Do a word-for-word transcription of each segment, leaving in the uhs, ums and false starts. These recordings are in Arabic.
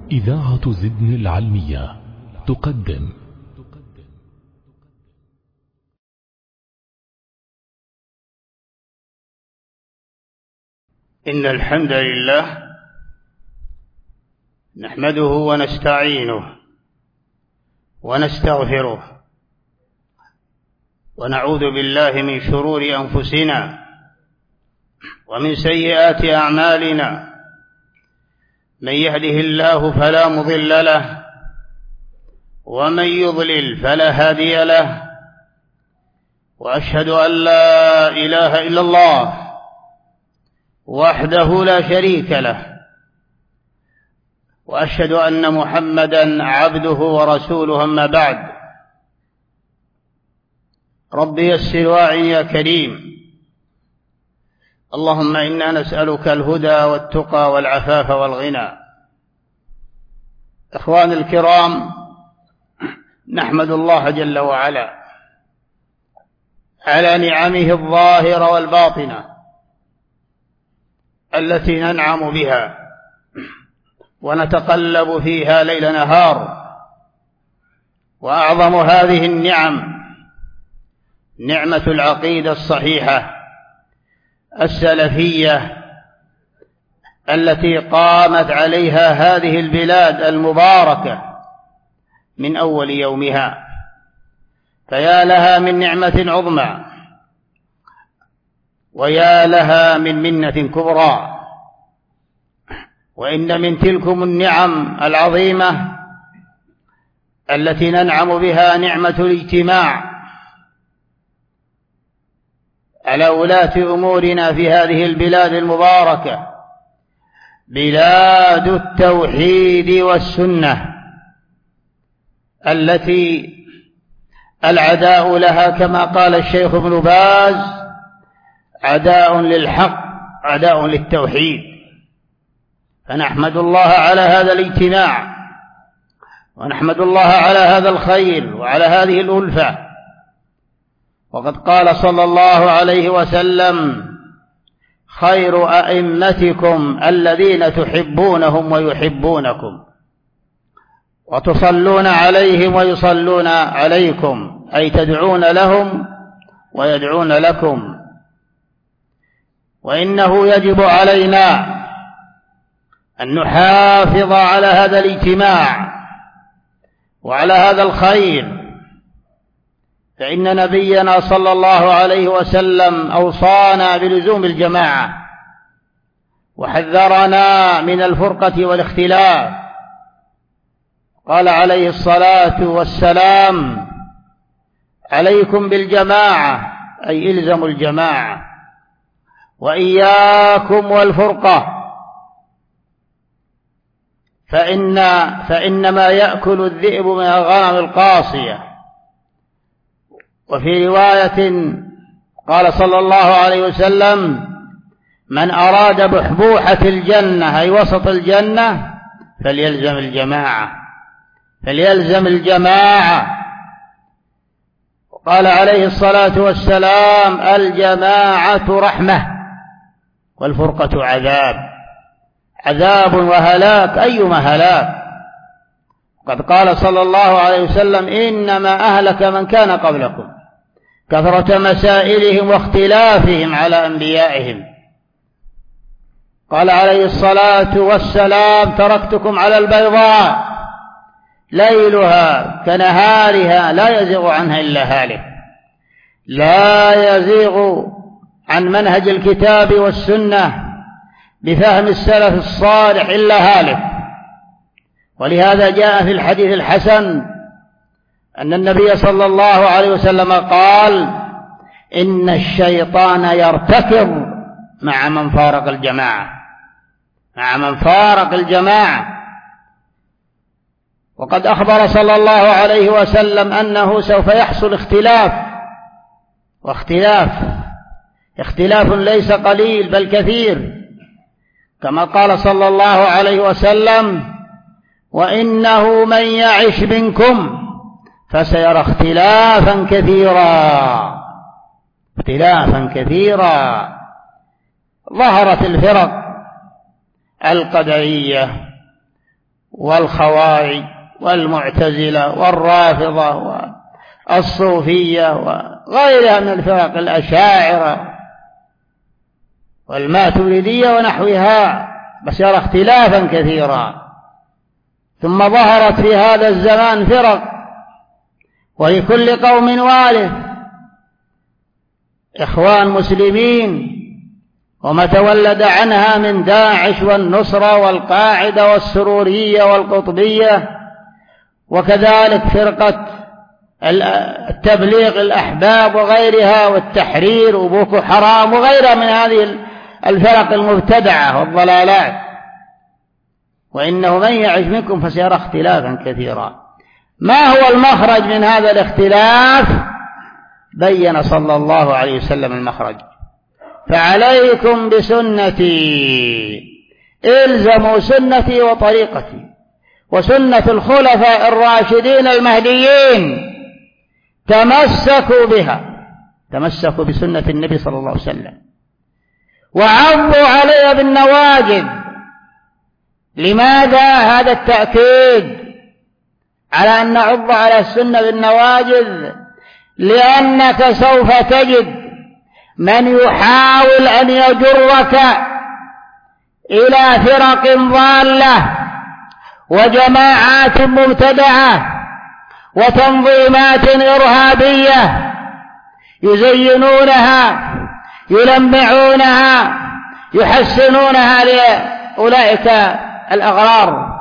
إذاعة زدن العلمية تقدم إن الحمد لله نحمده ونستعينه ونستغفره ونعوذ بالله من شرور أنفسنا ومن سيئات أعمالنا. من يهده الله فلا مضل له ومن يضلل فلا هادي له، وأشهد أن لا إله إلا الله وحده لا شريك له، وأشهد أن محمدا عبده ورسوله. أما بعد، رب يسر واعن يا كريم. اللهم إنا نسألك الهدى والتقى والعفاف والغنى. إخواني الكرام، نحمد الله جل وعلا على نعمه الظاهرة والباطنة التي ننعم بها ونتقلب فيها ليل نهار. وأعظم هذه النعم نعمة العقيدة الصحيحة السلفية التي قامت عليها هذه البلاد المباركة من أول يومها، فيا لها من نعمة عظمى ويا لها من منة كبرى. وإن من تلكم النعم العظيمة التي ننعم بها نعمة الاجتماع على ولاة أمورنا في هذه البلاد المباركة، بلاد التوحيد والسنة التي العداء لها كما قال الشيخ ابن باز: عداء للحق، عداء للتوحيد. فنحمد الله على هذا الاجتماع، ونحمد الله على هذا الخير وعلى هذه الألفة. وقد قال صلى الله عليه وسلم: خير أئمتكم الذين تحبونهم ويحبونكم وتصلون عليهم ويصلون عليكم، أي تدعون لهم ويدعون لكم. وإنه يجب علينا أن نحافظ على هذا الاجتماع وعلى هذا الخير، فإن نبينا صلى الله عليه وسلم أوصانا بلزوم الجماعة وحذرنا من الفرقة والاختلاف. قال عليه الصلاة والسلام: عليكم بالجماعة، أي إلزموا الجماعة، وإياكم والفرقة، فإن فإنما يأكل الذئب من الغنم القاصية. وفي رواية قال صلى الله عليه وسلم: من أراد بحبوحة الجنة، أي وسط الجنة، فليلزم الجماعة، فليلزم الجماعة. وقال عليه الصلاة والسلام: الجماعة رحمة والفرقة عذاب، عذاب وهلاك، أيما هلاك. قد قال صلى الله عليه وسلم: إنما أهلك من كان قبلكم كثرة مسائلهم واختلافهم على أنبيائهم. قال عليه الصلاة والسلام: تركتكم على البيضاء ليلها كنهارها لا يزيغ عنها إلا هالك. لا يزيغ عن منهج الكتاب والسنة بفهم السلف الصالح إلا هالك. ولهذا جاء في الحديث الحسن أن النبي صلى الله عليه وسلم قال: إن الشيطان يرتكض مع من فارق الجماعة، مع من فارق الجماعة. وقد أخبر صلى الله عليه وسلم أنه سوف يحصل اختلاف، واختلاف اختلاف ليس قليل بل كثير، كما قال صلى الله عليه وسلم: وإنه من يعش منكم فسيرى اختلافا كثيرا، اختلافا كثيرا. ظهرت الفرق القدرية والخوارج والمعتزلة والرافضة والصوفية وغيرها من الفرق، الأشاعرة والماتريدية ونحوها، بس يرى اختلافا كثيرا. ثم ظهرت في هذا الزمان فرق، ولكل قوم والد، إخوان مسلمين وما تولد عنها من داعش والنصرة والقاعدة والسرورية والقطبية، وكذلك فرقة التبليغ الأحباب وغيرها والتحرير وبوكو حرام وغيرها من هذه الفرق المبتدعة والضلالات. وإنه من يعش منكم فسيرى اختلافا كثيرا. ما هو المخرج من هذا الاختلاف؟ بين صلى الله عليه وسلم المخرج: فعليكم بسنتي، الزموا سنتي وطريقتي وسنة الخلفاء الراشدين المهديين، تمسكوا بها، تمسكوا بسنة النبي صلى الله عليه وسلم، وعضوا عليها بالنواجذ. لماذا هذا التأكيد على أن نعض على السنة بالنواجذ؟ لأنك سوف تجد من يحاول أن يجرك إلى فرق ضالة وجماعات مبتدعة وتنظيمات إرهابية يزينونها يلمعونها يحسنونها لأولئك الأغرار.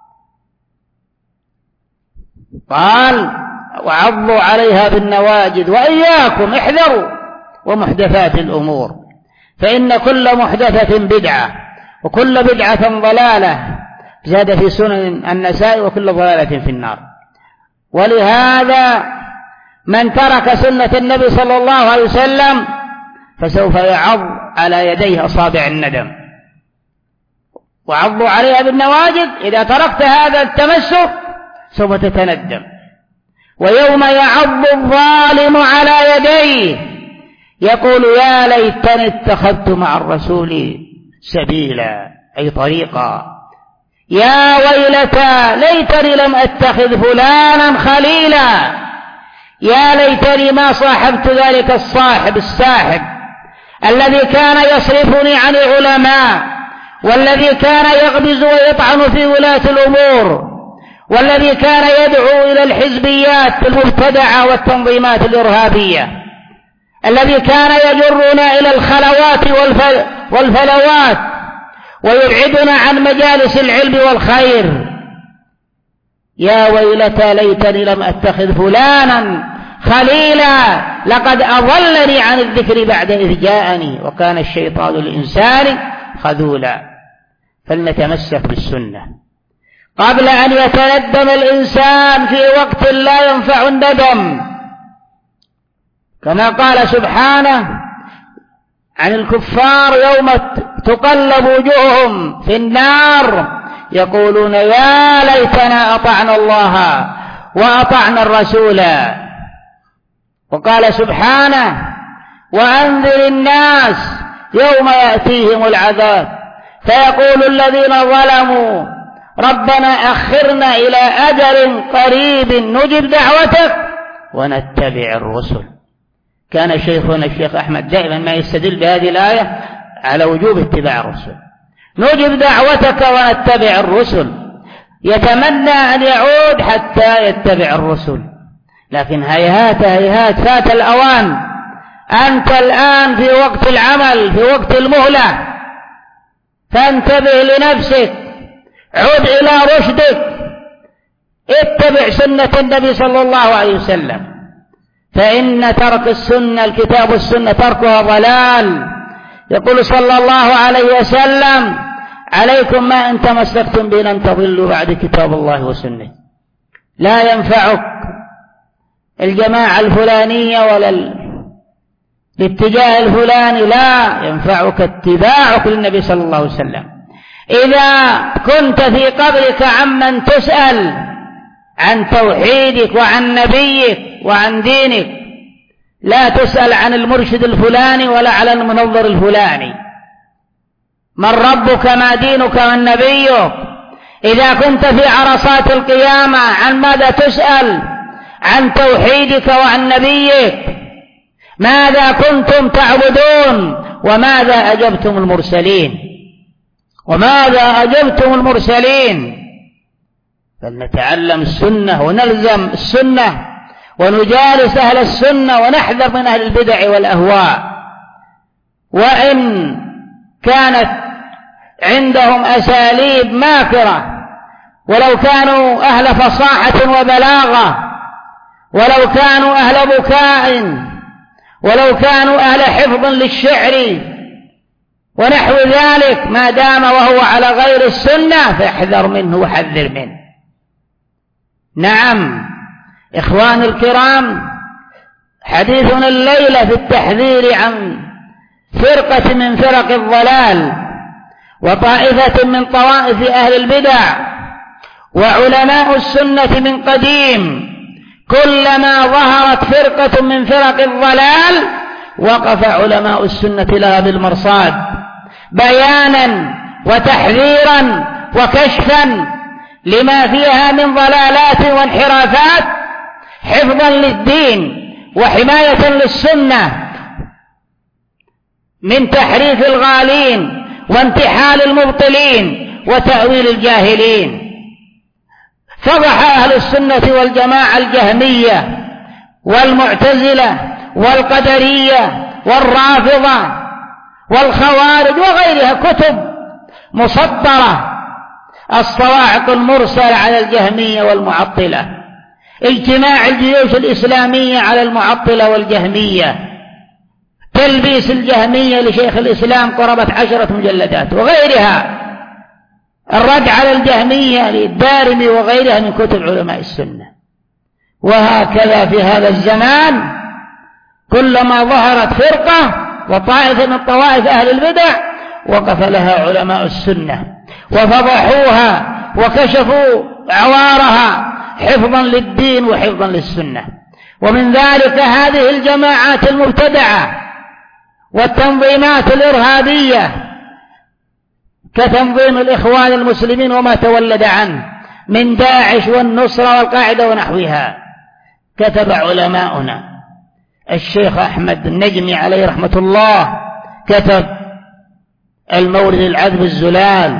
قال: وعضوا عليها بالنواجذ، وإياكم احذروا ومحدثات الأمور، فإن كل محدثة بدعة وكل بدعة ضلالة. زاد في سنن النسائي: وكل ضلالة في النار. ولهذا من ترك سنة النبي صلى الله عليه وسلم فسوف يعض على يديه أصابع الندم. وعضوا عليها بالنواجذ، إذا تركت هذا التمسك سوف تتندم. ويوم يعض الظالم على يديه يقول: يا ليتني اتخذت مع الرسول سبيلا، أي طريقا. يا ويلتى ليتني لم أتخذ فلانا خليلا، يا ليتني ما صاحبت ذلك الصاحب الساحب الذي كان يصرفني عن العلماء، والذي كان يغبز ويطعن في ولاة الأمور، والذي كان يدعو إلى الحزبيات المبتدعة والتنظيمات الإرهابية، الذي كان يجرنا إلى الخلوات والفلوات ويبعدنا عن مجالس العلم والخير. يا ويلتى ليتني لم أتخذ فلانا خليلا، لقد أضلني عن الذكر بعد إذ جاءني، وكان الشيطان للإنسان خذولا. فلنتمسك بالسنة قبل أن يتندم الإنسان في وقت لا ينفع الندم، كما قال سبحانه عن الكفار: يوم تقلب وجوههم في النار يقولون يا ليتنا أطعنا الله وأطعنا الرسول. وقال سبحانه: وأنذر الناس يوم يأتيهم العذاب فيقول الذين ظلموا ربنا أخرنا إلى أجل قريب نجب دعوتك ونتبع الرسل. كان شيخنا الشيخ أحمد دائما ما يستدل بهذه الآية على وجوب اتباع الرسل. نجب دعوتك ونتبع الرسل، يتمنى أن يعود حتى يتبع الرسل، لكن هيهات هيهات فات الأوان. أنت الآن في وقت العمل، في وقت المهلة، فانتبه لنفسك، عد إلى رشدك، اتبع سنة النبي صلى الله عليه وسلم، فإن ترك السنة الكتاب والسنة تركها ضلال. يقول صلى الله عليه وسلم: عليكم ما أن تمسكتم به لن تضلوا بعد كتاب الله وسنة. لا ينفعك الجماعة الفلانية ولا الاتجاه الفلاني، لا ينفعك اتباعك للنبي صلى الله عليه وسلم. إذا كنت في قبرك عمن تسأل عن توحيدك وعن نبيك وعن دينك، لا تسأل عن المرشد الفلاني ولا على المنظر الفلاني. من ربك ما دينك من نبيك؟ إذا كنت في عرصات القيامة عن ماذا تسأل؟ عن توحيدك وعن نبيك. ماذا كنتم تعبدون وماذا أجبتم المرسلين؟ وماذا أجبتم المرسلين؟ فلنتعلم السنة ونلزم السنة ونجالس أهل السنة ونحذر من أهل البدع والأهواء. وإن كانت عندهم أساليب ماكرة، ولو كانوا أهل فصاحة وبلاغة، ولو كانوا أهل بكاء، ولو كانوا أهل حفظ للشعر ونحو ذلك، ما دام وهو على غير السنة فاحذر منه وحذر منه. نعم إخوان الكرام، حديثنا الليلة في التحذير عن فرقة من فرق الضلال وطائفة من طوائف أهل البدع. وعلماء السنة من قديم كلما ظهرت فرقة من فرق الضلال وقف علماء السنة لها بالمرصاد بيانا وتحذيرا وكشفا لما فيها من ضلالات وانحرافات، حفظا للدين وحماية للسنة من تحريف الغالين وانتحال المبطلين وتأويل الجاهلين. فضح أهل السنة والجماعة الجهمية والمعتزلة والقدرية والرافضة والخوارج وغيرها كتب مصدرة، الصواعق المرسلة على الجهمية والمعطلة، اجتماع الجيوش الإسلامية على المعطلة والجهمية، تلبيس الجهمية لشيخ الإسلام قرابة عشرة مجلدات وغيرها، الرد على الجهمية للدارمي وغيرها من كتب علماء السنة. وهكذا في هذا الزمان كلما ظهرت فرقة وطائفة من طوائف أهل البدع وقف لها علماء السنة وفضحوها وكشفوا عوارها حفظا للدين وحفظا للسنة. ومن ذلك هذه الجماعات المبتدعة والتنظيمات الإرهابية كتنظيم الإخوان المسلمين وما تولد عنه من داعش والنصرة والقاعدة ونحوها. كتب علماؤنا الشيخ أحمد النجمي عليه رحمة الله كتب المورد العذب الزلال،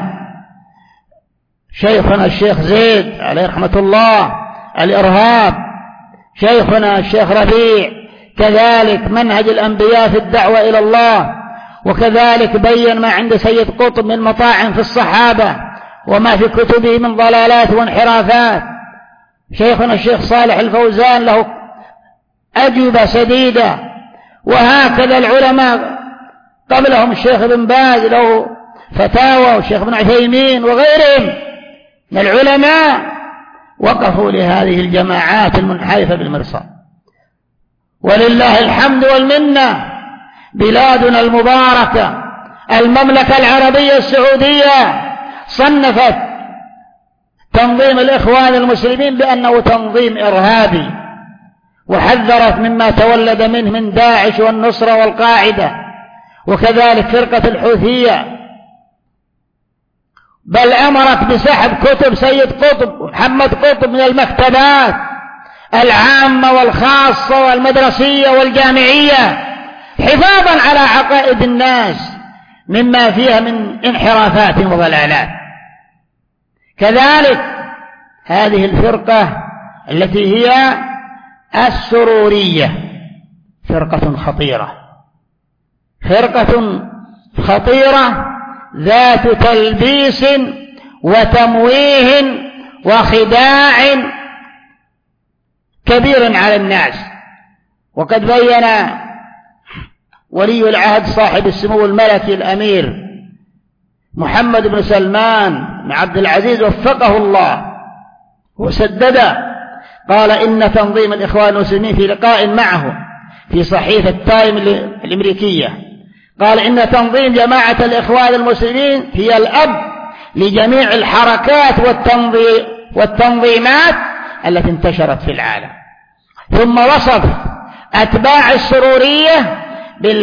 شيخنا الشيخ زيد عليه رحمة الله الإرهاب، شيخنا الشيخ ربيع كذلك منهج الأنبياء في الدعوة إلى الله، وكذلك بين ما عند سيد قطب من مطاعن في الصحابة وما في كتبه من ضلالات وانحرافات. شيخنا الشيخ صالح الفوزان له أجوبة سديدة، وهكذا العلماء قبلهم الشيخ ابن باز له فتاوى، والشيخ ابن عثيمين وغيرهم من العلماء وقفوا لهذه الجماعات المنحرفة بالمرصاد. ولله الحمد والمنة، بلادنا المباركة المملكة العربية السعودية صنفت تنظيم الإخوان المسلمين بأنه تنظيم إرهابي، وحذرت مما تولد منه من داعش والنصرة والقاعدة، وكذلك فرقة الحوثية، بل أمرت بسحب كتب سيد قطب ومحمد قطب من المكتبات العامة والخاصة والمدرسية والجامعية حفاظا على عقائد الناس مما فيها من انحرافات وضلالات. كذلك هذه الفرقة التي هي السرورية فرقة خطيرة، فرقة خطيرة ذات تلبيس وتمويه وخداع كبير على الناس. وقد بين ولي العهد صاحب السمو الملكي الأمير محمد بن سلمان بن عبد العزيز وفقه الله وسدده، قال إن تنظيم الإخوان المسلمين في لقاء معه في صحيفة التايم الأمريكية قال إن تنظيم جماعة الإخوان المسلمين هي الأب لجميع الحركات والتنظيمات التي انتشرت في العالم. ثم وصف أتباع السرورية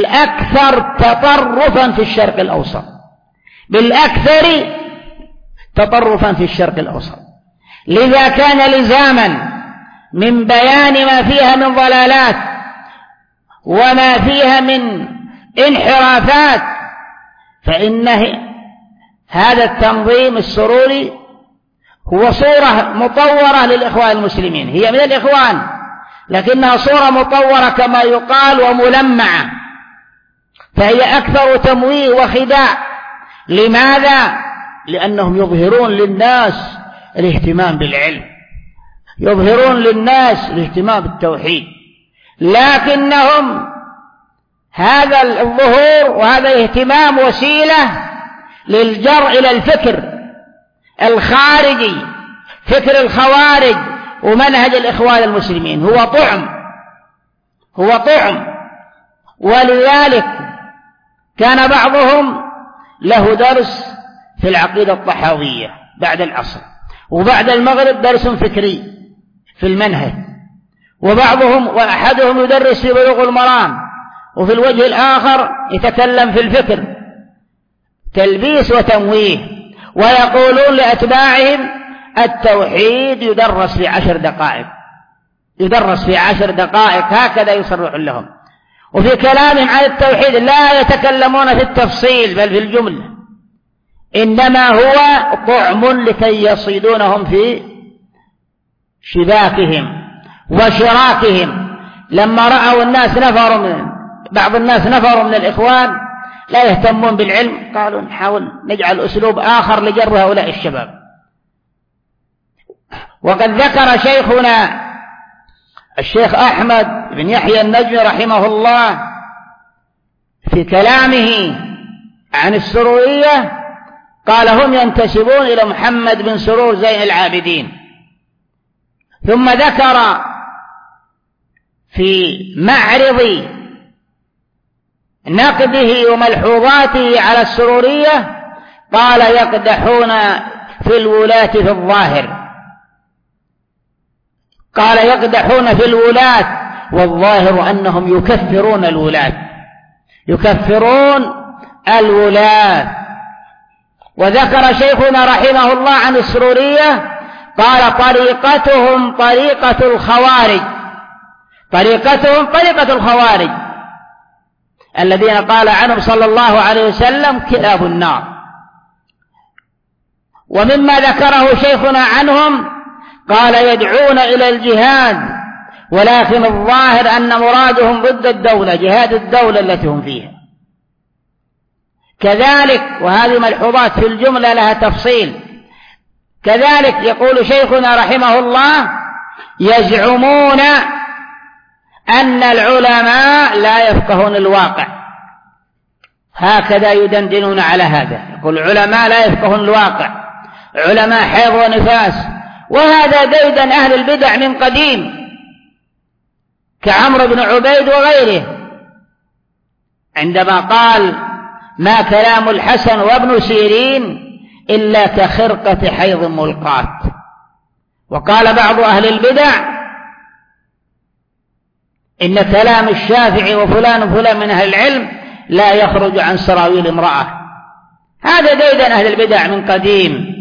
بالأكثر تطرفا في الشرق الأوسط، بالأكثر تطرفا في الشرق الأوسط. لذا كان لزاما من بيان ما فيها من ضلالات وما فيها من انحرافات، فإنه هذا التنظيم السروري هو صورة مطورة للإخوان المسلمين، هي من الإخوان لكنها صورة مطورة كما يقال وملمعة، فهي أكثر تمويه وخداع. لماذا؟ لأنهم يظهرون للناس الاهتمام بالعلم، يظهرون للناس الاهتمام بالتوحيد، لكنهم هذا الظهور وهذا الاهتمام وسيلة للجر إلى الفكر الخارجي، فكر الخوارج ومنهج الإخوان المسلمين، هو طعم هو طعم ولذلك كان بعضهم له درس في العقيدة الطحاوية بعد العصر، وبعد المغرب درس فكري في المنهج، وبعضهم وأحدهم يدرس في بلوغ المرام، وفي الوجه الآخر يتكلم في الفكر، تلبيس وتمويه. ويقولون لأتباعهم التوحيد يدرس في عشر دقائق، يدرس في عشر دقائق، هكذا يصرح لهم. وفي كلامهم عن التوحيد لا يتكلمون في التفصيل بل في الجملة، إنما هو طعم لكي يصيدونهم في شباكهم وشراكهم. لما رأوا الناس نفر من بعض الناس نفروا من الإخوان لا يهتمون بالعلم، قالوا نحاول نجعل أسلوب آخر لجر هؤلاء الشباب. وقد ذكر شيخنا الشيخ أحمد بن يحيى النجمي رحمه الله في كلامه عن السرورية، قال هم ينتسبون إلى محمد بن سرور زين العابدين. ثم ذكر في معرض نقده وملحوظاته على السرورية قال يقدحون في الولاة في الظاهر، قال يقدحون في الولاة والظاهر أنهم يكفرون الولاة، يكفرون الولاة. وذكر شيخنا رحمه الله عن السرورية قال طريقتهم طريقة الخوارج، طريقتهم طريقة الخوارج الذين قال عنهم صلى الله عليه وسلم كلاب النار. ومما ذكره شيخنا عنهم قال يدعون إلى الجهاد ولكن الظاهر أن مرادهم ضد الدولة، جهاد الدولة التي هم فيها. كذلك وهذه ملحوظات في الجملة لها تفصيل. كذلك يقول شيخنا رحمه الله يزعمون أن العلماء لا يفقهون الواقع، هكذا يدندنون على هذا، يقول العلماء لا يفقهون الواقع، علماء حيض ونفاس. وهذا ديدن أهل البدع من قديم كعمرو بن عبيد وغيره، عندما قال ما كلام الحسن وابن سيرين إلا كخرقة حيض ملقاة. وقال بعض أهل البدع إن كلام الشافعي وفلان وفلان من أهل العلم لا يخرج عن سراويل امرأة. هذا ديدن أهل البدع من قديم،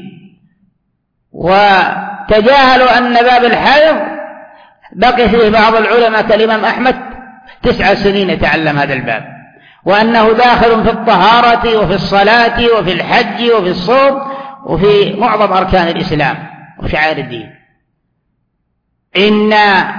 وتجاهلوا أن باب الحيض بقي فيه بعض العلماء كالإمام أحمد تسع سنين يتعلم هذا الباب، وأنه داخل في الطهارة وفي الصلاة وفي الحج وفي الصوم وفي معظم أركان الإسلام وشعائر الدين. إن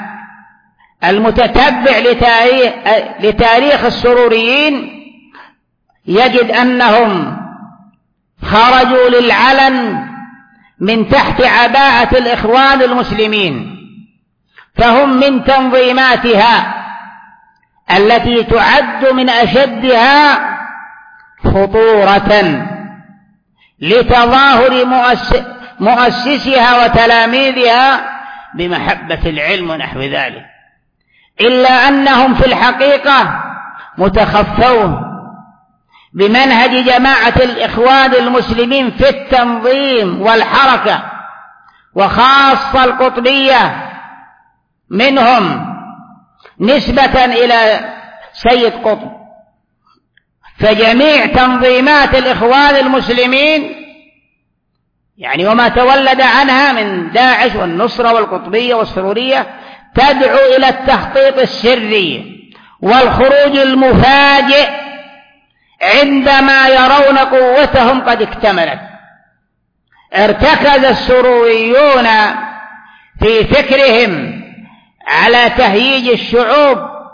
المتتبع لتاريخ, لتاريخ السروريين يجد أنهم خرجوا للعلن من تحت عباءة الإخوان المسلمين، فهم من تنظيماتها التي تعد من أشدها خطورة لتظاهر مؤسسها وتلاميذها بمحبة العلم ونحو ذلك، إلا أنهم في الحقيقة متخفون بمنهج جماعة الإخوان المسلمين في التنظيم والحركة، وخاصة القطبية منهم نسبة إلى سيد قطب. فجميع تنظيمات الإخوان المسلمين يعني وما تولد عنها من داعش والنصرة والقطبية والسرورية تدعو إلى التخطيط السري والخروج المفاجئ عندما يرون قوتهم قد اكتملت. ارتكز السروريون في فكرهم على تهييج الشعوب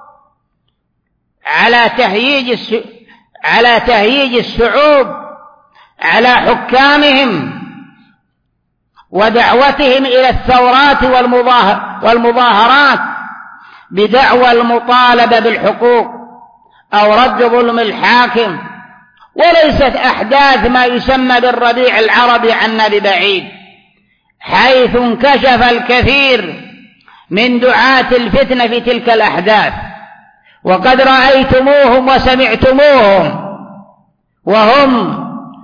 على تهييج على تهييج الشعوب على حكامهم ودعوتهم إلى الثورات والمظاهرات بدعوى المطالبة بالحقوق أو رد ظلم الحاكم، وليست أحداث ما يسمى بالربيع العربي عنا ببعيد، حيث انكشف الكثير من دعاة الفتنة في تلك الأحداث، وقد رأيتموهم وسمعتموهم وهم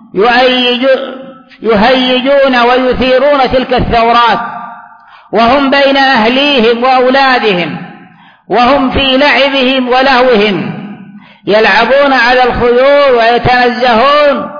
يهيجون ويثيرون تلك الثورات، وهم بين أهليهم وأولادهم، وهم في لعبهم ولهوهم يلعبون على الخيول ويتنزهون،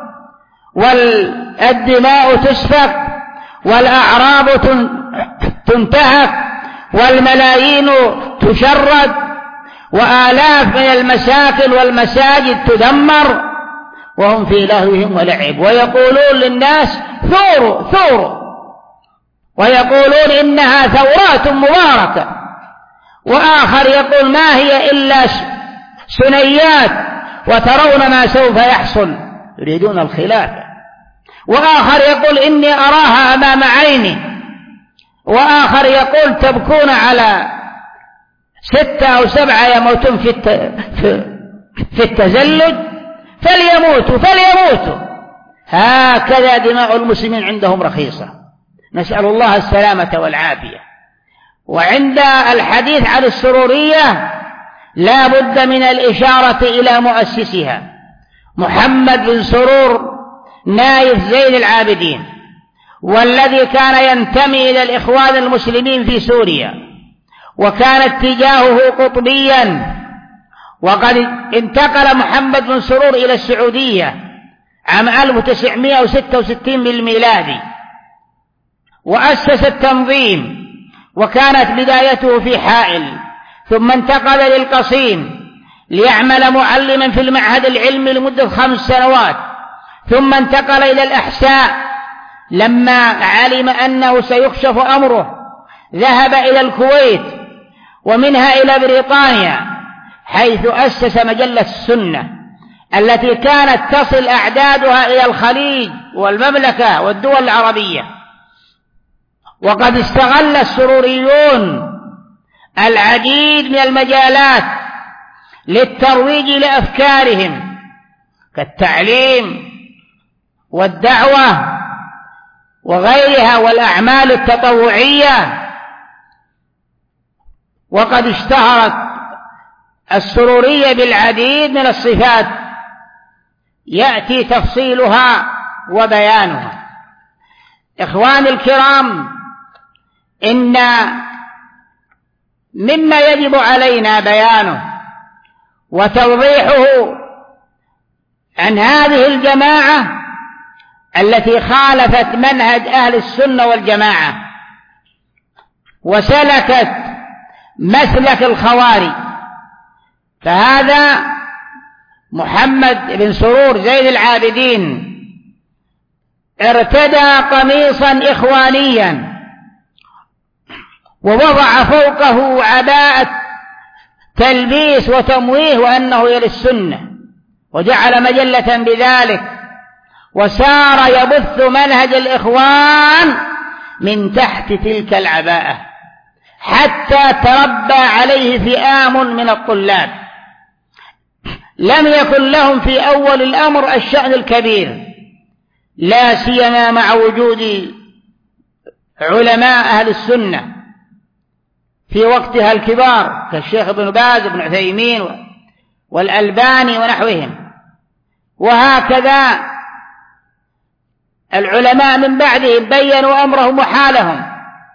والدماء تسفك والأعراض تنتهك والملايين تشرد وآلاف من المساكن والمساجد تدمر، وهم في لهوهم ولعب، ويقولون للناس ثوروا ثوروا، ويقولون إنها ثورات مباركة، وآخر يقول ما هي إلا سنيات وترون ما سوف يحصل، يريدون الخلافة، وآخر يقول إني أراها أمام عيني، وآخر يقول تبكون على ستة أو سبعة يموتون في في التزلج فليموتوا فليموتوا. هكذا دماء المسلمين عندهم رخيصة، نسأل الله السلامة والعافية. وعند الحديث عن السرورية لا بد من الإشارة إلى مؤسسها محمد بن سرور نايف زين العابدين، والذي كان ينتمي إلى الإخوان المسلمين في سوريا، وكان اتجاهه قطبيا. وقد انتقل محمد بن سرور إلى السعودية عام ألف وتسعمائة وستة وستين بالميلادي، وأسس التنظيم، وكانت بدايته في حائل، ثم انتقل للقصيم ليعمل معلما في المعهد العلمي لمدة خمس سنوات، ثم انتقل إلى الأحساء. لما علم أنه سيكشف أمره ذهب إلى الكويت ومنها إلى بريطانيا، حيث أسس مجلة السنة التي كانت تصل أعدادها إلى الخليج والمملكة والدول العربية. وقد استغل السروريون العديد من المجالات للترويج لأفكارهم كالتعليم والدعوة وغيرها والأعمال التطوعية. وقد اشتهرت السرورية بالعديد من الصفات يأتي تفصيلها وبيانها. إخواني الكرام، إن مما يجب علينا بيانه وتوضيحه عن هذه الجماعة التي خالفت منهج أهل السنة والجماعة وسلكت مسلك الخوارج، فهذا محمد بن سرور زين العابدين ارتدى قميصا إخوانيا ووضع فوقه عباءة تلبيس وتمويه وأنه إلى السنة، وجعل مجلة بذلك، وسار يبث منهج الإخوان من تحت تلك العباءة حتى تربى عليه فئام من الطلاب لم يكن لهم في أول الأمر الشأن الكبير، لا سيما مع وجود علماء أهل السنة في وقتها الكبار كالشيخ ابن باز وابن عثيمين والألباني ونحوهم، وهكذا العلماء من بعدهم بيّنوا أمرهم وحالهم،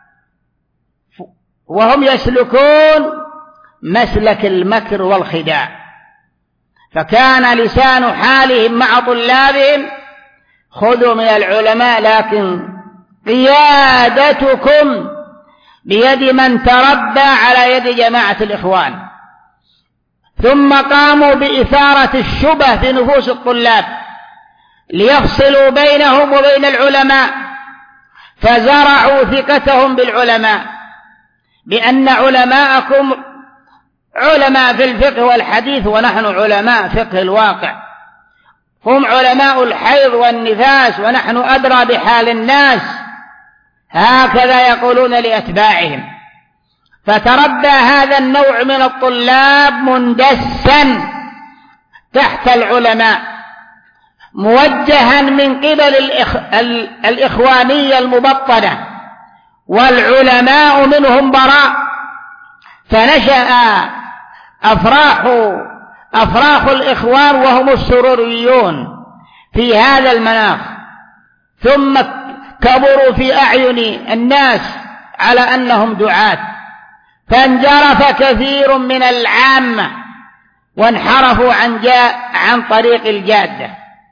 وهم يسلكون مسلك المكر والخداع. فكان لسان حالهم مع طلابهم خذوا من العلماء لكن قيادتكم بيد من تربى على يد جماعة الإخوان، ثم قاموا بإثارة الشبه في نفوس الطلاب ليفصلوا بينهم وبين العلماء، فزرعوا ثقتهم بالعلماء بأن علماءكم علماء في الفقه والحديث ونحن علماء فقه الواقع، هم علماء الحيض والنفاس ونحن أدرى بحال الناس، هكذا يقولون لأتباعهم. فتربى هذا النوع من الطلاب مندسا تحت العلماء، موجها من قبل الإخ... الإخوانية المبطنة، والعلماء منهم براء، فنشأ أفراح أفراح الإخوان وهم السروريون في هذا المناخ، ثم كبروا في أعين الناس على أنهم دعاة، فانجرف كثير من العامة وانحرفوا عن, جاء عن طريق الجادة.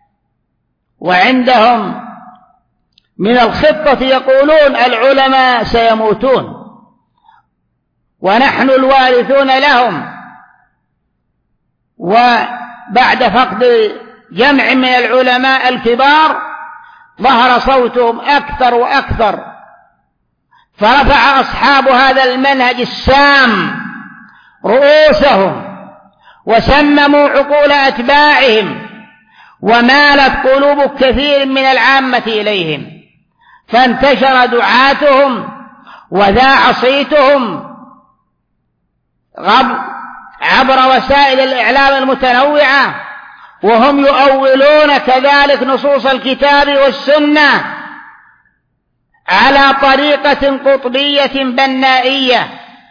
وعندهم من الخطة يقولون العلماء سيموتون ونحن الوارثون لهم، وبعد فقد جمع من العلماء الكبار ظهر صوتهم أكثر وأكثر، فرفع أصحاب هذا المنهج السام رؤوسهم وسمموا عقول أتباعهم، ومالت قلوب كثير من العامة إليهم، فانتشر دعاتهم وذاع صيتهم عبر وسائل الإعلام المتنوعة، وهم يؤولون كذلك نصوص الكتاب والسنة على طريقة قطبية بنائية،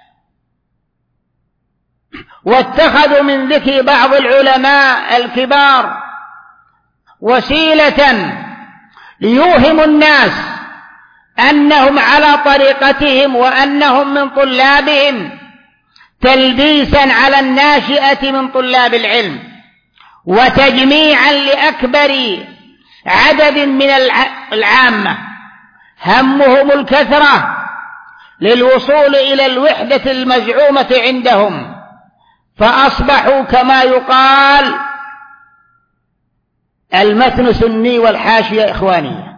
واتخذوا من ذكر بعض العلماء الكبار وسيلة ليوهموا الناس أنهم على طريقتهم وأنهم من طلابهم، تلبيسا على الناشئة من طلاب العلم، وتجميعا لأكبر عدد من العامة همهم الكثرة للوصول إلى الوحدة المزعومة عندهم، فأصبحوا كما يقال المتن سني والحاشية إخوانية،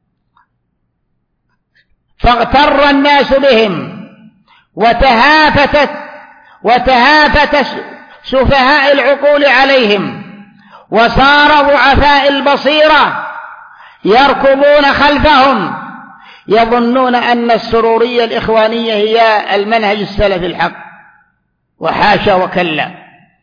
فاغتر الناس بهم وتهافتت وتهافت سفهاء العقول عليهم، وصار ضعفاء البصيرة يركضون خلفهم يظنون أن السرورية الإخوانية هي المنهج السلفي الحق، وحاشا وكلا،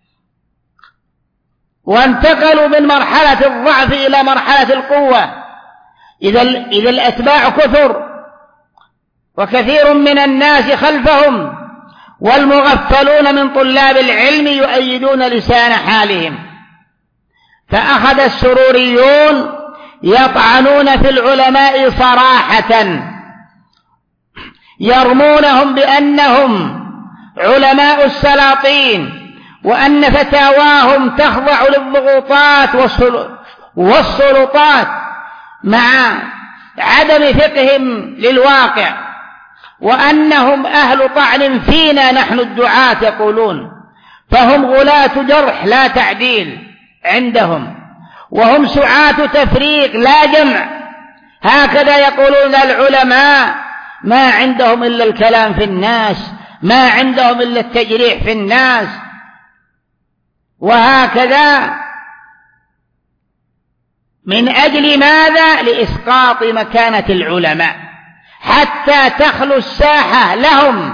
وانتقلوا من مرحلة الضعف إلى مرحلة القوة. إذا إذا الأتباع كثر وكثير من الناس خلفهم، والمغفلون من طلاب العلم يؤيدون لسان حالهم، فأخذ السروريون يطعنون في العلماء صراحة، يرمونهم بأنهم علماء السلاطين، وأن فتاواهم تخضع للضغوطات والسلطات مع عدم فقههم للواقع، وأنهم أهل طعن فينا نحن الدعاة يقولون، فهم غلاة جرح لا تعديل عندهم، وهم سعاة تفريق لا جمع، هكذا يقولون العلماء، ما عندهم إلا الكلام في الناس، ما عندهم إلا التجريح في الناس، وهكذا. من أجل ماذا؟ لإسقاط مكانة العلماء حتى تخلو الساحة لهم.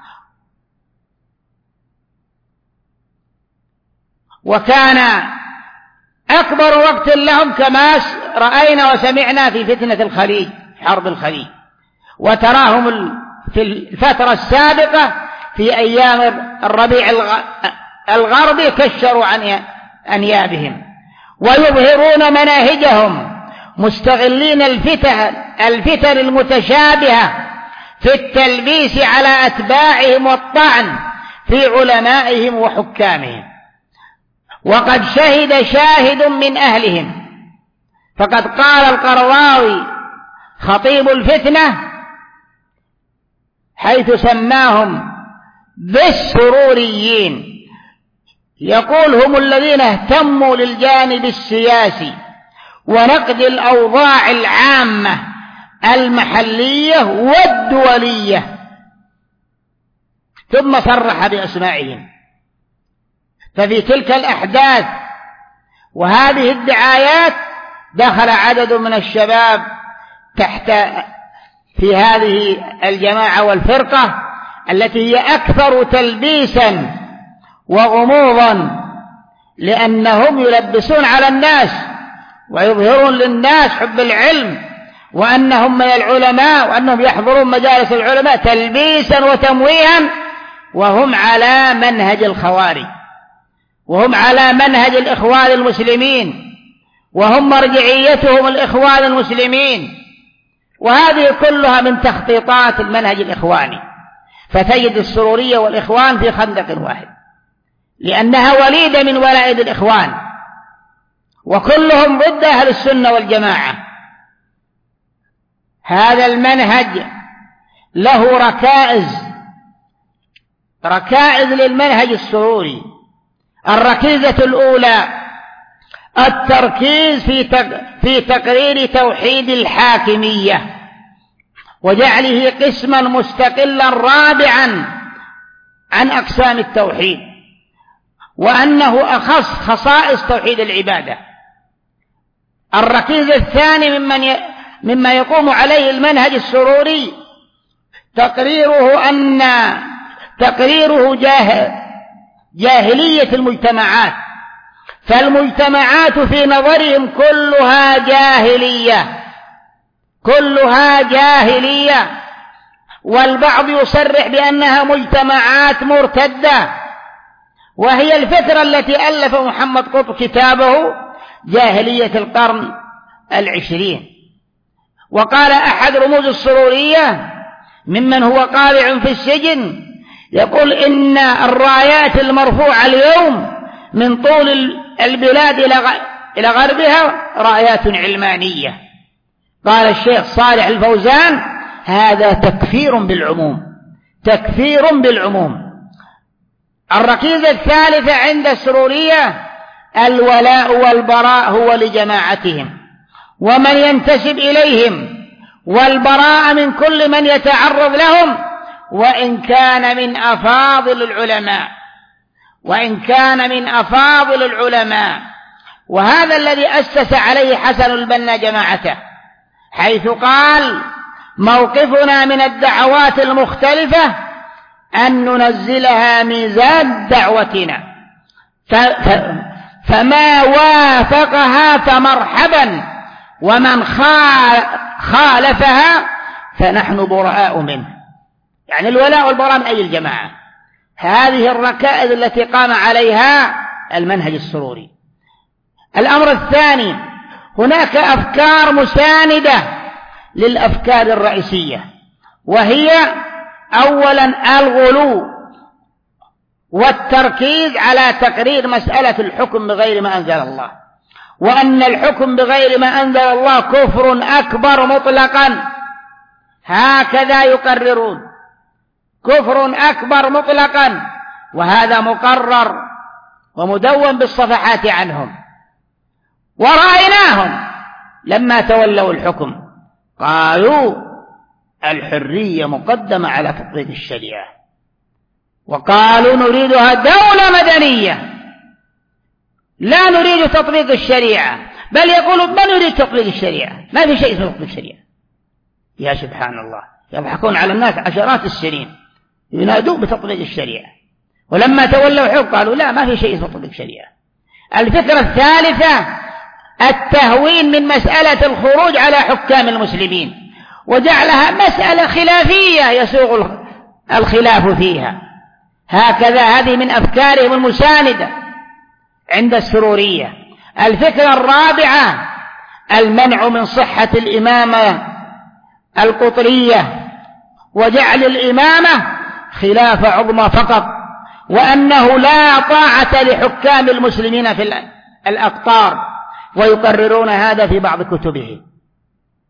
وكان أكبر وقت لهم كما رأينا وسمعنا في فتنة الخليج، حرب الخليج، وتراهم في الفترة السابقة في أيام الربيع الغربي كشروا عن أنيابهم ويظهرون مناهجهم، مستغلين الفتن الفتن المتشابهة في التلبيس على أتباعهم والطعن في علمائهم وحكامهم. وقد شهد شاهد من أهلهم، فقد قال القرضاوي خطيب الفتنة حيث سماهم بالسروريين، يقول هم الذين اهتموا للجانب السياسي ونقد الأوضاع العامة المحلية والدولية، ثم صرح بأسمائهم. ففي تلك الأحداث وهذه الدعايات دخل عدد من الشباب تحت في هذه الجماعة والفرقة التي هي أكثر تلبيسا وغموضا، لأنهم يلبسون على الناس ويظهرون للناس حب العلم وأنهم من العلماء وأنهم يحضرون مجالس العلماء تلبيسا وتمويها، وهم على منهج الخوارج، وهم على منهج الإخوان المسلمين، وهم مرجعيتهم الإخوان المسلمين، وهذه كلها من تخطيطات المنهج الإخواني. فتجد السرورية والإخوان في خندق واحد، لأنها وليدة من ولائد الإخوان، وكلهم ضد أهل السنة والجماعة. هذا المنهج له ركائز ركائز للمنهج السروري. الركيزة الأولى التركيز في في تقرير توحيد الحاكمية وجعله قسما مستقلا رابعا عن أقسام التوحيد، وأنه أخص خصائص توحيد العبادة. الركيزة الثاني ممن ي... مما يقوم عليه المنهج السروري تقريره أن تقريره جاه... جاهلية المجتمعات، فالمجتمعات في نظرهم كلها جاهلية كلها جاهلية والبعض يصرح بأنها مجتمعات مرتدة، وهي الفترة التي ألف محمد قطب كتابه جاهلية القرن العشرين. وقال أحد رموز السرورية ممن هو قارع في السجن، يقول إن الرايات المرفوعة اليوم من طول البلاد إلى غربها رايات علمانية. قال الشيخ صالح الفوزان هذا تكفير بالعموم تكفير بالعموم. الركيزة الثالثة عند السرورية الولاء والبراء هو لجماعتهم ومن ينتسب إليهم، والبراء من كل من يتعرض لهم وإن كان من أفاضل العلماء وإن كان من أفاضل العلماء. وهذا الذي أسس عليه حسن البنا جماعته، حيث قال موقفنا من الدعوات المختلفة أن ننزلها ميزان دعوتنا، فما وافقها فمرحبا ومن خالفها فنحن براء منه. يعني الولاء والبراء من أي الجماعة. هذه الركائز التي قام عليها المنهج السروري. الأمر الثاني هناك أفكار مساندة للأفكار الرئيسية، وهي أولا الغلو والتركيز على تقرير مسألة الحكم بغير ما أنزل الله، وأن الحكم بغير ما أنزل الله كفر أكبر مطلقا، هكذا يقررون كفر أكبر مطلقا، وهذا مقرر ومدون بالصفحات عنهم. ورأيناهم لما تولوا الحكم قالوا الحرية مقدمة على تطبيق الشريعة، وقالوا نريدها دولة مدنية لا نريد تطبيق الشريعة، بل يقولوا ما نريد تطبيق الشريعة، ما في شيء اسمه تطبيق الشريعة. يا سبحان الله، يضحكون على الناس عشرات السنين ينادوا بتطبيق الشريعة، ولما تولوا الحكم قالوا لا ما في شيء اسمه تطبيق الشريعة. الفكرة الثالثة التهوين من مسألة الخروج على حكام المسلمين وجعلها مسألة خلافية يسوغ الخلاف فيها. هكذا هذه من أفكارهم المساندة عند السرورية. الفكرة الرابعة المنع من صحة الإمامة القطرية وجعل الإمامة خلافة عظمى فقط، وأنه لا طاعة لحكام المسلمين في الأقطار، ويقررون هذا في بعض كتبهم.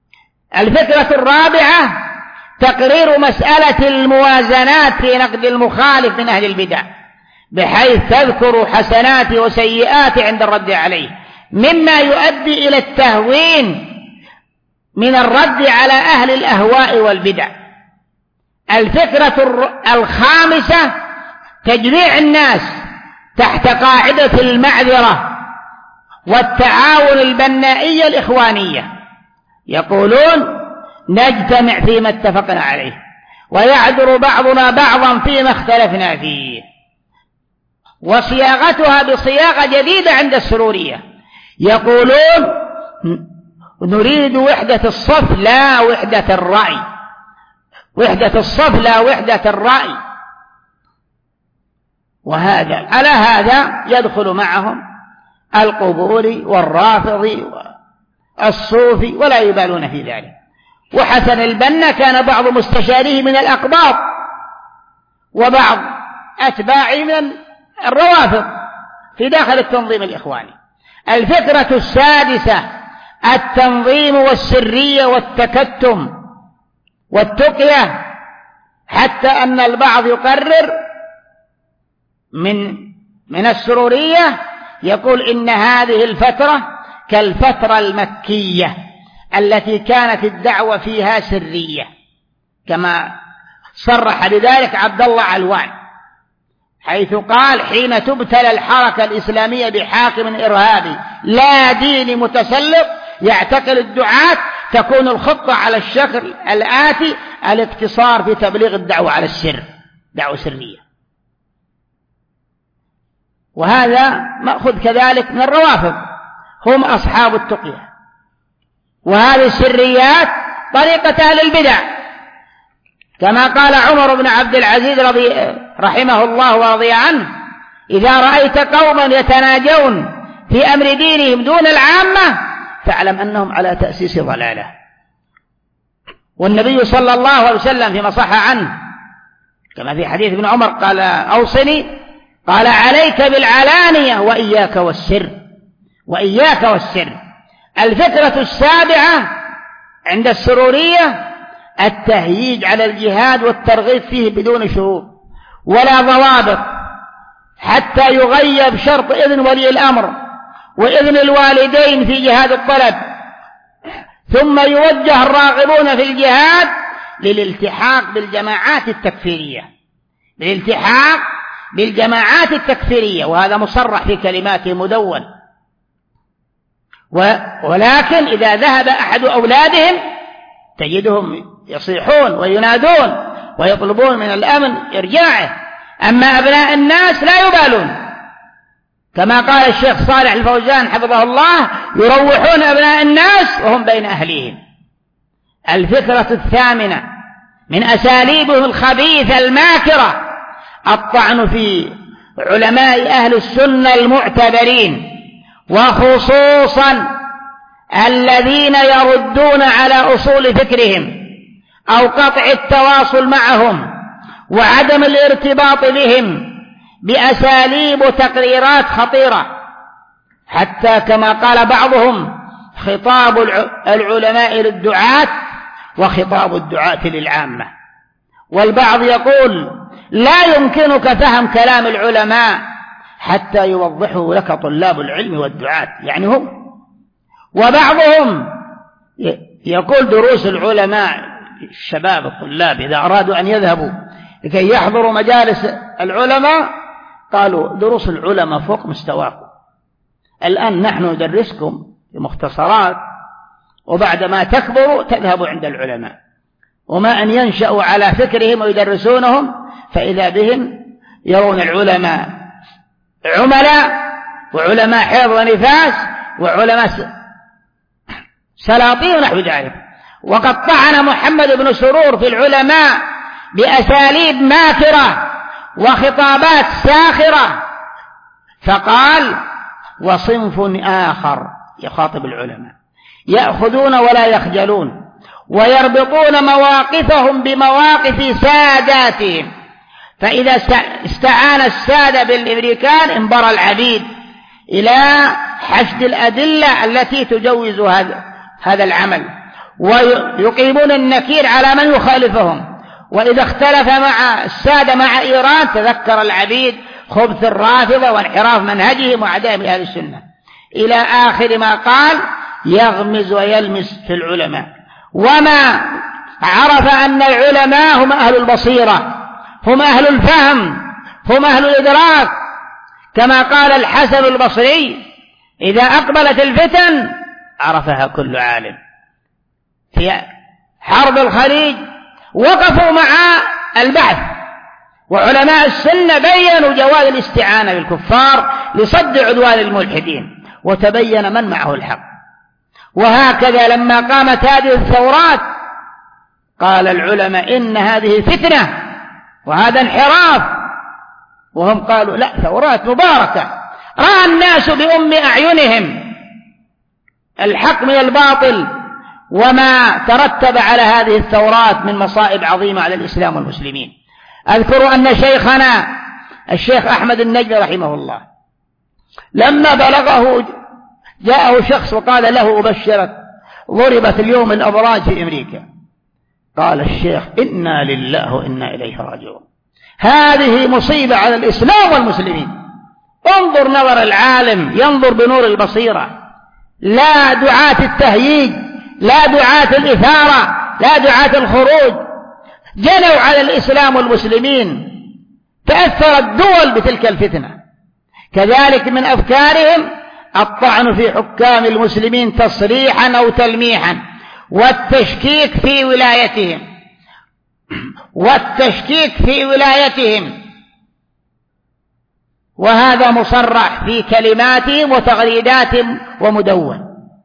الفكرة الرابعة تقرير مسألة الموازنات في نقد المخالف من أهل البدع، بحيث تذكر حسناته وسيئاته عند الرد عليه، مما يؤدي إلى التهوين من الرد على أهل الأهواء والبدع. الفكرة الخامسة تجميع الناس تحت قاعدة المعذرة والتعاون البنائية الإخوانية، يقولون نجتمع فيما اتفقنا عليه ويعذر بعضنا بعضا فيما اختلفنا فيه. وصياغتها بصياغة جديدة عند السرورية، يقولون نريد وحدة الصف لا وحدة الرأي، وحدة الصف لا وحدة الرأي. وهذا على هذا يدخل معهم القبوري والرافضي والصوفي ولا يبالون في ذلك. وحسن البنا كان بعض مستشاريه من الأقباط وبعض أتباعه من الروافض في داخل التنظيم الإخواني. الفكرة السادسة التنظيم والسرية والتكتم والتقية، حتى أن البعض يقرر من من السرورية يقول إن هذه الفترة كالفترة المكية التي كانت الدعوة فيها سرية، كما صرح بذلك عبد الله علوان، حيث قال حين تبتلى الحركة الإسلامية بحاكم إرهابي لا ديني متسلط يعتقل الدعاة، تكون الخطة على الشكل الآتي: الاقتصار في تبليغ الدعوة على السر، دعوة سرية. وهذا مأخذ كذلك من الروافض، هم أصحاب التقية. وهذه السريات طريقة أهل البدع، كما قال عمر بن عبد العزيز رضي رحمه الله ورضي عنه: إذا رأيت قوما يتناجون في أمر دينهم دون العامة فاعلم أنهم على تأسيس ضلالة. والنبي صلى الله عليه وسلم فيما صح عنه كما في حديث ابن عمر قال: أوصني، قال: عليك بالعلانية وإياك والسر، وإياك والسر. الفكرة السابعة عند السرورية التهييج على الجهاد والترغيب فيه بدون شروط ولا ضوابط، حتى يغيب شرط إذن ولي الأمر وإذن الوالدين في جهاد الطلب، ثم يوجه الراغبون في الجهاد للالتحاق بالجماعات التكفيرية، للالتحاق بالجماعات التكفيرية، وهذا مصرح في كلماته مدون. ولكن إذا ذهب أحد أولادهم تجدهم يصيحون وينادون ويطلبون من الأمن إرجاعه، أما أبناء الناس لا يبالون، كما قال الشيخ صالح الفوزان حفظه الله: يروحون أبناء الناس وهم بين أهليهم. الفكرة الثامنة من أساليبهم الخبيثة الماكرة الطعن في علماء أهل السنة المعتبرين، وخصوصا الذين يردون على أصول فكرهم أو قطع التواصل معهم وعدم الارتباط بهم بأساليب تقريرات خطيرة، حتى كما قال بعضهم: خطاب العلماء للدعاة وخطاب الدعاة للعامة. والبعض يقول: لا يمكنك فهم كلام العلماء حتى يوضحه لك طلاب العلم والدعاة، يعني هم. وبعضهم يقول: دروس العلماء، الشباب الطلاب إذا أرادوا أن يذهبوا لكي يحضروا مجالس العلماء قالوا: دروس العلماء فوق مستواكم، الآن نحن ندرسكم بمختصرات، وبعدما تكبروا تذهبوا عند العلماء، وما أن ينشأوا على فكرهم ويدرسونهم فإذا بهم يرون العلماء عملاء وعلماء حيض ونفاس وعلماء سلاطين ونحو ذلك. وقد طعن محمد بن سرور في العلماء بأساليب ماكرة وخطابات ساخرة، فقال: وصنف آخر يخاطب العلماء يأخذون ولا يخجلون ويربطون مواقفهم بمواقف ساداتهم، فإذا استعان السادة بالأمريكان انبرى العبيد، إلى حشد الأدلة التي تجوز هذا هذا العمل. ويقيمون النكير على من يخالفهم. وإذا اختلف مع السادة مع إيران تذكر العبيد خبث الرافضة وانحراف منهجهم وعدائهم لأهل السنة، إلى آخر ما قال يغمز ويلمس في العلماء. وما عرف أن العلماء هم أهل البصيرة، هم أهل الفهم، هم أهل الإدراك، كما قال الحسن البصري إذا أقبلت الفتن عرفها كل عالم. في حرب الخليج وقفوا مع البعث، وعلماء السنة بيّنوا جواز الاستعانة بالكفار لصد عدوان الملحدين، وتبين من معه الحق. وهكذا لما قامت هذه الثورات قال العلماء إن هذه فتنة وهذا انحراف، وهم قالوا لا، ثورات مباركة، رأى الناس بأم أعينهم الحق من الباطل وما ترتب على هذه الثورات من مصائب عظيمة على الإسلام والمسلمين. أذكر أن شيخنا الشيخ أحمد النجمي رحمه الله لما بلغه جاءه شخص وقال له أبشرك ضربت اليوم الأبراج في أمريكا، قال الشيخ إنا لله وإنا إليه راجعون، هذه مصيبة على الإسلام والمسلمين. انظر نظر العالم، ينظر بنور البصيرة، لا دعاة التهييج، لا دعاة الإثارة، لا دعاة الخروج. جنوا على الإسلام والمسلمين، تأثرت الدول بتلك الفتنة. كذلك من أفكارهم الطعن في حكام المسلمين تصريحا أو تلميحا، والتشكيك في ولايتهم والتشكيك في ولايتهم وهذا مصرح في كلماتهم وتغريداتهم ومدون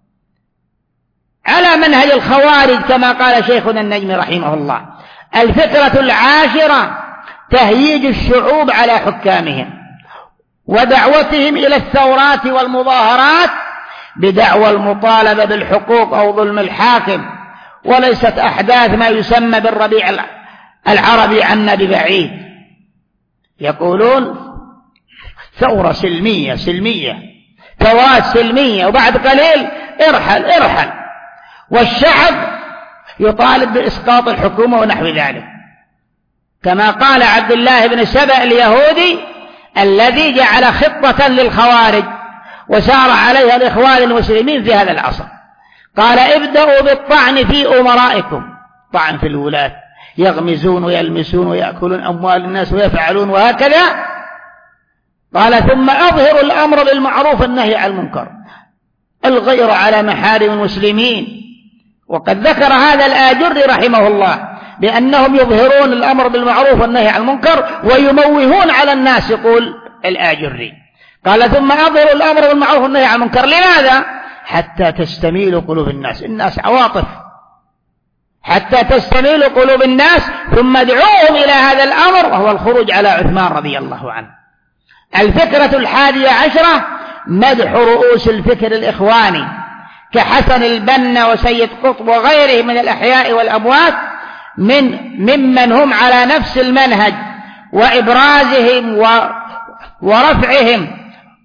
على منهج الخوارج، كما قال شيخنا النجمي رحمه الله. الفكرة العاشرة تهييج الشعوب على حكامهم ودعوتهم إلى الثورات والمظاهرات بدعوى المطالبة بالحقوق أو ظلم الحاكم، وليست أحداث ما يسمى بالربيع العربي عنا ببعيد. يقولون ثورة سلمية سلمية ثورات سلمية، وبعد قليل ارحل ارحل، والشعب يطالب بإسقاط الحكومة ونحو ذلك، كما قال عبد الله بن سبأ اليهودي الذي جعل خطة للخوارج وسار عليها الإخوان المسلمين في هذا العصر. قال ابدأوا بالطعن في أمرائكم، طعن في الولاة، يغمزون ويلمسون ويأكلون أموال الناس ويفعلون وهكذا. قال ثم أظهروا الأمر بالمعروف والنهي عن المنكر، الغير على محارم المسلمين. وقد ذكر هذا الآجري رحمه الله بأنهم يظهرون الأمر بالمعروف والنهي عن المنكر ويموهون على الناس، يقول الآجري. قال ثم أظهروا الأمر بالمعروف والنهي عن المنكر، لماذا؟ حتى تستميل قلوب الناس، الناس عواطف، حتى تستميل قلوب الناس، ثم ادعوهم إلى هذا الأمر وهو الخروج على عثمان رضي الله عنه. الفكرة الحادية عشرة مدح رؤوس الفكر الإخواني كحسن البنا وسيد قطب وغيره من الأحياء والأموات من ممن هم على نفس المنهج، وإبرازهم ورفعهم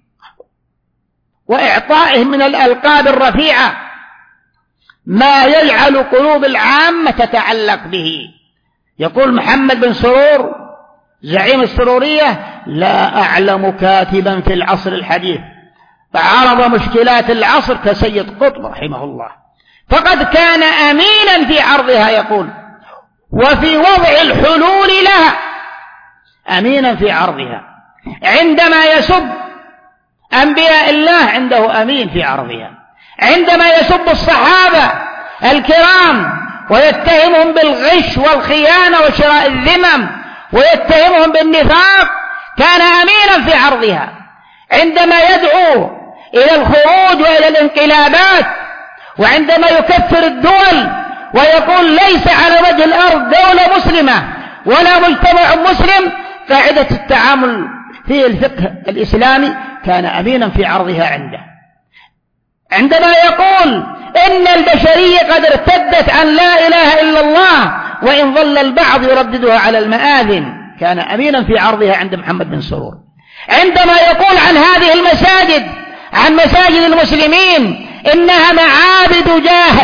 وإعطائهم من الألقاب الرفيعة ما يجعل قلوب العامة تتعلق به. يقول محمد بن سرور زعيم السرورية لا أعلم كاتبا في العصر الحديث فعرض مشكلات العصر كسيد قطب رحمه الله، فقد كان أمينا في عرضها، يقول وفي وضع الحلول لها، أمينا في عرضها. عندما يسب أنبياء الله عنده أمين في عرضها، عندما يسب الصحابة الكرام ويتهمهم بالغش والخيانة وشراء الذمم ويتهمهم بالنفاق كان أمينا في عرضها. عندما يدعو إلى الخروج وإلى الانقلابات، وعندما يكفر الدول ويقول ليس على وجه الأرض دولة مسلمة ولا مجتمع مسلم، قاعدة التعامل في الفقه الإسلامي كان أمينا في عرضها عنده. عندما يقول إن البشرية قد ارتدت عن لا إله إلا الله وإن ظل البعض يرددها على المآذن، كان أمينا في عرضها عند محمد بن سرور. عندما يقول عن هذه المساجد، عن مساجد المسلمين إنها معابد جاه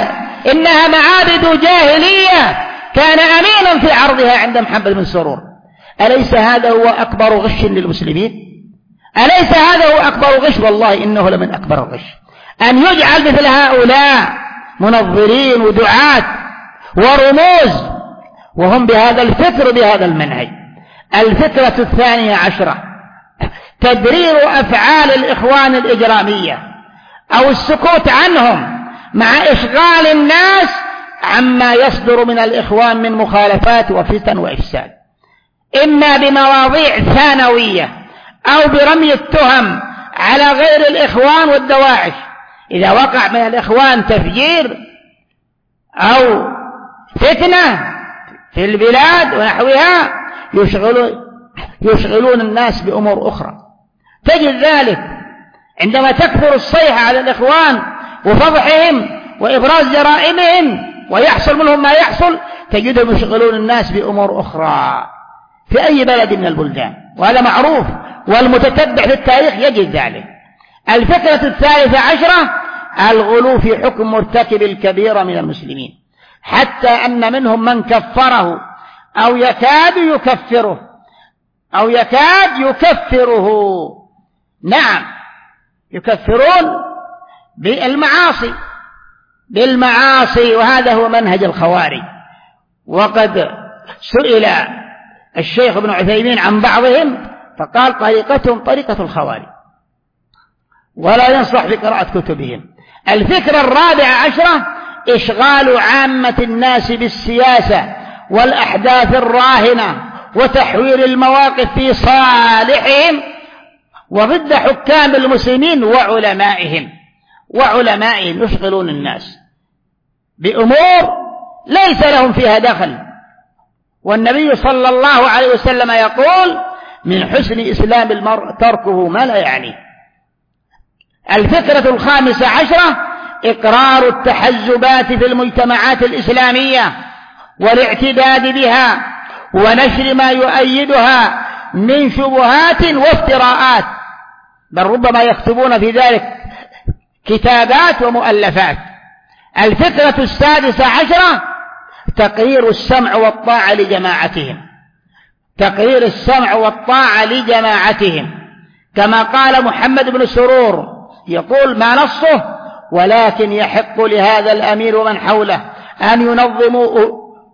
إنها معابد جاهلية كان أمينا في عرضها عند محمد بن سرور. أليس هذا هو أكبر غش للمسلمين؟ أليس هذا هو أكبر غش؟ والله إنه لمن أكبر الغش أن يجعل مثل هؤلاء منظرين ودعاة ورموز وهم بهذا الفكر بهذا المنهج. الفكرة الثانية عشرة تدرير أفعال الإخوان الإجرامية أو السكوت عنهم مع إشغال الناس عما يصدر من الإخوان من مخالفات وفتن وإفساد، إما بمواضيع ثانوية أو برمي التهم على غير الإخوان والدواعش. إذا وقع من الإخوان تفجير أو فتنة في البلاد ونحوها يشغلون, يشغلون الناس بأمور أخرى. تجد ذلك عندما تكثر الصيحة على الإخوان وفضحهم وإبراز جرائمهم ويحصل منهم ما يحصل، تجدهم يشغلون الناس بأمور أخرى في أي بلد من البلدان، وهذا معروف والمتتبع في التاريخ يجد ذلك. الفكرة الثالثة عشرة الغلو في حكم مرتكب الكبيرة من المسلمين، حتى أن منهم من كفره أو يكاد يكفره أو يكاد يكفره. نعم، يكفرون بالمعاصي بالمعاصي وهذا هو منهج الخوارج. وقد سئل الشيخ ابن عثيمين عن بعضهم فقال طريقتهم طريقة الخوارج ولا ينصح بقراءة كتبهم. الفكرة الرابعة عشرة إشغال عامة الناس بالسياسة والأحداث الراهنة وتحوير المواقف في صالحهم وضد حكام المسلمين وعلمائهم وعلمائهم يشغلون الناس بأمور ليس لهم فيها دخل. والنبي صلى الله عليه وسلم يقول من حسن إسلام المرء تركه ما لا يعنيه. الفكرة الخامسة عشرة إقرار التحزبات في المجتمعات الإسلامية والاعتداد بها ونشر ما يؤيدها من شبهات وافتراءات، بل ربما يكتبون في ذلك كتابات ومؤلفات. الفكرة السادسة عشرة تقرير السمع والطاعة لجماعتهم تقرير السمع والطاعة لجماعتهم كما قال محمد بن سرور يقول ما نصه ولكن يحق لهذا الأمير ومن حوله أن ينظموا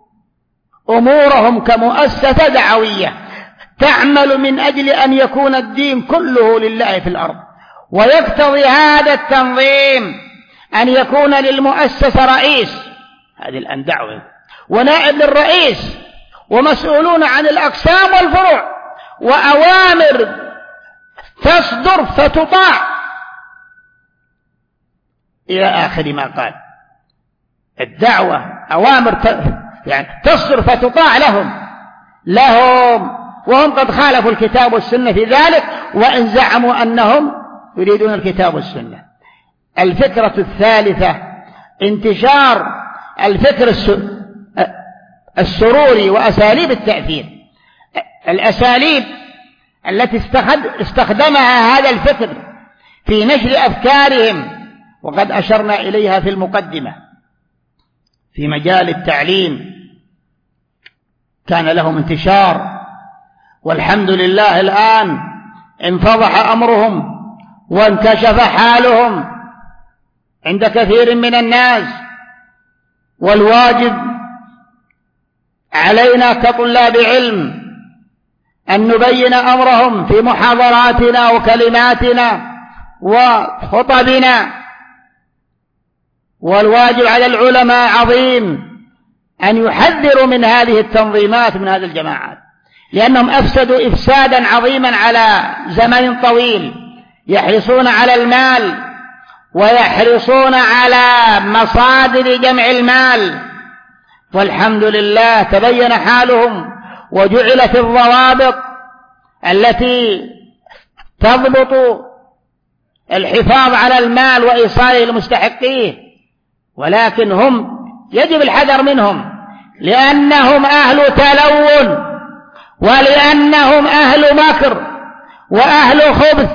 أمورهم كمؤسسة دعوية تعمل من أجل أن يكون الدين كله لله في الأرض. ويقتضي هذا التنظيم أن يكون للمؤسسة رئيس، هذه الآن دعوة، ونائب للرئيس، ومسؤولون عن الأقسام والفروع، وأوامر تصدر فتطاع إلى آخر ما قال. الدعوة أوامر يعني تصدر فتطاع لهم لهم وهم قد خالفوا الكتاب والسنة في ذلك، وإن زعموا أنهم يريدون الكتاب والسنة. الفكرة الثالثة انتشار الفكر السروري وأساليب التأثير، الأساليب التي استخدمها هذا الفكر في نشر أفكارهم، وقد أشرنا إليها في المقدمة. في مجال التعليم كان لهم انتشار، والحمد لله الآن انفضح أمرهم وانكشف حالهم عند كثير من الناس. والواجب علينا كطلاب علم أن نبين أمرهم في محاضراتنا وكلماتنا وخطبنا. والواجب على العلماء عظيم أن يحذروا من هذه التنظيمات من هذه الجماعات، لأنهم أفسدوا إفسادا عظيما على زمن طويل، يحرصون على المال ويحرصون على مصادر جمع المال. والحمد لله تبين حالهم وجعلت الضوابط التي تضبط الحفاظ على المال وإيصاله لمستحقيه، ولكن هم يجب الحذر منهم لأنهم أهل تلون ولأنهم أهل مكر وأهل خبث،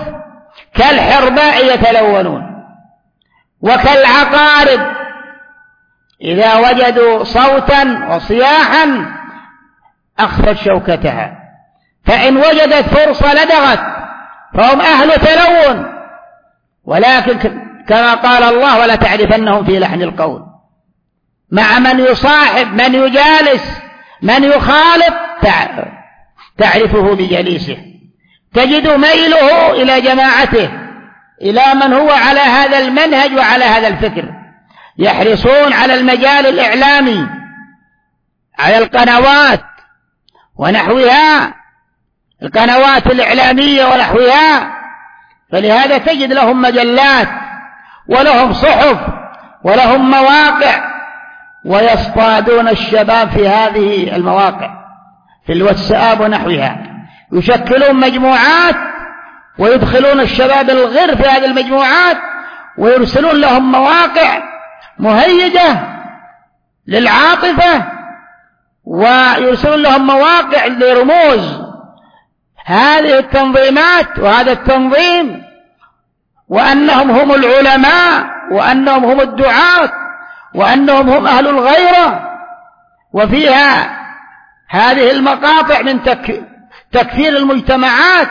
كالحرباء يتلونون وكالعقارب إذا وجدوا صوتا وصياحا أخفت شوكتها، فإن وجدت فرصة لدغت، فهم أهل تلون. ولكن كما قال الله: ولا تعرفنهم في لحن القول. مع من يصاحب، من يجالس، من يخالط، تعرفه بجليسه، تجد ميله إلى جماعته، إلى من هو على هذا المنهج وعلى هذا الفكر. يحرصون على المجال الإعلامي، على القنوات ونحوها، القنوات الإعلامية ونحوها، فلهذا تجد لهم مجلات ولهم صحف ولهم مواقع، ويصطادون الشباب في هذه المواقع، في الواتساب ونحوها، يشكلون مجموعات ويدخلون الشباب الغير في هذه المجموعات، ويرسلون لهم مواقع مهيجة للعاطفة، ويرسلون لهم مواقع لرموز هذه التنظيمات وهذا التنظيم، وأنهم هم العلماء، وأنهم هم الدعاة، وأنهم هم أهل الغيرة. وفيها هذه المقاطع من تكفير المجتمعات،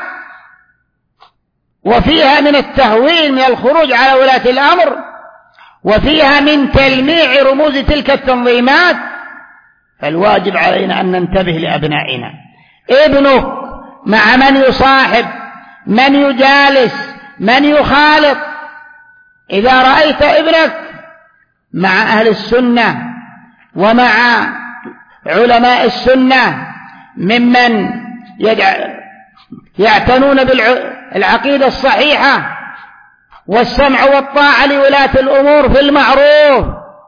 وفيها من التهوين، من الخروج على ولاة الأمر، وفيها من تلميع رموز تلك التنظيمات. فالواجب علينا أن ننتبه لأبنائنا. ابنك مع من يصاحب، من يجالس، من يخالط، إذا رأيت ابنك مع أهل السنة ومع علماء السنة ممن يعتنون بالعقيدة الصحيحة والسمع والطاعة لولاة الأمور في المعروف،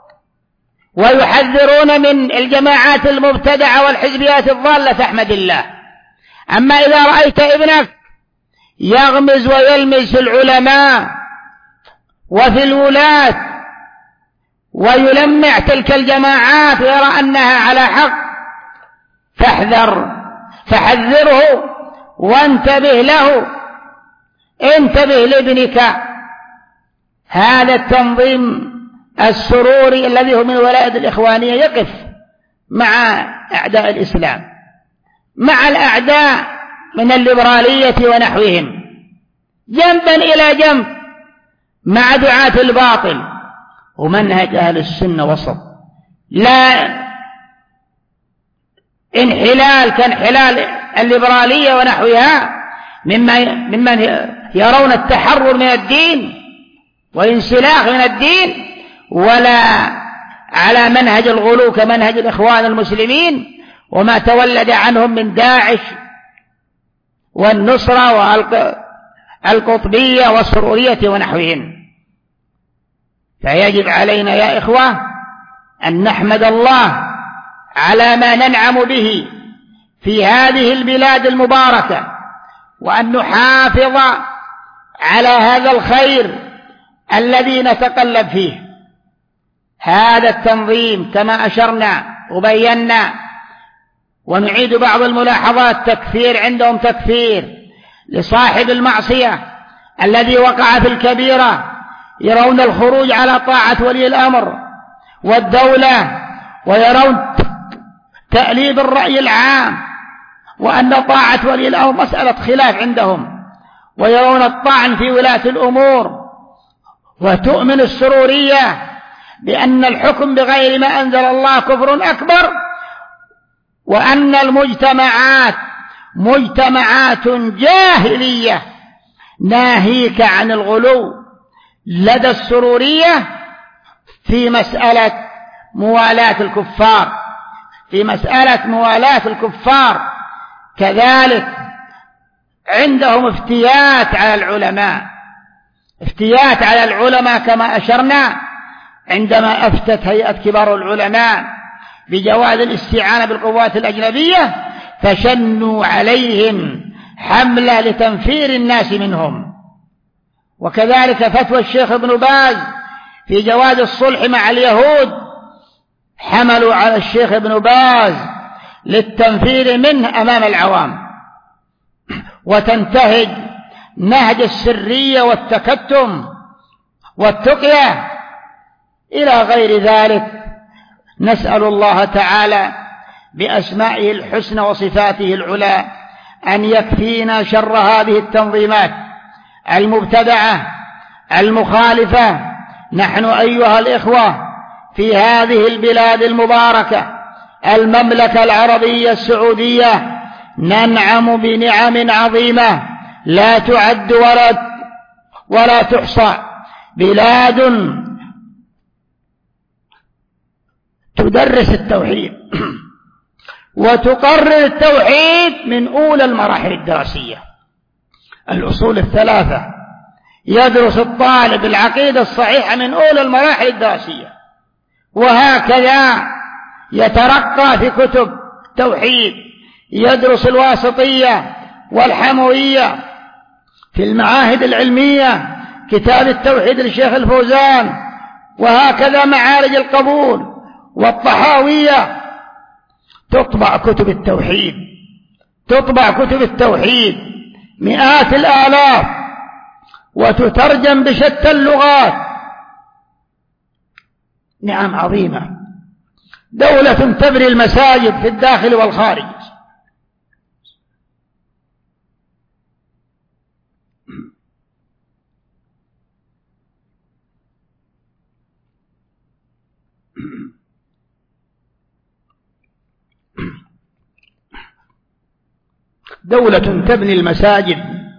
ويحذرون من الجماعات المبتدعة والحزبيات الضالة، فاحمد الله. أما إذا رأيت ابنك يغمز ويلمز في العلماء وفي الولاة ويلمع تلك الجماعات ويرى أنها على حق، فاحذر، فحذره وانتبه له. انتبه لابنك. هذا التنظيم السروري الذي هو من ولائد الإخوانية يقف مع أعداء الإسلام، مع الأعداء من الليبرالية ونحوهم، جنبا إلى جنب مع دعاة الباطل. ومنهج أهل السنة وسط، لا انحلال كانحلال الليبرالية ونحوها ممن يرون التحرر من الدين وانسلاخ من الدين، ولا على منهج الغلو كمنهج الإخوان المسلمين وما تولد عنهم من داعش والنصرة والقطبية والسرورية ونحوهم. فيجب علينا يا إخوة أن نحمد الله على ما ننعم به في هذه البلاد المباركة، وأن نحافظ على هذا الخير الذي نتقلب فيه. هذا التنظيم كما أشرنا وبينا ونعيد بعض الملاحظات، تكفير عندهم، تكفير لصاحب المعصية الذي وقع في الكبيرة، يرون الخروج على طاعة ولي الأمر والدولة، ويرون تأليب الرأي العام، وأن طاعة ولي الأمر مسألة خلاف عندهم، ويرون الطعن في ولاة الأمور، وتؤمن السرورية بأن الحكم بغير ما أنزل الله كفر أكبر، وأن المجتمعات مجتمعات جاهلية، ناهيك عن الغلو لدى السرورية في مسألة موالاة الكفار، في مسألة موالاة الكفار. كذلك عندهم افتيات على العلماء، افتيات على العلماء كما أشرنا عندما أفتت هيئة كبار العلماء بجواز الاستعانة بالقوات الأجنبية، فشنوا عليهم حملة لتنفير الناس منهم. وكذلك فتوى الشيخ ابن باز في جواز الصلح مع اليهود، حملوا على الشيخ ابن باز للتنفير منه أمام العوام. وتنتهج نهج السرية والتكتم والتقية إلى غير ذلك نسأل الله تعالى بأسمائه الحسنى وصفاته العلى أن يكفينا شر هذه التنظيمات المبتدعة المخالفة. نحن أيها الإخوة في هذه البلاد المباركة المملكة العربية السعودية ننعم بنعم عظيمة لا تعد ولا ولا تحصى. بلاد تدرس التوحيد وتقرر التوحيد من أولى المراحل الدراسية. الأصول الثلاثة يدرس الطالب العقيدة الصحيحة من أولى المراحل الدراسية، وهكذا يترقى في كتب التوحيد، يدرس الواسطية والحموية في المعاهد العلمية، كتاب التوحيد للشيخ الفوزان، وهكذا معارج القبول والطحاوية. تطبع كتب التوحيد تطبع كتب التوحيد مئات الآلاف وتترجم بشتى اللغات. نعم عظيمة. دولة تبني المساجد في الداخل والخارج. دولة تبني المساجد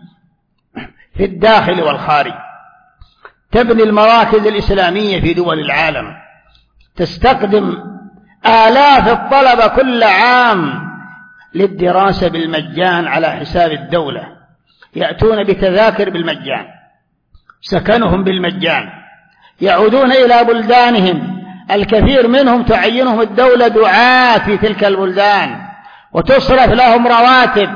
في الداخل والخارج، تبني المراكز الإسلامية في دول العالم، تستخدم آلاف الطلبة كل عام للدراسة بالمجان على حساب الدولة، يأتون بتذاكر بالمجان، سكنهم بالمجان، يعودون إلى بلدانهم، الكثير منهم تعينهم الدولة دعاة في تلك البلدان وتصرف لهم رواتب،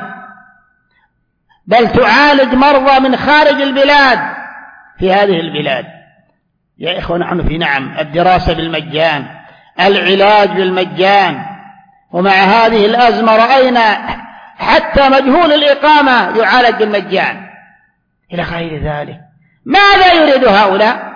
بل تعالج مرضى من خارج البلاد في هذه البلاد. يا إخوة نحن في نعم، الدراسة بالمجان، العلاج بالمجان، ومع هذه الأزمة رأينا حتى مجهول الإقامة يعالج بالمجان إلى غير ذلك. ماذا يريد هؤلاء؟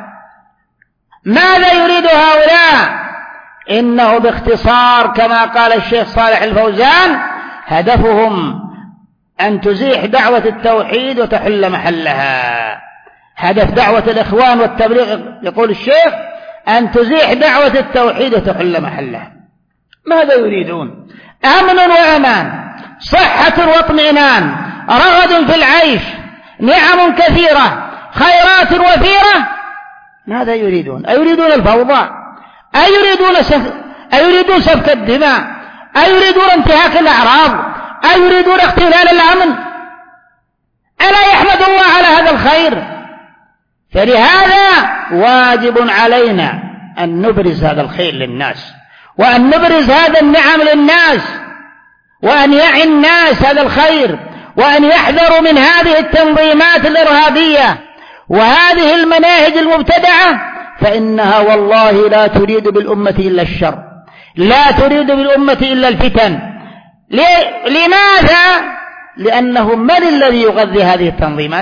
ماذا يريد هؤلاء؟ إنه باختصار كما قال الشيخ صالح الفوزان هدفهم أن تزيح دعوة التوحيد وتحل محلها. هدف دعوة الإخوان والتبليغ يقول الشيخ أن تزيح دعوة التوحيد وتحل محلها. ماذا يريدون؟ أمن وأمان، صحة واطمئنان، رغد في العيش، نعم كثيرة، خيرات وفيرة. ماذا يريدون؟ أيريدون الفوضى؟ أيريدون سف... أيريدون سفك الدماء؟ أيريدون انتهاك الأعراض؟ أيريدون اختلال الأمن؟ ألا يحمد الله على هذا الخير؟ فلهذا واجب علينا أن نبرز هذا الخير للناس، وأن نبرز هذا النعم للناس، وأن يعي الناس هذا الخير، وأن يحذروا من هذه التنظيمات الإرهابية وهذه المناهج المبتدعة، فإنها والله لا تريد بالأمة إلا الشر، لا تريد بالأمة إلا الفتن. لماذا؟ لأنه من الذي يغذي هذه التنظيمات؟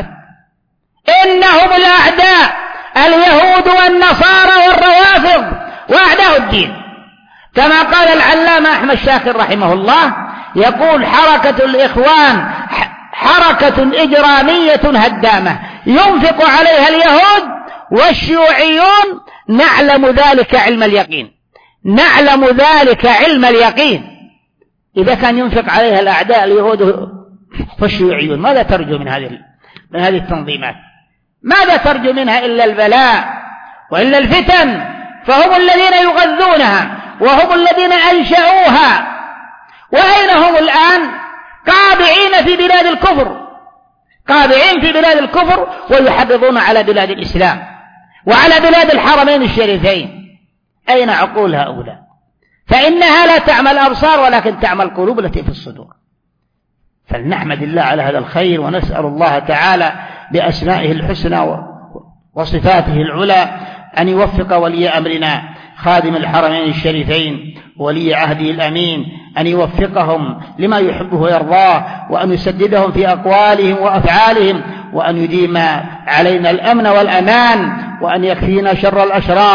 إنهم الأعداء، اليهود والنصارى والروافض وأعداء الدين. كما قال العلامة أحمد شاكر رحمه الله، يقول حركة الإخوان حركة إجرامية هدامة ينفق عليها اليهود والشيوعيون، نعلم ذلك علم اليقين، نعلم ذلك علم اليقين. إذا كان ينفق عليها الأعداء اليهود والشيوعيون، ماذا ترجو من هذه من هذه التنظيمات؟ ماذا ترجو منها إلا البلاء وإلا الفتن؟ فهم الذين يغذونها وهم الذين أنشأوها. وأين هم الآن؟ قابعين في بلاد الكفر، قابعين في بلاد الكفر ويحرضون على بلاد الإسلام وعلى بلاد الحرمين الشريفين. أين عقول هؤلاء؟ فإنها لا تعمل الأبصار ولكن تعمل القلوب التي في الصدور. فلنحمد الله على هذا الخير، ونسأل الله تعالى بأسمائه الحسنى وصفاته العلى أن يوفق ولي أمرنا خادم الحرمين الشريفين ولي عهده الأمين، أن يوفقهم لما يحبه ويرضاه، وأن يسددهم في أقوالهم وأفعالهم، وأن يديم علينا الأمن والأمان، وأن يكفينا شر الأشرار،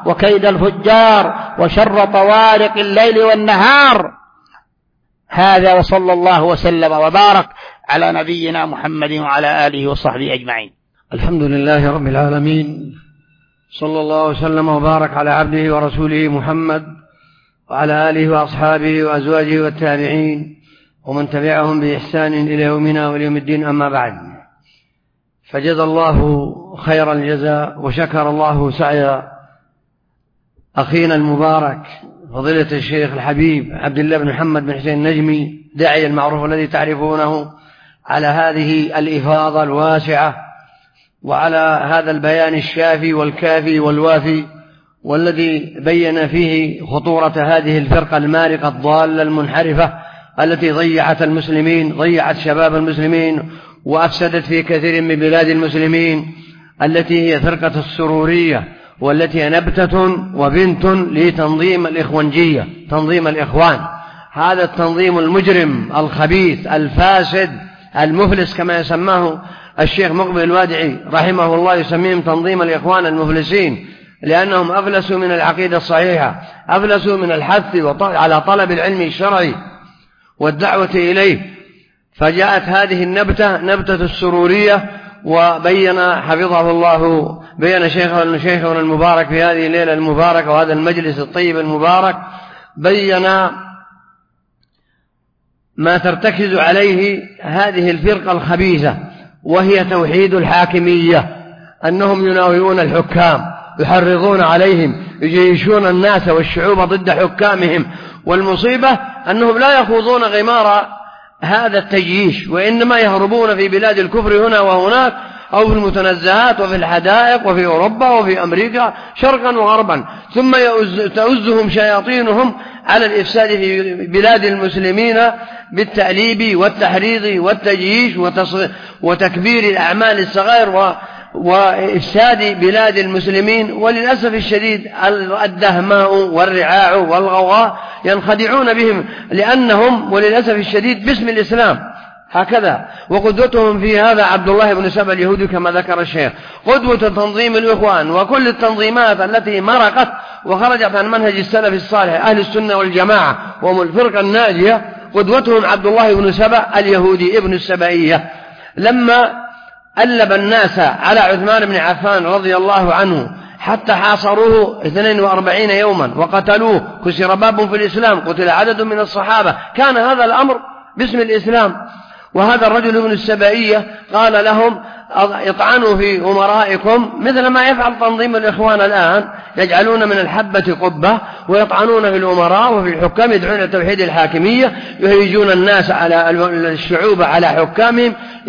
وكيد الفجار وشر طوارق الليل والنهار. هذا، وصلى الله وسلم وبارك على نبينا محمد وعلى آله وصحبه أجمعين. الحمد لله رب العالمين، صلى الله وسلم وبارك على عبده ورسوله محمد وعلى آله وأصحابه وأزواجه والتابعين ومن تبعهم بإحسان إلى يومنا واليوم الدين. أما بعد، فجزى الله خير الجزاء وشكر الله سعي أخينا المبارك فضيلة الشيخ الحبيب عبد الله بن محمد بن حسين النجمي داعي المعروف الذي تعرفونه على هذه الإفاضة الواسعة وعلى هذا البيان الشافي والكافي والوافي، والذي بين فيه خطورة هذه الفرقة المارقة الضالة المنحرفة التي ضيعت المسلمين، ضيعت شباب المسلمين وأفسدت في كثير من بلاد المسلمين، التي هي فرقة السرورية، والتي هي نبتة وبنت لتنظيم الإخوانجية، تنظيم الإخوان. هذا التنظيم المجرم الخبيث الفاسد المفلس كما يسماه الشيخ مقبل الوادعي رحمه الله، يسميهم تنظيم الإخوان المفلسين، لأنهم أفلسوا من العقيدة الصحيحة، أفلسوا من الحث على طلب العلم الشرعي والدعوة إليه. فجاءت هذه النبتة نبتة السرورية، وبين حفظه الله بين شيخنا شيخنا المبارك في هذه الليلة المباركة وهذا المجلس الطيب المبارك، بين ما ترتكز عليه هذه الفرقة الخبيثة، وهي توحيد الحاكمية، أنهم يناوئون الحكام، يحرضون عليهم، يجيشون الناس والشعوب ضد حكامهم. والمصيبة أنهم لا يخوضون غمار هذا التجييش، وإنما يهربون في بلاد الكفر هنا وهناك، أو في المتنزهات وفي الحدائق وفي أوروبا وفي أمريكا شرقا وغربا، ثم تؤزهم شياطينهم على الإفساد في بلاد المسلمين بالتأليب والتحريض والتجييش وتكبير الأعمال الصغائر وإفساد بلاد المسلمين. وللأسف الشديد الدهماء والرعاع والغواء ينخدعون بهم، لأنهم وللأسف الشديد باسم الإسلام هكذا. وقدوتهم في هذا عبد الله بن سبأ اليهودي كما ذكر الشيخ، قدوة تنظيم الإخوان وكل التنظيمات التي مرقت وخرجت عن منهج السلف الصالح أهل السنة والجماعة وهم الفرقة الناجية. قدوتهم عبد الله بن سبأ اليهودي ابن السبائية، لما ألب الناس على عثمان بن عفان رضي الله عنه حتى حاصروه اثنين وأربعين يوما وقتلوه، كسر باب في الإسلام، قتل عدد من الصحابة، كان هذا الأمر باسم الإسلام. وهذا الرجل ابن السبائية قال لهم اطعنوا في أمرائكم مثل ما يفعل تنظيم الإخوان الآن، يجعلون من الحبة قبة ويطعنون في الأمراء وفي الحكام، يدعون إلى توحيد الحاكمية، يهيجون الناس على الشعوب على حكامهم،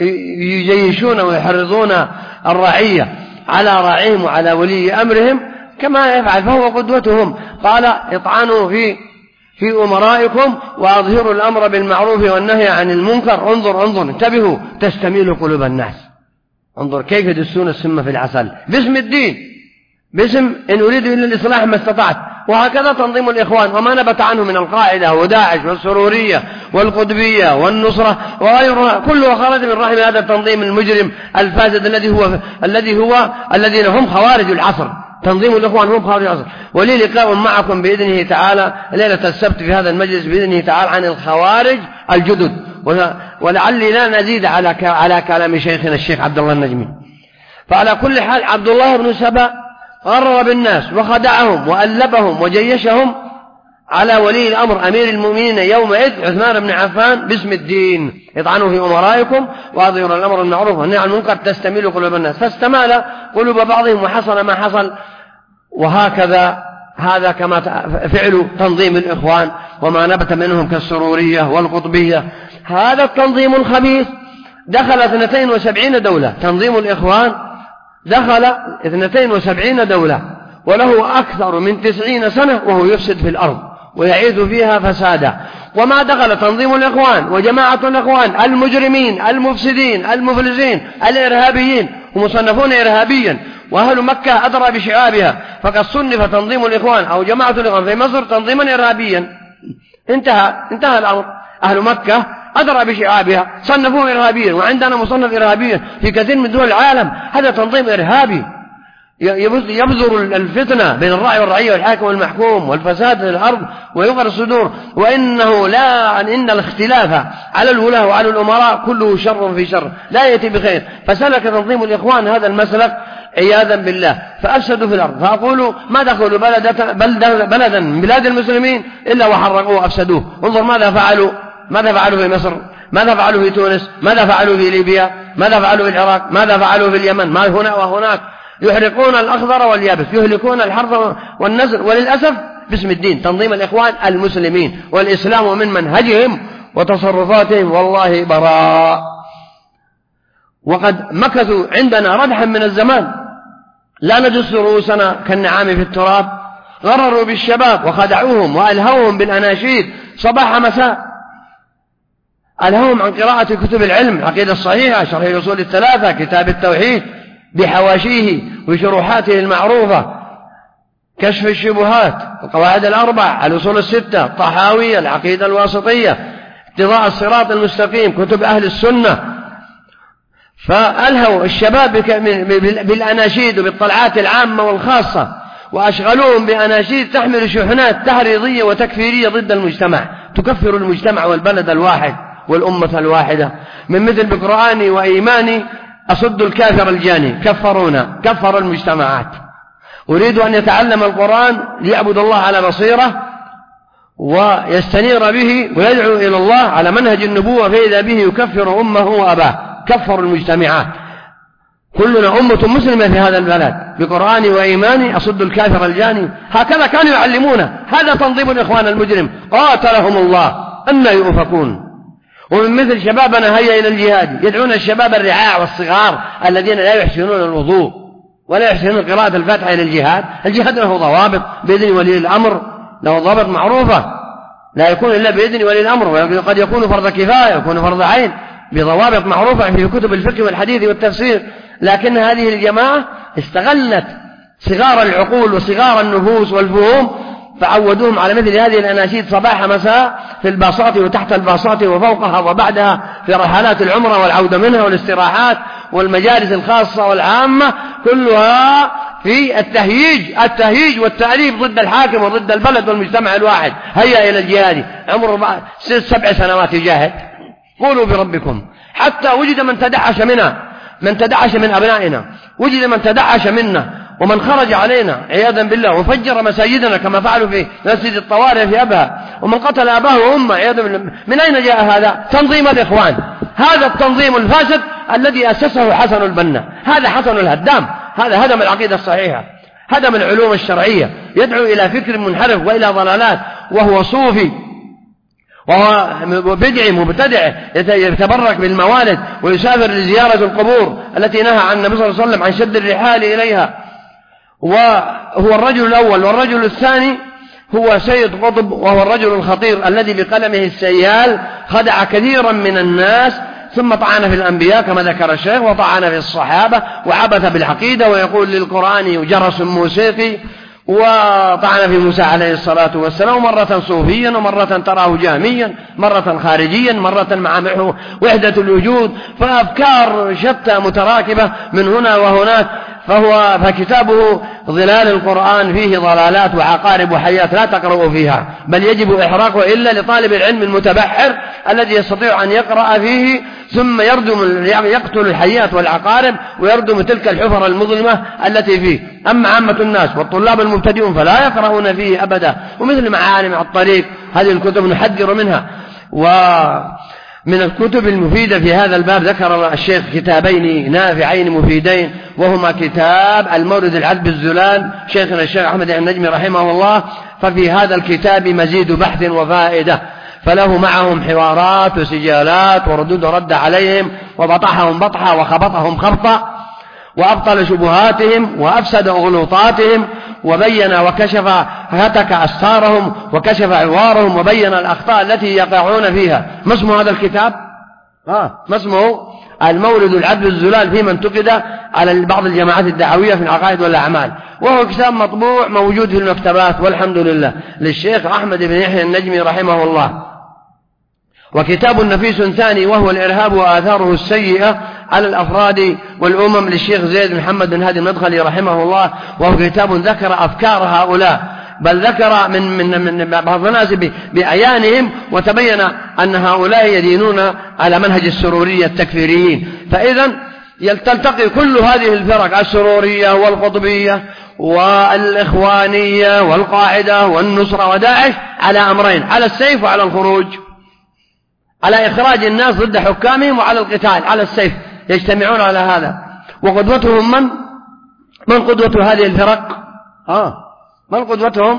يجيشون ويحرضون الرعية على راعيهم وعلى ولي أمرهم كما يفعل، فهو قدوتهم. قال اطعنوا في في أمرائكم وأظهروا الأمر بالمعروف والنهي عن المنكر. انظر انظر انتبهوا، تستميل قلوب الناس. انظر كيف يدسون السم في العسل باسم الدين، باسم إن أريد إلا الإصلاح ما استطعت. وهكذا تنظيم الإخوان وما نبت عنه من القاعدة وداعش والسرورية والقطبية والنصرة وغيرها، كله خرج من رحم هذا التنظيم المجرم الفاسد الذي هو الذي هو الذين هم خوارج العصر. تنظيم الإخوان هم خوارج العصر. ولي لقاء معكم بإذنه تعالى ليلة السبت في هذا المجلس بإذنه تعالى عن الخوارج الجدد، ولعلي لا نزيد على على كلام شيخنا الشيخ عبد الله النجمي. فعلى كل حال عبد الله بن سبأ غرر بالناس وخدعهم وألبهم وجيشهم على ولي الأمر أمير المؤمنين يومئذ عثمان بن عفان باسم الدين، اطعنوا في أمرائكم وأظهروا الأمر بالمعروف والنهي عن المنكر تستميل قلوب الناس. فاستمال قلوب بعضهم وحصل ما حصل. وهكذا هذا كما فعل تنظيم الإخوان وما نبت منهم كالسرورية والقطبية. هذا التنظيم الخبيث دخل اثنتين وسبعين دولة، تنظيم الإخوان دخل اثنتين وسبعين دولة وله أكثر من تسعين سنة وهو يفسد في الأرض ويعيث فيها فسادا. وما دخل تنظيم الإخوان وجماعة الإخوان المجرمين المفسدين المفلسين الإرهابيين ومصنفون إرهابيا، وأهل مكة أدرى بشعابها، فقد صنف تنظيم الإخوان أو جماعة الإخوان في مصر تنظيما إرهابيا. انتهى انتهى الأمر. أهل مكة أدرى بشعابها صنفوه إرهابيا، وعندنا مصنف إرهابيا في كثير من دول العالم. هذا تنظيم إرهابي يبذر الفتنة بين الراعي والرعية والحاكم والمحكوم والفساد في الأرض ويغر الصدور. وإنه لا إن الاختلاف على الولاة وعلى الأمراء كله شر في شر لا يأتي بخير. فسلك تنظيم الإخوان هذا المسلك عياذا بالله فأفسدوا في الأرض. فأقول ما دخلوا بلدة بلدا من بلاد المسلمين إلا وحرقوه وأفسدوه. انظر ماذا فعلوا ماذا فعلوا في مصر، ماذا فعلوا في تونس، ماذا فعلوا في ليبيا، ماذا فعلوا في العراق، ماذا فعلوا في اليمن، ما هنا وهناك. يحرقون الأخضر واليابس، يهلكون الحرث والنسل. وللأسف باسم الدين تنظيم الإخوان المسلمين والإسلام من منهجهم وتصرفاتهم والله براء. وقد مكثوا عندنا ردحا من الزمان لا ندس رؤوسنا كالنعام في التراب. غرروا بالشباب وخدعوهم وألهوهم بالأناشيد صباح مساء. ألهوهم عن قراءة كتب العلم، العقيدة الصحيحة، شرح الأصول الثلاثة، كتاب التوحيد بحواشيه وشروحاته المعروفة، كشف الشبهات، القواعد الأربع، الأصول الستة، الطحاوية، العقيدة الواسطية، اقتضاء الصراط المستقيم، كتب أهل السنة. فألهوا الشباب بالأناشيد وبالطلعات العامة والخاصة، وأشغلوهم بأناشيد تحمل شحنات تحريضية وتكفيرية ضد المجتمع، تكفر المجتمع والبلد الواحد والأمة الواحدة. من مثل بقرآني وإيماني أصد الكافر الجاني، كفرونا، كفر المجتمعات. أريد أن يتعلم القرآن ليعبد الله على بصيرة ويستنير به ويدعو إلى الله على منهج النبوة، فإذا به يكفر أمه وأباه، كفر المجتمعات. كلنا أمة مسلمة في هذا البلد، بقرآني وإيماني أصد الكافر الجاني. هكذا كانوا يعلمون. هذا تنظيم الإخوان المجرم قاتلهم الله أن يؤفكون. ومن مثل شبابنا هيا إلى الجهاد، يدعون الشباب الرعاع والصغار الذين لا يحسنون الوضوء ولا يحسنون قراءة الفاتحة إلى الجهاد. الجهاد له ضوابط بإذن ولي الأمر، له ضوابط معروفة، لا يكون إلا بإذن ولي الأمر، وقد يكون فرض كفاية، يكون فرض عين بضوابط معروفة في كتب الفقه والحديث والتفسير. لكن هذه الجماعة استغلت صغار العقول وصغار النفوس والفهوم، فعودوهم على مثل هذه الأناشيد صباح مساء في الباصات وتحت الباصات وفوقها وبعدها في رحلات العمرة والعودة منها والاستراحات والمجالس الخاصة والعامة، كلها في التهييج التهييج والتأليف ضد الحاكم وضد البلد والمجتمع الواحد. هيا إلى الجهاد، عمره سبع سنوات يجاهد. قولوا بربكم. حتى وجد من تدعش منا، من تدعش من أبنائنا، وجد من تدعش منا ومن خرج علينا عياذا بالله وفجر مساجدنا كما فعلوا في مسجد الطوارئ في أبها، ومن قتل أباه وأمه عياذا بالله. من أين جاء هذا؟ تنظيم الإخوان. هذا التنظيم الفاسد الذي أسسه حسن البنا، هذا حسن الهدام، هذا هدم العقيدة الصحيحة، هدم العلوم الشرعية، يدعو إلى فكر منحرف وإلى ضلالات، وهو صوفي وهو بدعي مبتدع يتبرك بالموالد ويسافر لزيارة القبور التي نهى عن النبي صلى الله عليه وسلم عن شد الرحال إليها. وهو الرجل الأول. والرجل الثاني هو سيد قطب، وهو الرجل الخطير الذي بقلمه السيال خدع كثيرا من الناس، ثم طعن في الأنبياء كما ذكر الشيخ، وطعن في الصحابة، وعبث بالعقيدة ويقول للقرآن جرس موسيقي، وطعن في موسى عليه الصلاة والسلام، مرة صوفيا ومرة تراه جاميا، مرة خارجيا، مرة مع وحدة الوجود، فأفكار شتى متراكبة من هنا وهناك. فهو فكتابه ظلال القرآن فيه ضلالات وعقارب وحيات لا تقرأ فيها، بل يجب إحراقه إلا لطالب العلم المتبحر الذي يستطيع أن يقرأ فيه ثم يردم يقتل الحيات والعقارب ويردم تلك الحفر المظلمة التي فيه. أما عامة الناس والطلاب المبتدئون فلا يقرؤون فيه أبدا. ومثل معالم الطريق هذه الكتب نحذر منها. ومن الكتب المفيدة في هذا الباب ذكر الشيخ كتابين نافعين مفيدين، وهما كتاب المورد العذب الزلال شيخنا الشيخ أحمد النجمي رحمه الله، ففي هذا الكتاب مزيد بحث وفائدة، فله معهم حوارات وسجالات وردود رد عليهم، وبطحهم بطحا وخبطهم خبطا، وأبطل شبهاتهم وأفسد أغلوطاتهم، وبين وكشف هتك أستارهم وكشف عوارهم، وبين الأخطاء التي يقعون فيها. ما اسم هذا الكتاب؟ آه ما اسمه؟ المورد العذب الزلال فيما انتقد على بعض الجماعات الدعوية في العقائد والأعمال، وهو كتاب مطبوع موجود في المكتبات والحمد لله للشيخ أحمد بن يحيى النجمي رحمه الله. وكتاب نفيس ثاني وهو الإرهاب وآثاره السيئة على الأفراد والأمم للشيخ زيد بن محمد بن هادي المدخلي رحمه الله، وهو كتاب ذكر أفكار هؤلاء، بل ذكر من من من بعض الناس بأعيانهم، وتبين أن هؤلاء يدينون على منهج السرورية التكفيريين. فإذا تلتقي كل هذه الفرق السرورية والقطبية والإخوانية والقاعدة والنصرة وداعش على أمرين: على السيف وعلى الخروج، على إخراج الناس ضد حكامهم وعلى القتال على السيف، يجتمعون على هذا. وقدوتهم من؟ من قدوة هذه الفرق؟ آه من قدوتهم؟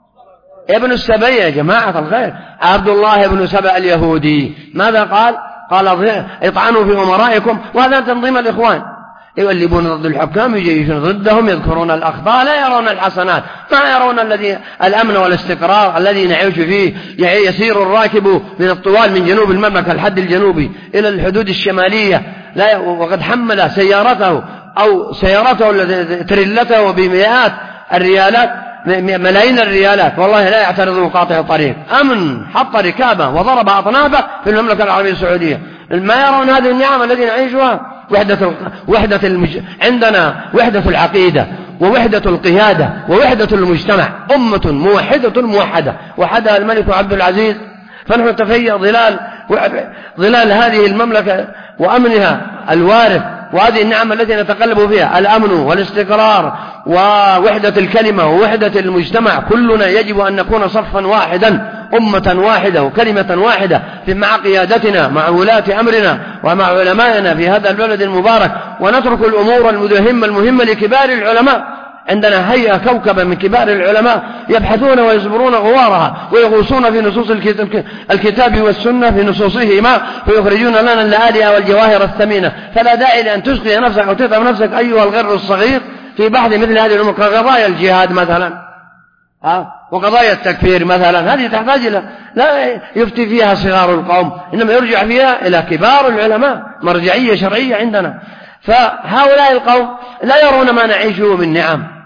ابن السبع يا جماعة الخير، عبد الله بن سبع اليهودي. ماذا قال؟ قال اطعنوا في أمرائكم، وهذا تنظيم الإخوان، يولبون ضد الحكام، يجيشون ضدهم، يذكرون الأخطاء، لا يرون الحسنات، ما يرون الذي الأمن والاستقرار الذي نعيش فيه. يسير الراكب من الطوال من جنوب المملكة الحد الجنوبي إلى الحدود الشمالية، لا وقد حمل سيارته أو سيارته تريلته بمئات الريالات، ملايين الريالات، والله لا يعترض مقاطع الطريق، أمن، حط ركابه وضرب أطنابه في المملكة العربية السعودية. ما يرون هذه النعم التي نعيشها؟ وحدة وحدة المج... عندنا وحدة العقيدة ووحدة القيادة ووحدة المجتمع، أمة موحدة موحدة وحدها الملك عبد العزيز. فنحن نتفيأ ظلال ظلال هذه المملكة وأمنها الوارث، وهذه النعم التي نتقلب فيها، الأمن والاستقرار ووحدة الكلمة ووحدة المجتمع. كلنا يجب أن نكون صفا واحدا، أمة واحدة وكلمة واحدة مع قيادتنا، مع ولاة أمرنا ومع علمائنا في هذا البلد المبارك، ونترك الأمور المهمة المهمة لكبار العلماء. عندنا هيئة كوكبة من كبار العلماء يبحثون ويصبرون غوارها ويغوصون في نصوص الكتاب والسنة في نصوصهما، فيخرجون لنا اللآلئ والجواهر الثمينة. فلا داعي لأن تشقي نفسك أو تتعب نفسك أيها الغر الصغير في بحث مثل هذه الأمور كقضايا الجهاد مثلا، ها وقضايا التكفير مثلا. هذه تحتاج إلى لا يفتي فيها صغار القوم، إنما يرجع فيها إلى كبار العلماء، مرجعية شرعية عندنا. فهؤلاء القوم لا يرون ما نعيشه من نعم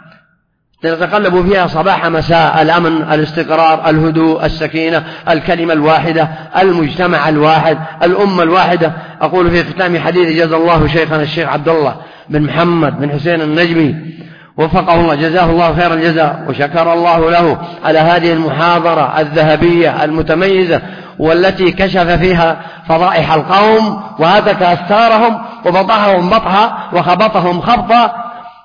نتقلب فيها صباح مساء: الأمن، الاستقرار، الهدوء، السكينة، الكلمة الواحدة، المجتمع الواحد، الأمة الواحدة. أقول في ختام حديث: جزا الله شيخنا الشيخ عبد الله بن محمد بن حسين النجمي وفقه الله، جزاه الله خير الجزاء، وشكر الله له على هذه المحاضرة الذهبية المتميزة، والتي كشف فيها فضائح القوم وهتك أستارهم وبطحهم بطحا وخبطهم خبطا.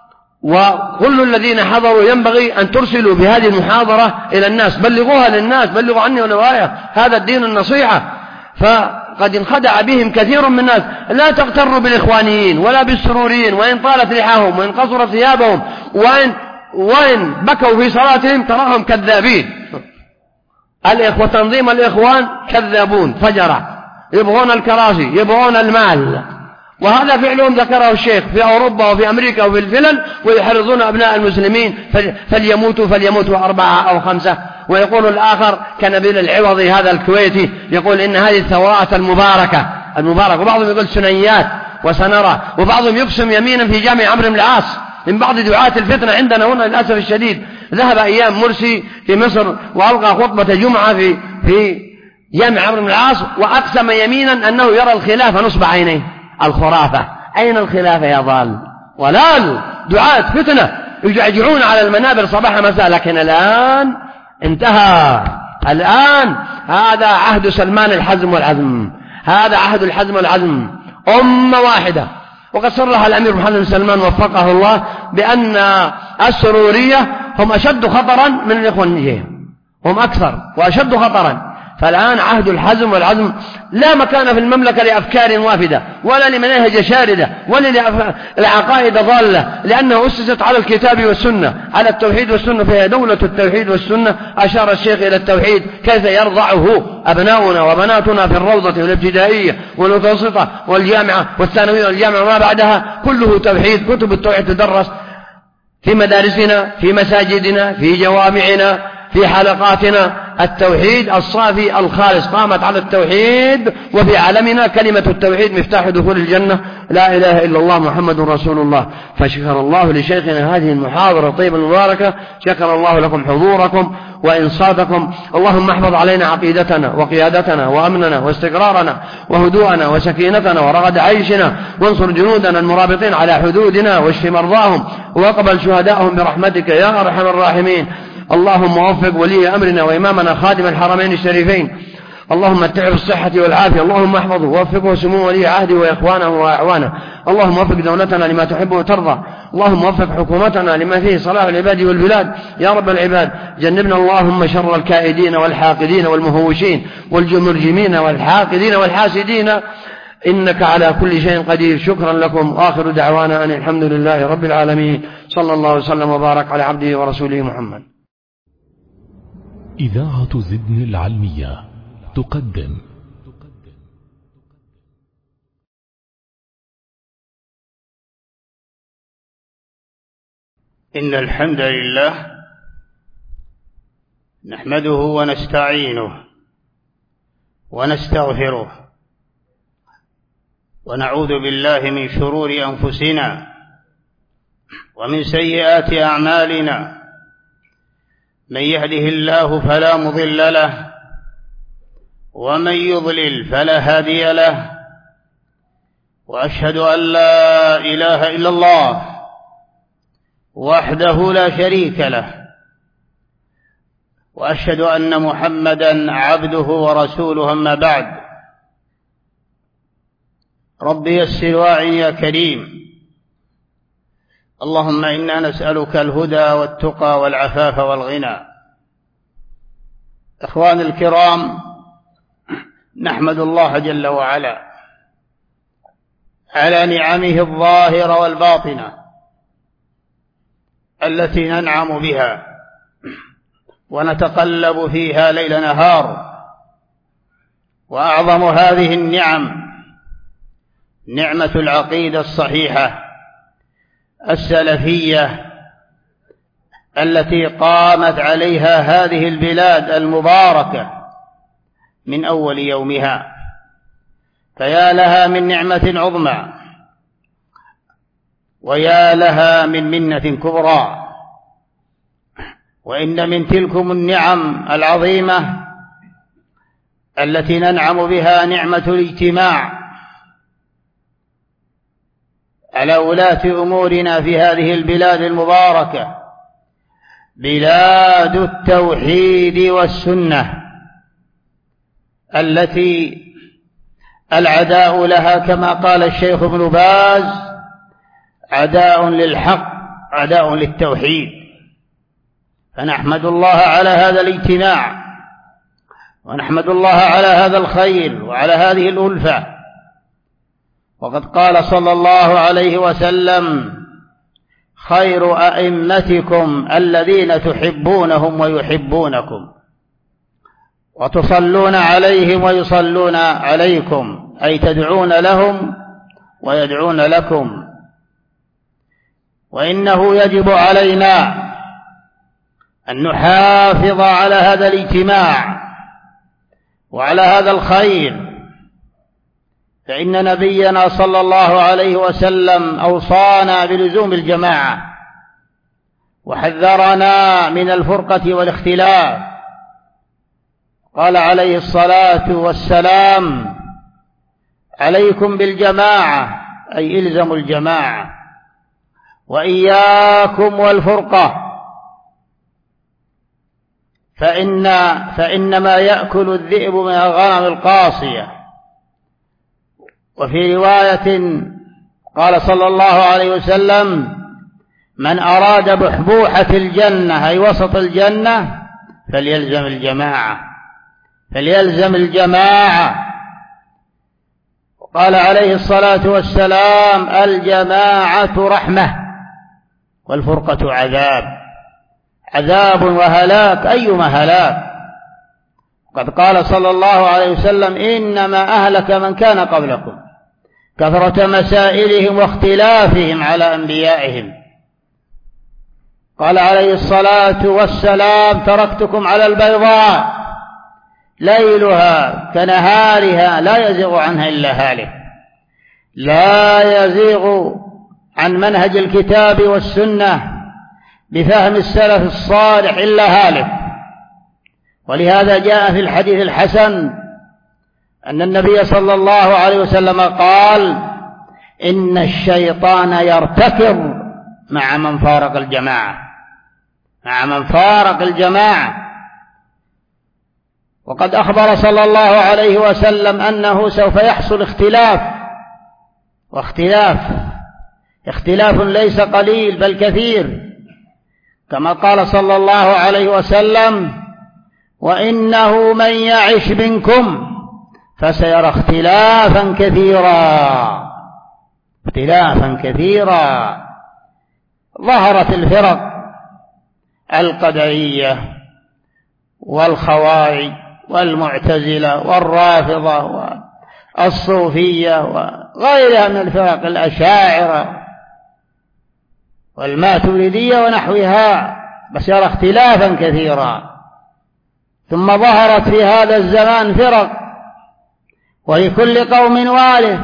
وكل الذين حضروا ينبغي أن ترسلوا بهذه المحاضرة إلى الناس، بلغوها للناس، بلغوا عني ونوايا، هذا الدين النصيحة. فقد انخدع بهم كثير من الناس. لا تغتروا بالإخوانيين ولا بالسروريين، وإن طالت ريحهم وإن قصرت ثيابهم وإن, وإن بكوا في صلاتهم تراهم كذابين. الإخوة تنظيم الإخوان كذابون فجرة، يبغون الكراسي، يبغون المال، وهذا فعلهم ذكره الشيخ في أوروبا وفي أمريكا وفي الفلل، ويحرضون أبناء المسلمين فليموتوا فليموتوا أربعة أو خمسة. ويقول الآخر كنبيل العوضي هذا الكويتي يقول إن هذه الثورات المباركة المباركة وبعضهم يقول سنيات وسنرى، وبعضهم يقسم يمينا في جامع عمرو بن العاص من بعض دعاة الفتنة عندنا هنا للأسف الشديد. ذهب أيام مرسي في مصر وألقى خطبة جمعة في في جامع عمرو بن العاص، وأقسم يمينا أنه يرى الخلافة نصب عينيه. الخرافة، أين الخلافة يا ضال؟ ولال دعاة فتنة يجعجعون على المنابر صباح مساء. لكن الآن انتهى، الآن هذا عهد سلمان الحزم والعزم، هذا عهد الحزم والعزم، أمة واحدة. وقد صرح الأمير محمد بن سلمان وفقه الله بأن السرورية هم أشد خطرا من الإخوانية، هم أكثر وأشد خطرا. فالآن عهد الحزم والعزم، لا مكان في المملكة لأفكار وافدة ولا لمناهج شاردة ولا لعقائد ضالة، لأنها أسست على الكتاب والسنة، على التوحيد والسنة، فهي دولة التوحيد والسنة. أشار الشيخ إلى التوحيد كيف يرضعه أبناؤنا وبناتنا في الروضة والابتدائية والمتوسطة والجامعة والثانوية والجامعة وما بعدها، كله توحيد. كتب التوحيد تدرس في مدارسنا، في مساجدنا، في جوامعنا، في حلقاتنا التوحيد الصافي الخالص قامت على التوحيد، وفي عالمنا كلمة التوحيد مفتاح دخول الجنة، لا إله إلا الله محمد رسول الله. فشكر الله لشيخنا هذه المحاضرة الطيبة المباركة، شكر الله لكم حضوركم وإنصاتكم. اللهم احفظ علينا عقيدتنا وقيادتنا وأمننا واستقرارنا وهدوءنا وسكينتنا ورغد عيشنا، وانصر جنودنا المرابطين على حدودنا واشف مرضاهم واقبل شهداءهم برحمتك يا أرحم الراحمين. اللهم وفق ولي أمرنا وإمامنا خادم الحرمين الشريفين، اللهم متعه بالصحة والعافية، اللهم احفظه ووفقه سمو ولي عهده وإخوانه وأعوانه، اللهم وفق دولتنا لما تحب وترضى، اللهم وفق حكومتنا لما فيه صلاح العباد والبلاد يا رب العباد. جنبنا اللهم شر الكائدين والحاقدين والمهوشين والمرجمين والحاقدين والحاسدين، إنك على كل شيء قدير. شكرا لكم، آخر دعوانا أن الحمد لله رب العالمين، صلى الله وسلم وبارك على عبده ورسوله محمد. إذاعة زدن العلمية تقدم إن الحمد لله نحمده ونستعينه ونستغفره ونعوذ بالله من شرور أنفسنا ومن سيئات أعمالنا، من يهده الله فلا مضل له ومن يضلل فلا هادي له، وأشهد أن لا إله إلا الله وحده لا شريك له، وأشهد أن محمدا عبده ورسوله. أما بعد، رب يسر واعن يا كريم، اللهم إنا نسألك الهدى والتقى والعفاف والغنى. إخواني الكرام، نحمد الله جل وعلا على نعمه الظاهرة والباطنة التي ننعم بها ونتقلب فيها ليل نهار. وأعظم هذه النعم نعمة العقيدة الصحيحة السلفية التي قامت عليها هذه البلاد المباركة من أول يومها، فيا لها من نعمة عظمى ويا لها من منة كبرى. وإن من تلكم النعم العظيمة التي ننعم بها نعمة الاجتماع على ولاة أمورنا في هذه البلاد المباركة، بلاد التوحيد والسنة، التي العداء لها كما قال الشيخ ابن باز عداء للحق، عداء للتوحيد. فنحمد الله على هذا الاجتماع، ونحمد الله على هذا الخير وعلى هذه الألفة. وقد قال صلى الله عليه وسلم: خير أئمتكم الذين تحبونهم ويحبونكم وتصلون عليهم ويصلون عليكم، أي تدعون لهم ويدعون لكم. وإنه يجب علينا أن نحافظ على هذا الاجتماع وعلى هذا الخير، فإن نبينا صلى الله عليه وسلم أوصانا بلزوم الجماعة وحذرنا من الفرقة والاختلاف. قال عليه الصلاة والسلام: عليكم بالجماعة، أي إلزموا الجماعة، وإياكم والفرقة، فإن فإنما يأكل الذئب من الغنم القاصية. وفي رواية قال صلى الله عليه وسلم: من أراد بحبوحة الجنة، أي وسط الجنة، فليلزم الجماعة، فليلزم الجماعة. قال عليه الصلاة والسلام: الجماعة رحمة والفرقة عذاب، عذاب وهلاك، أيما هلاك. قد قال صلى الله عليه وسلم: إنما أهلك من كان قبلكم كثرة مسائلهم واختلافهم على أنبيائهم. قال عليه الصلاة والسلام: تركتكم على البيضاء ليلها كنهارها لا يزيغ عنها إلا هالك. لا يزيغ عن منهج الكتاب والسنة بفهم السلف الصالح إلا هالك. ولهذا جاء في الحديث الحسن أن النبي صلى الله عليه وسلم قال: إن الشيطان يرتكض مع من فارق الجماعة مع من فارق الجماعة وقد أخبر صلى الله عليه وسلم أنه سوف يحصل اختلاف، واختلاف اختلاف ليس قليل بل كثير، كما قال صلى الله عليه وسلم: وإنه من يعش منكم فسيرى اختلافا كثيرا اختلافا كثيرا. ظهرت الفرق القدرية والخوارج والمعتزلة والرافضة والصوفية وغيرها من الفرق، الأشاعرة والماتريدية ونحوها، بس يرى اختلافا كثيرا. ثم ظهرت في هذا الزمان فرق، ولكل قوم والد،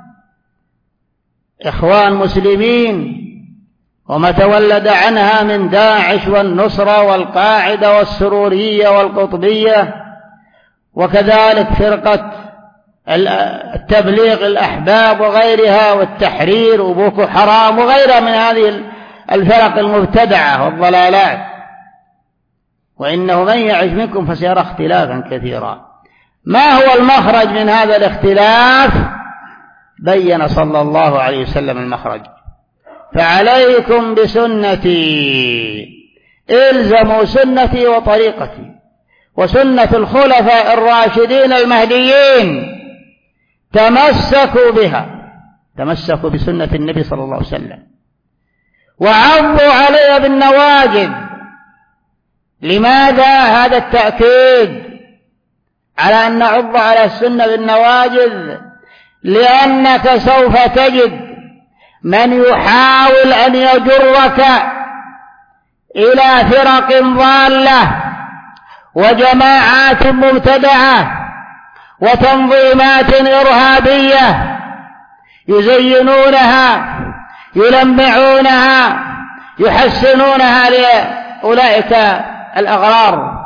إخوان مسلمين وما تولد عنها من داعش والنصرة والقاعدة والسرورية والقطبية، وكذلك فرقة التبليغ الأحباب وغيرها والتحرير وبوكو حرام وغيرها من هذه الفرق المبتدعة والضلالات. وإنه من يعش منكم فسيرى اختلافا كثيرا. ما هو المخرج من هذا الاختلاف؟ بين صلى الله عليه وسلم المخرج: فعليكم بسنتي، الزموا سنتي وطريقتي وسنة الخلفاء الراشدين المهديين، تمسكوا بها، تمسكوا بسنة النبي صلى الله عليه وسلم، وعضوا عليها بالنواجذ. لماذا هذا التأكيد على أن نعض على السنة بالنواجذ؟ لأنك سوف تجد من يحاول أن يجرك إلى فرق ضالة وجماعات مبتدعة وتنظيمات إرهابية يزينونها يلمعونها يحسنونها لأولئك الأغرار.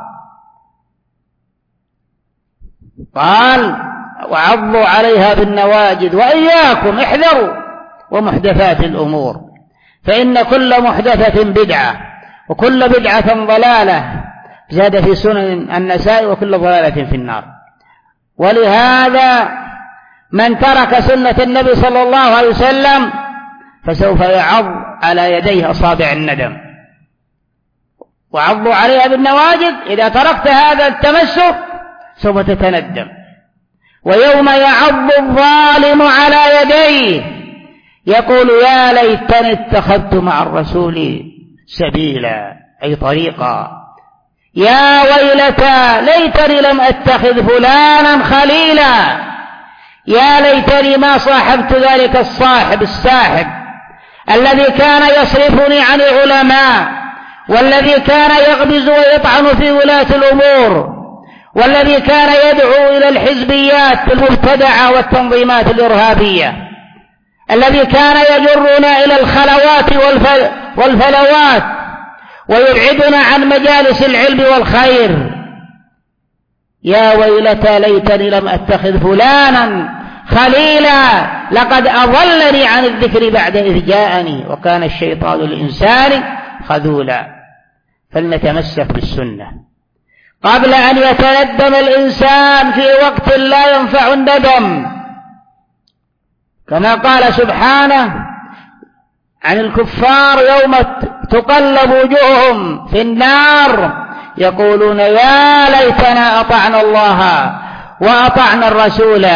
قال: وعضوا عليها بالنواجذ، وإياكم احذروا ومحدثات الأمور، فإن كل محدثة بدعة وكل بدعة ضلالة. زاد في سنن النسائي: وكل ضلالة في النار. ولهذا من ترك سنة النبي صلى الله عليه وسلم فسوف يعض على يديه أصابع الندم. وعضوا عليها بالنواجذ، إذا تركت هذا التمسك سوف تتندم. ويوم يعض الظالم على يديه يقول: يا ليتني اتخذت مع الرسول سبيلا، أي طريقا. يا ويلتى ليتني لم أتخذ فلانا خليلا، يا ليتني ما صاحبت ذلك الصاحب الساحب الذي كان يصرفني عن العلماء، والذي كان يغبز ويطعن في ولاة الأمور، والذي كان يدعو إلى الحزبيات المبتدعة والتنظيمات الإرهابية، الذي كان يجرنا إلى الخلوات والفلوات ويبعدنا عن مجالس العلم والخير. يا ويلتى ليتني لم أتخذ فلانا خليلا، لقد أضلني عن الذكر بعد إذ جاءني، وكان الشيطان للإنسان خذولا. فلنتمسك بالسنة قبل أن يتندم الإنسان في وقت لا ينفع الندم، كما قال سبحانه عن الكفار: يوم تقلب وجوههم في النار يقولون يا ليتنا أطعنا الله وأطعنا الرسول.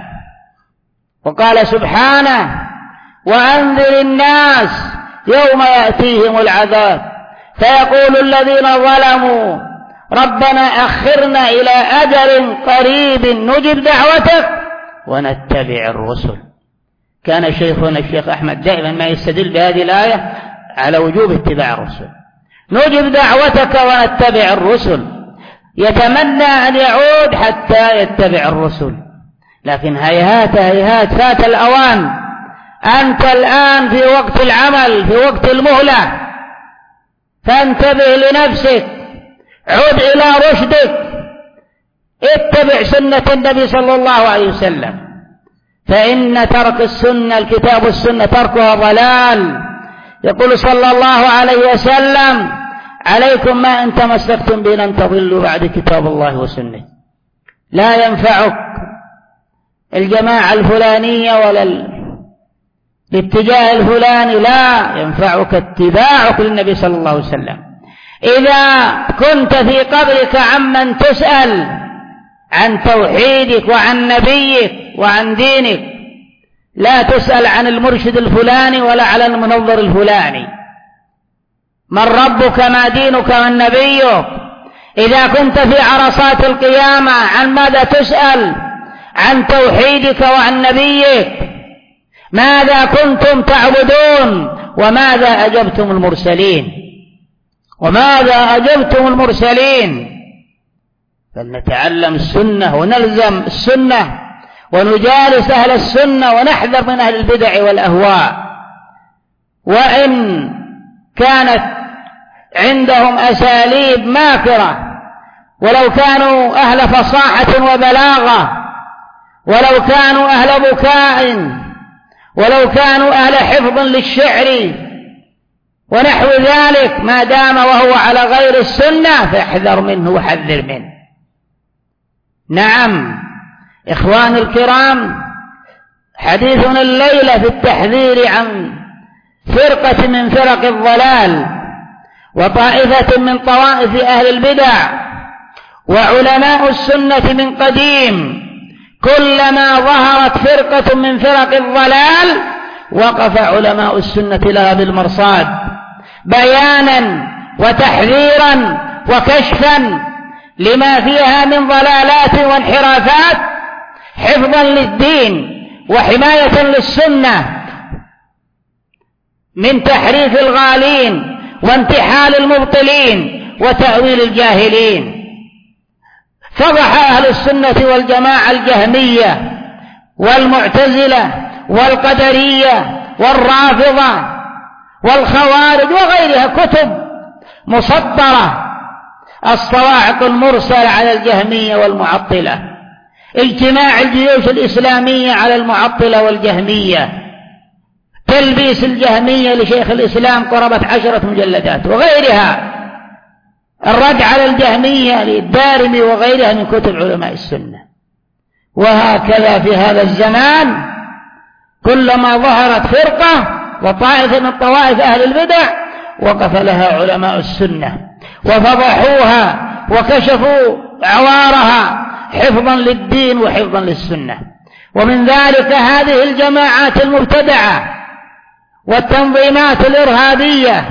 وقال سبحانه: وأنذر الناس يوم يأتيهم العذاب فيقول الذين ظلموا ربنا أخرنا إلى أجل قريب نجب دعوتك ونتبع الرسل. كان شيخنا الشيخ أحمد دائما ما يستدل بهذه الآية على وجوب اتباع الرسل، نجب دعوتك ونتبع الرسل. يتمنى أن يعود حتى يتبع الرسل، لكن هيهات هيهات فات الأوان. أنت الآن في وقت العمل، في وقت المهلة، فانتبه لنفسك، عد إلى رشدك، اتبع سنة النبي صلى الله عليه وسلم، فإن ترك السنة الكتاب والسنة تركها ضلال. يقول صلى الله عليه وسلم: عليكم ما أن تمسكتم به لن تضلوا بعد كتاب الله وسنة. لا ينفعك الجماعة الفلانية ولا الاتجاه الفلاني، لا ينفعك اتباعك للنبي صلى الله عليه وسلم. إذا كنت في قبرك عمن تسأل عن توحيدك وعن نبيك وعن دينك، لا تسأل عن المرشد الفلاني ولا على المنظر الفلاني. من ربك ما دينك من نبيك. إذا كنت في عرصات القيامة عن ماذا تسأل؟ عن توحيدك وعن نبيك. ماذا كنتم تعبدون وماذا أجبتم المرسلين وماذا أجبتم المرسلين. فلنتعلم السنة ونلزم السنة ونجالس أهل السنة ونحذر من أهل البدع والأهواء. وإن كانت عندهم أساليب ماكرة، ولو كانوا أهل فصاحة وبلاغة، ولو كانوا أهل بكاء، ولو كانوا أهل حفظ للشعر ونحو ذلك، ما دام وهو على غير السنة فاحذر منه وحذر منه. نعم إخواني الكرام، حديثنا الليلة في التحذير عن فرقة من فرق الضلال وطائفة من طوائف أهل البدع. وعلماء السنة من قديم كلما ظهرت فرقة من فرق الضلال وقف علماء السنة لها بالمرصاد بيانا وتحذيرا وكشفا لما فيها من ضلالات وانحرافات، حفظا للدين وحماية للسنة من تحريف الغالين وانتحال المبطلين وتأويل الجاهلين. فضح أهل السنة والجماعة الجهمية والمعتزلة والقدرية والرافضة والخوارج وغيرها كتب مصدرة، الصواعق المرسلة على الجهمية والمعطلة، اجتماع الجيوش الإسلامية على المعطلة والجهمية، تلبيس الجهمية لشيخ الإسلام قرابة عشرة مجلدات وغيرها، الرد على الجهمية للدارمي وغيرها من كتب علماء السنة. وهكذا في هذا الزمان كلما ظهرت فرقة وطائفة من طوائف أهل البدع وقف لها علماء السنة وفضحوها وكشفوا عوارها حفظا للدين وحفظا للسنة. ومن ذلك هذه الجماعات المبتدعة والتنظيمات الإرهابية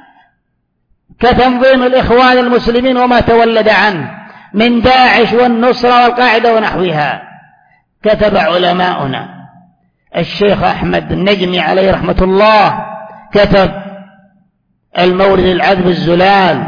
كتنظيم الإخوان المسلمين وما تولد عنه من داعش والنصرة والقاعدة ونحوها. كتب علماؤنا الشيخ أحمد النجمي عليه رحمة الله كتب المورد العذب الزلال،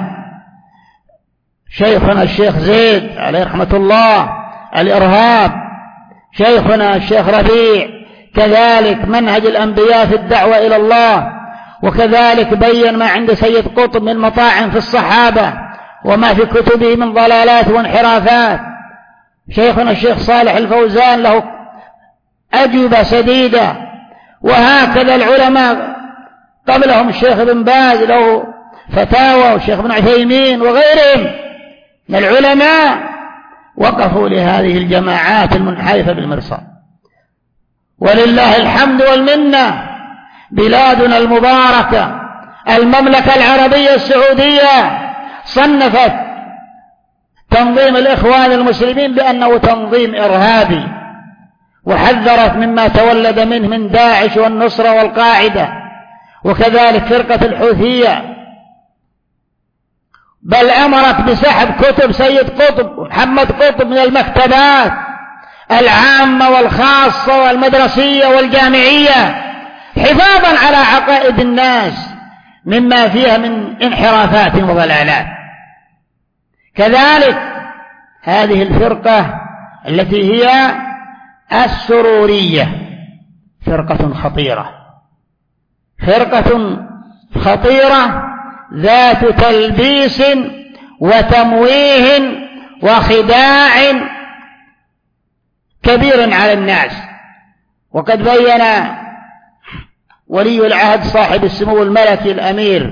شيخنا الشيخ زيد عليه رحمة الله الإرهاب، شيخنا الشيخ ربيع كذلك منهج الأنبياء في الدعوة إلى الله، وكذلك بين ما عند سيد قطب من مطاعن في الصحابة وما في كتبه من ضلالات وانحرافات. شيخنا الشيخ صالح الفوزان له أجوبة سديدة، وهكذا العلماء قبلهم الشيخ بن باز له فتاوى، والشيخ بن عثيمين وغيرهم من العلماء وقفوا لهذه الجماعات المنحرفة بالمرصاد. ولله الحمد والمنة، بلادنا المباركة المملكة العربية السعودية صنفت تنظيم الإخوان المسلمين بأنه تنظيم إرهابي، وحذرت مما تولد منه من داعش والنصرة والقاعدة، وكذلك فرقة الحوثية، بل أمرت بسحب كتب سيد قطب ومحمد قطب من المكتبات العامة والخاصة والمدرسية والجامعية حفاظا على عقائد الناس مما فيها من انحرافات وضلالات. كذلك هذه الفرقة التي هي السرورية فرقة خطيرة، فرقة خطيرة ذات تلبيس وتمويه وخداع كبير على الناس. وقد بين ولي العهد صاحب السمو الملكي الأمير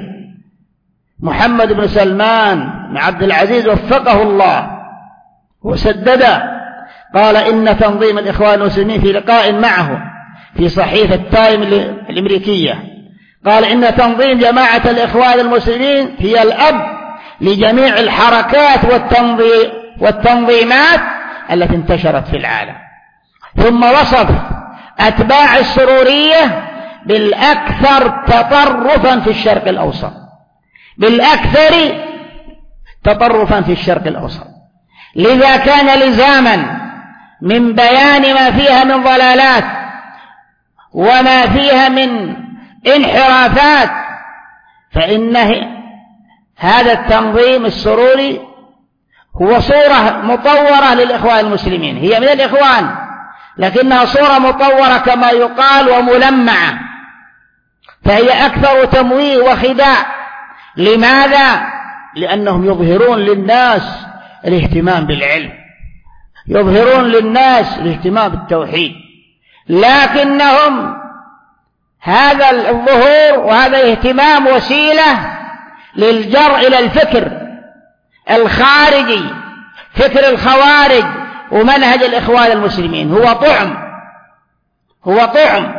محمد بن سلمان بن عبد العزيز وفقه الله وسدده، قال إن تنظيم الإخوان المسلمين في لقاء معه في صحيفة تايم الأمريكية، قال إن تنظيم جماعة الإخوان المسلمين هي الأب لجميع الحركات والتنظيمات التي انتشرت في العالم. ثم وصف أتباع السرورية بالأكثر تطرفا في الشرق الأوسط، بالأكثر تطرفا في الشرق الأوسط. لذا كان لزاما من بيان ما فيها من ضلالات وما فيها من انحرافات، فإن هذا التنظيم السروري هو صورة مطورة للإخوان المسلمين، هي من الإخوان لكنها صورة مطورة كما يقال وملمعة، فهي أكثر تمويه وخداع. لماذا؟ لأنهم يظهرون للناس الاهتمام بالعلم، يظهرون للناس الاهتمام بالتوحيد، لكنهم هذا الظهور وهذا الاهتمام وسيلة للجر إلى الفكر الخارجي، فكر الخوارج ومنهج الإخوان المسلمين هو طعم، هو طعم.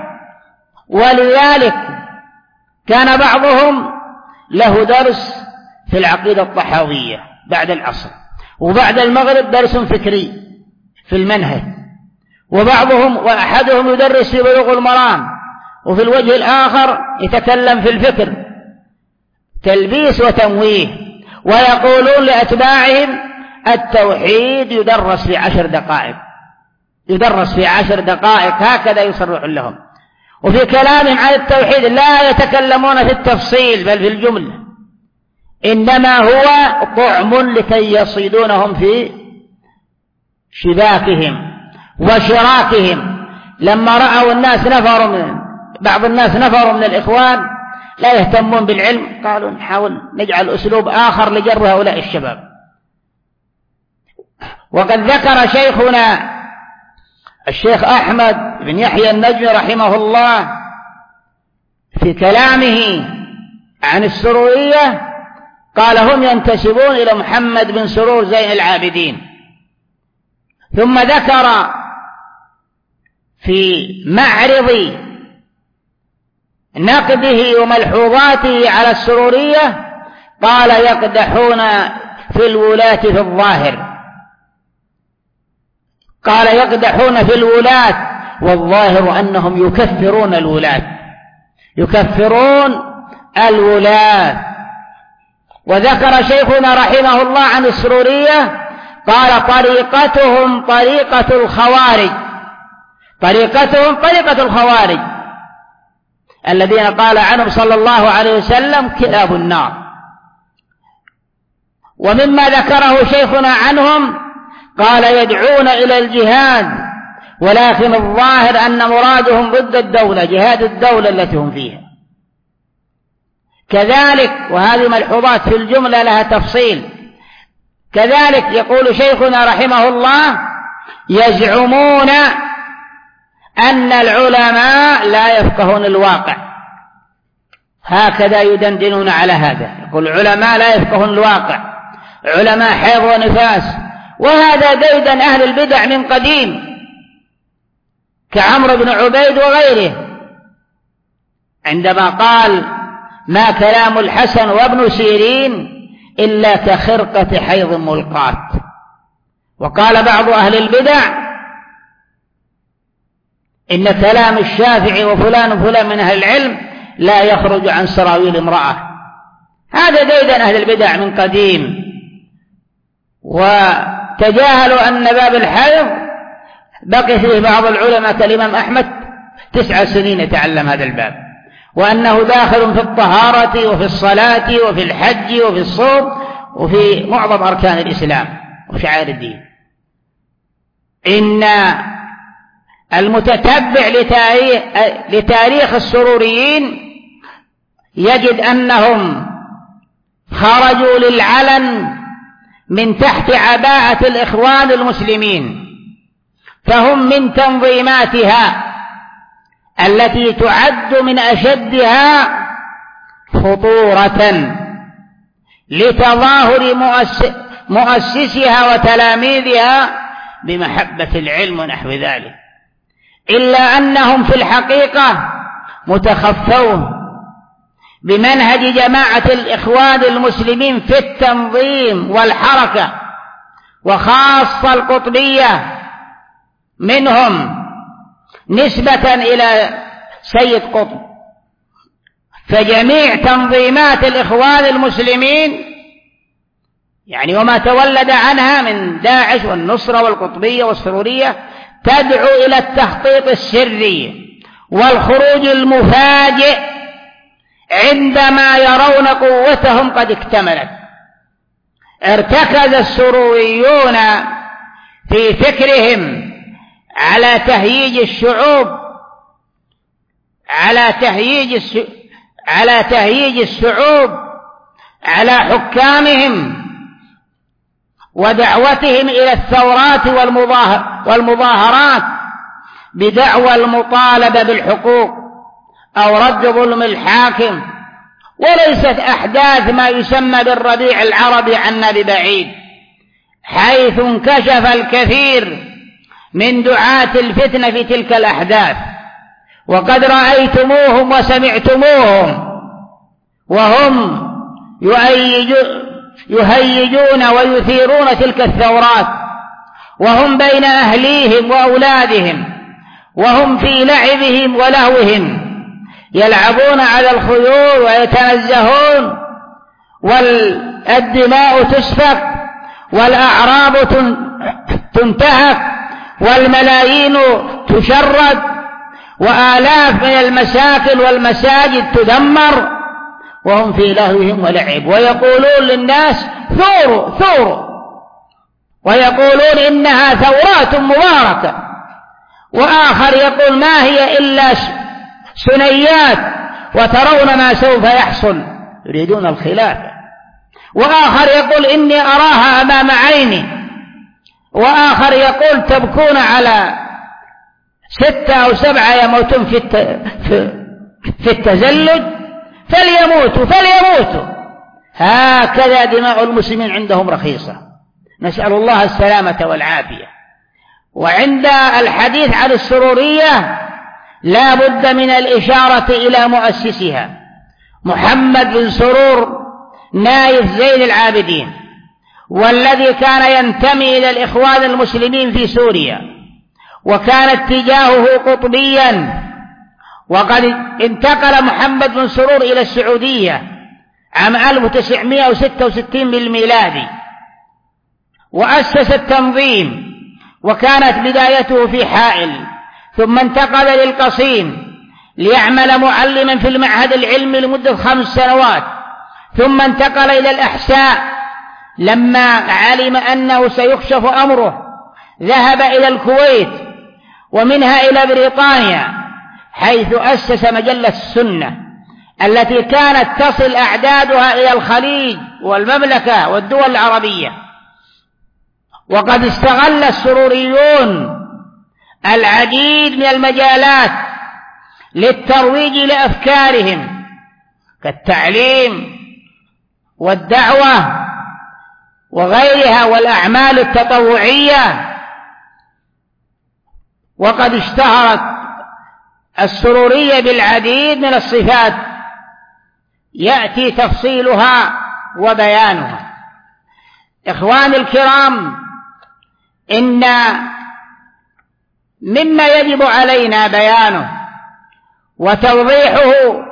ولذلك كان بعضهم له درس في العقيدة الطحاوية بعد العصر، وبعد المغرب درس فكري في المنهج، وبعضهم وأحدهم يدرس في بلوغ المرام، وفي الوجه الآخر يتكلم في الفكر، تلبيس وتمويه. ويقولون لأتباعهم التوحيد يدرس في عشر دقائق، يدرس في عشر دقائق، هكذا يصرح لهم. وفي كلامهم عن التوحيد لا يتكلمون في التفصيل بل في الجملة، إنما هو طعم لكي يصيدونهم في شباكهم وشراكهم. لما رأوا الناس نفروا من بعض الناس نفروا من الإخوان لا يهتمون بالعلم، قالوا نحاول نجعل أسلوب آخر لجر هؤلاء الشباب. وقد ذكر شيخنا الشيخ أحمد بن يحيى النجمي رحمه الله في كلامه عن السرورية، قال هم ينتسبون إلى محمد بن سرور زين العابدين. ثم ذكر في معرض نقده وملحوظاته على السرورية قال يقدحون في الولاة في الظاهر، قال يقدحون في الولاة والظاهر أنهم يكفرون الولاة، يكفرون الولاة. وذكر شيخنا رحمه الله عن السرورية قال طريقتهم طريقة الخوارج، طريقتهم طريقة الخوارج الذين قال عنهم صلى الله عليه وسلم كلاب النار. ومما ذكره شيخنا عنهم قال يدعون إلى الجهاد ولكن الظاهر أن مرادهم ضد الدولة، جهاد الدولة التي هم فيها. كذلك وهذه ملحوظات في الجملة لها تفصيل. كذلك يقول شيخنا رحمه الله يزعمون أن العلماء لا يفقهون الواقع، هكذا يدندنون على هذا، يقول العلماء لا يفقهون الواقع، علماء حيض ونفاس. وهذا ديدن أهل البدع من قديم كعمرو بن عبيد وغيره، عندما قال ما كلام الحسن وابن سيرين إلا كخرقة حيض ملقاة. وقال بعض أهل البدع إن كلام الشافعي وفلان وفلان من أهل العلم لا يخرج عن سراويل امرأة. هذا ديدن أهل البدع من قديم، وتجاهلوا أن باب الحيض بقي فيه بعض العلماء كالإمام أحمد تسع سنين يتعلم هذا الباب، وأنه داخل في الطهارة وفي الصلاة وفي الحج وفي الصوم وفي معظم أركان الإسلام وشعائر الدين. إن المتتبع لتاريخ السروريين يجد أنهم خرجوا للعلن من تحت عباءة الإخوان المسلمين، فهم من تنظيماتها التي تعد من أشدها خطورة لتظاهر مؤسسها وتلاميذها بمحبة العلم ونحو ذلك، إلا أنهم في الحقيقة متخفون بمنهج جماعة الإخوان المسلمين في التنظيم والحركة، وخاصة القطبية منهم نسبة إلى سيد قطب. فجميع تنظيمات الإخوان المسلمين يعني وما تولد عنها من داعش والنصرة والقطبية والسرورية تدعو إلى التخطيط السري والخروج المفاجئ عندما يرون قوتهم قد اكتملت. ارتكز السروريون في فكرهم على تهييج الشعوب على تهييج الس... على تهييج الشعوب على حكامهم ودعوتهم إلى الثورات والمظاهر والمظاهرات بدعوى المطالبة بالحقوق أو رد ظلم الحاكم، وليست أحداث ما يسمى بالربيع العربي عنا ببعيد، حيث انكشف الكثير من دعاة الفتنة في تلك الأحداث، وقد رأيتموهم وسمعتموهم وهم يهيجون ويثيرون تلك الثورات، وهم بين أهليهم وأولادهم، وهم في لعبهم ولهوهم يلعبون على الخيول ويتنزهون، والدماء تسفك والأعراض تنتهك والملايين تشرد وآلاف من المساكن والمساجد تدمر، وهم في لهوهم ولعب، ويقولون للناس ثوروا ثوروا، ويقولون إنها ثورات مباركة، وآخر يقول ما هي إلا سنيات وترون ما سوف يحصل، يريدون الخلافة، وآخر يقول إني أراها أمام عيني، وآخر يقول تبكون على ستة أو سبعة يموتون في في التزلج فليموتوا فليموتوا. هكذا دماء المسلمين عندهم رخيصة، نسأل الله السلامة والعافية. وعند الحديث عن السرورية لا بد من الإشارة إلى مؤسسها محمد بن سرور نايف زين العابدين، والذي كان ينتمي إلى الإخوان المسلمين في سوريا، وكان اتجاهه قطبيا. وقد انتقل محمد بن سرور إلى السعودية عام ألف وتسعمائة وستة وستين بالميلادي، وأسس التنظيم، وكانت بدايته في حائل، ثم انتقل للقصيم ليعمل معلما في المعهد العلمي لمدة خمس سنوات، ثم انتقل إلى الأحساء. لما علم أنه سيكشف أمره ذهب إلى الكويت ومنها إلى بريطانيا، حيث أسس مجلة السنة التي كانت تصل أعدادها إلى الخليج والمملكة والدول العربية. وقد استغل السروريون العديد من المجالات للترويج لأفكارهم كالتعليم والدعوة وغيرها والأعمال التطوعية. وقد اشتهرت السرورية بالعديد من الصفات يأتي تفصيلها وبيانها. إخوان الكرام، إن مما يجب علينا بيانه وتوضيحه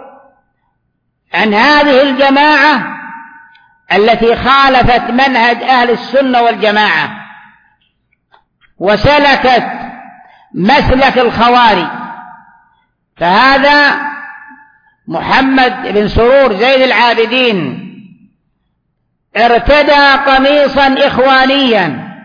عن هذه الجماعة التي خالفت منهج أهل السنة والجماعة وسلكت مسلك الخوارج، فهذا محمد بن سرور زين العابدين ارتدى قميصا إخوانيا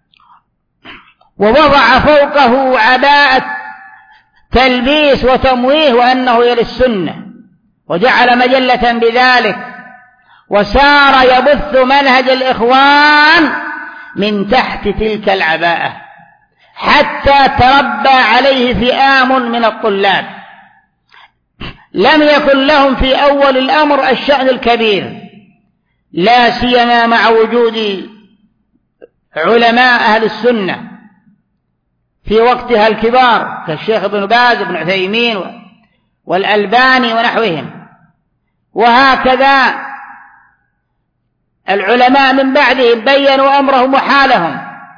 ووضع فوقه عباءة تلبيس وتمويه وأنه إلى السنة، وجعل مجلة بذلك، وسار يبث منهج الإخوان من تحت تلك العباءة حتى تربى عليه فئام من الطلاب لم يكن لهم في أول الأمر الشأن الكبير، لا سيما مع وجود علماء أهل السنة في وقتها الكبار كالشيخ ابن باز وابن عثيمين والألباني ونحوهم. وهكذا العلماء من بعدهم بيّنوا أمرهم وحالهم،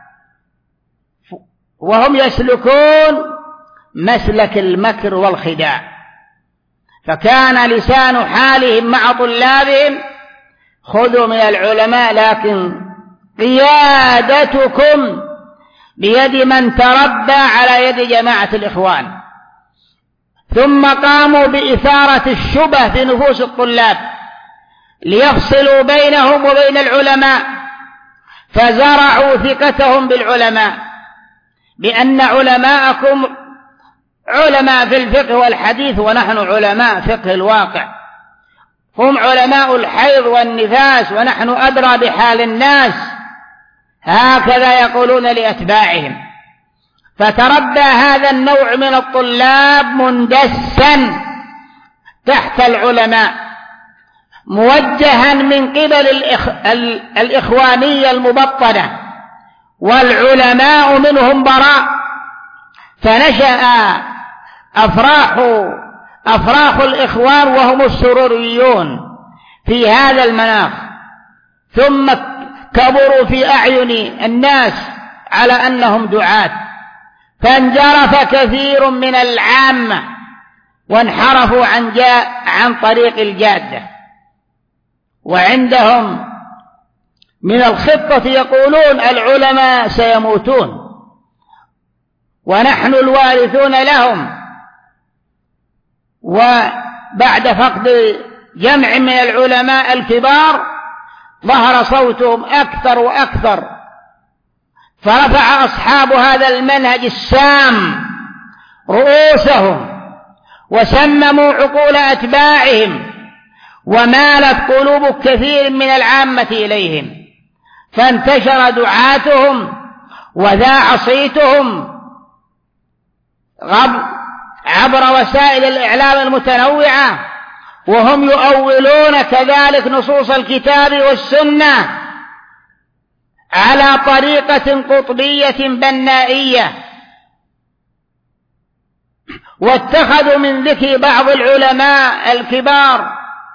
وهم يسلكون مسلك المكر والخداع، فكان لسان حالهم مع طلابهم: خذوا من العلماء لكن قيادتكم بيد من تربى على يد جماعة الإخوان. ثم قاموا بإثارة الشبه في نفوس الطلاب ليفصلوا بينهم وبين العلماء، فزرعوا ثقتهم بالعلماء بأن علماءكم علماء في الفقه والحديث ونحن علماء فقه الواقع، هم علماء الحيض والنفاس ونحن أدرى بحال الناس، هكذا يقولون لأتباعهم. فتربى هذا النوع من الطلاب مندسا تحت العلماء، موجها من قبل الإخ... الإخوانية المبطنة، والعلماء منهم براء، فنشأ أفراح أفراح الإخوان وهم السروريون في هذا المناخ، ثم كبروا في أعين الناس على أنهم دعاة، فانجرف كثير من العامة وانحرفوا عن, جاء عن طريق الجادة. وعندهم من الخطة يقولون: العلماء سيموتون ونحن الوارثون لهم. وبعد فقد جمع من العلماء الكبار ظهر صوتهم أكثر وأكثر، فرفع أصحاب هذا المنهج السام رؤوسهم وسمموا عقول أتباعهم، ومالت قلوب كثير من العامة إليهم، فانتشر دعاتهم وذاع صيتهم عبر وسائل الإعلام المتنوعة، وهم يؤولون كذلك نصوص الكتاب والسنة على طريقة قطبية بنائية، واتخذوا من ذكر بعض العلماء الكبار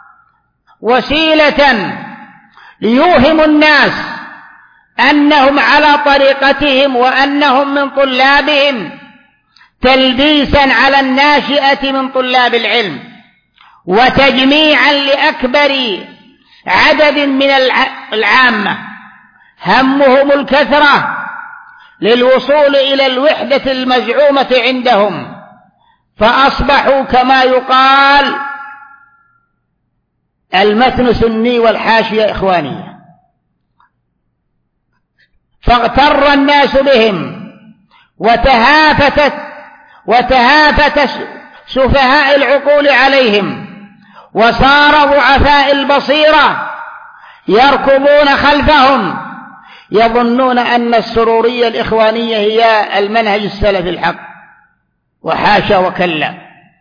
وسيلة ليوهموا الناس أنهم على طريقتهم وأنهم من طلابهم، تلبيسا على الناشئة من طلاب العلم، وتجميعا لأكبر عدد من العامة همهم الكثرة للوصول إلى الوحدة المزعومة عندهم، فأصبحوا كما يقال المتن سني والحاشية إخوانية، فاغتر الناس بهم وتهافتت وتهافت سفهاء العقول عليهم، وصار ضعفاء البصيرة يركضون خلفهم يظنون أن السرورية الإخوانية هي المنهج السلفي الحق، وحاشا وكلا.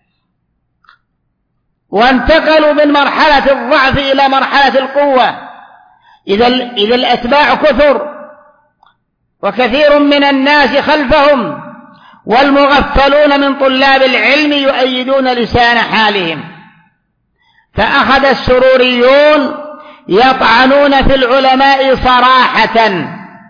وانتقلوا من مرحلة الضعف إلى مرحلة القوة. إذا إذا الأتباع كثر وكثير من الناس خلفهم، والمغفلون من طلاب العلم يؤيدون لسان حالهم، فأخذ السروريون يطعنون في العلماء صراحة،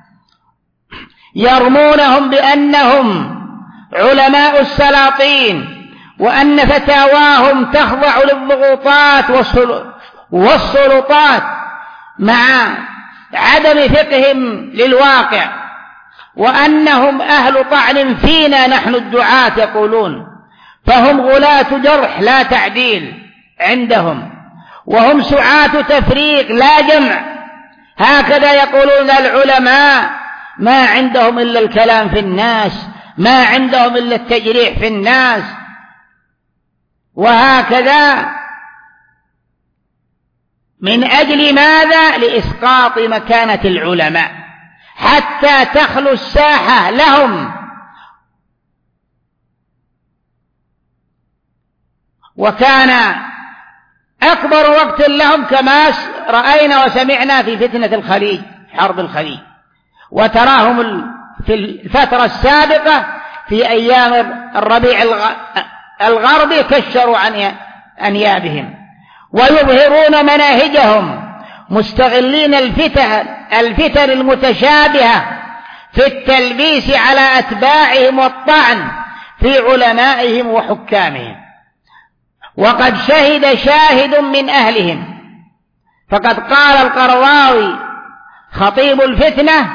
يرمونهم بأنهم علماء السلاطين، وأن فتاواهم تخضع للضغوطات والسلطات مع عدم فقههم للواقع، وأنهم أهل طعن فينا نحن الدعاة يقولون، فهم غلاة جرح لا تعديل، عندهم، وهم سعاة تفريق لا جمع. هكذا يقولون العلماء: ما عندهم إلا الكلام في الناس، ما عندهم إلا التجريح في الناس. وهكذا من أجل ماذا؟ لإسقاط مكانة العلماء حتى تخلو الساحة لهم. وكان أكبر وقت لهم كما رأينا وسمعنا في فتنة الخليج، حرب الخليج، وتراهم في الفترة السابقة في أيام الربيع الغربي كشروا عن أنيابهم ويظهرون مناهجهم، مستغلين الفتن الفتن المتشابهة في التلبيس على أتباعهم والطعن في علمائهم وحكامهم. وقد شهد شاهد من أهلهم، فقد قال القرضاوي خطيب الفتنة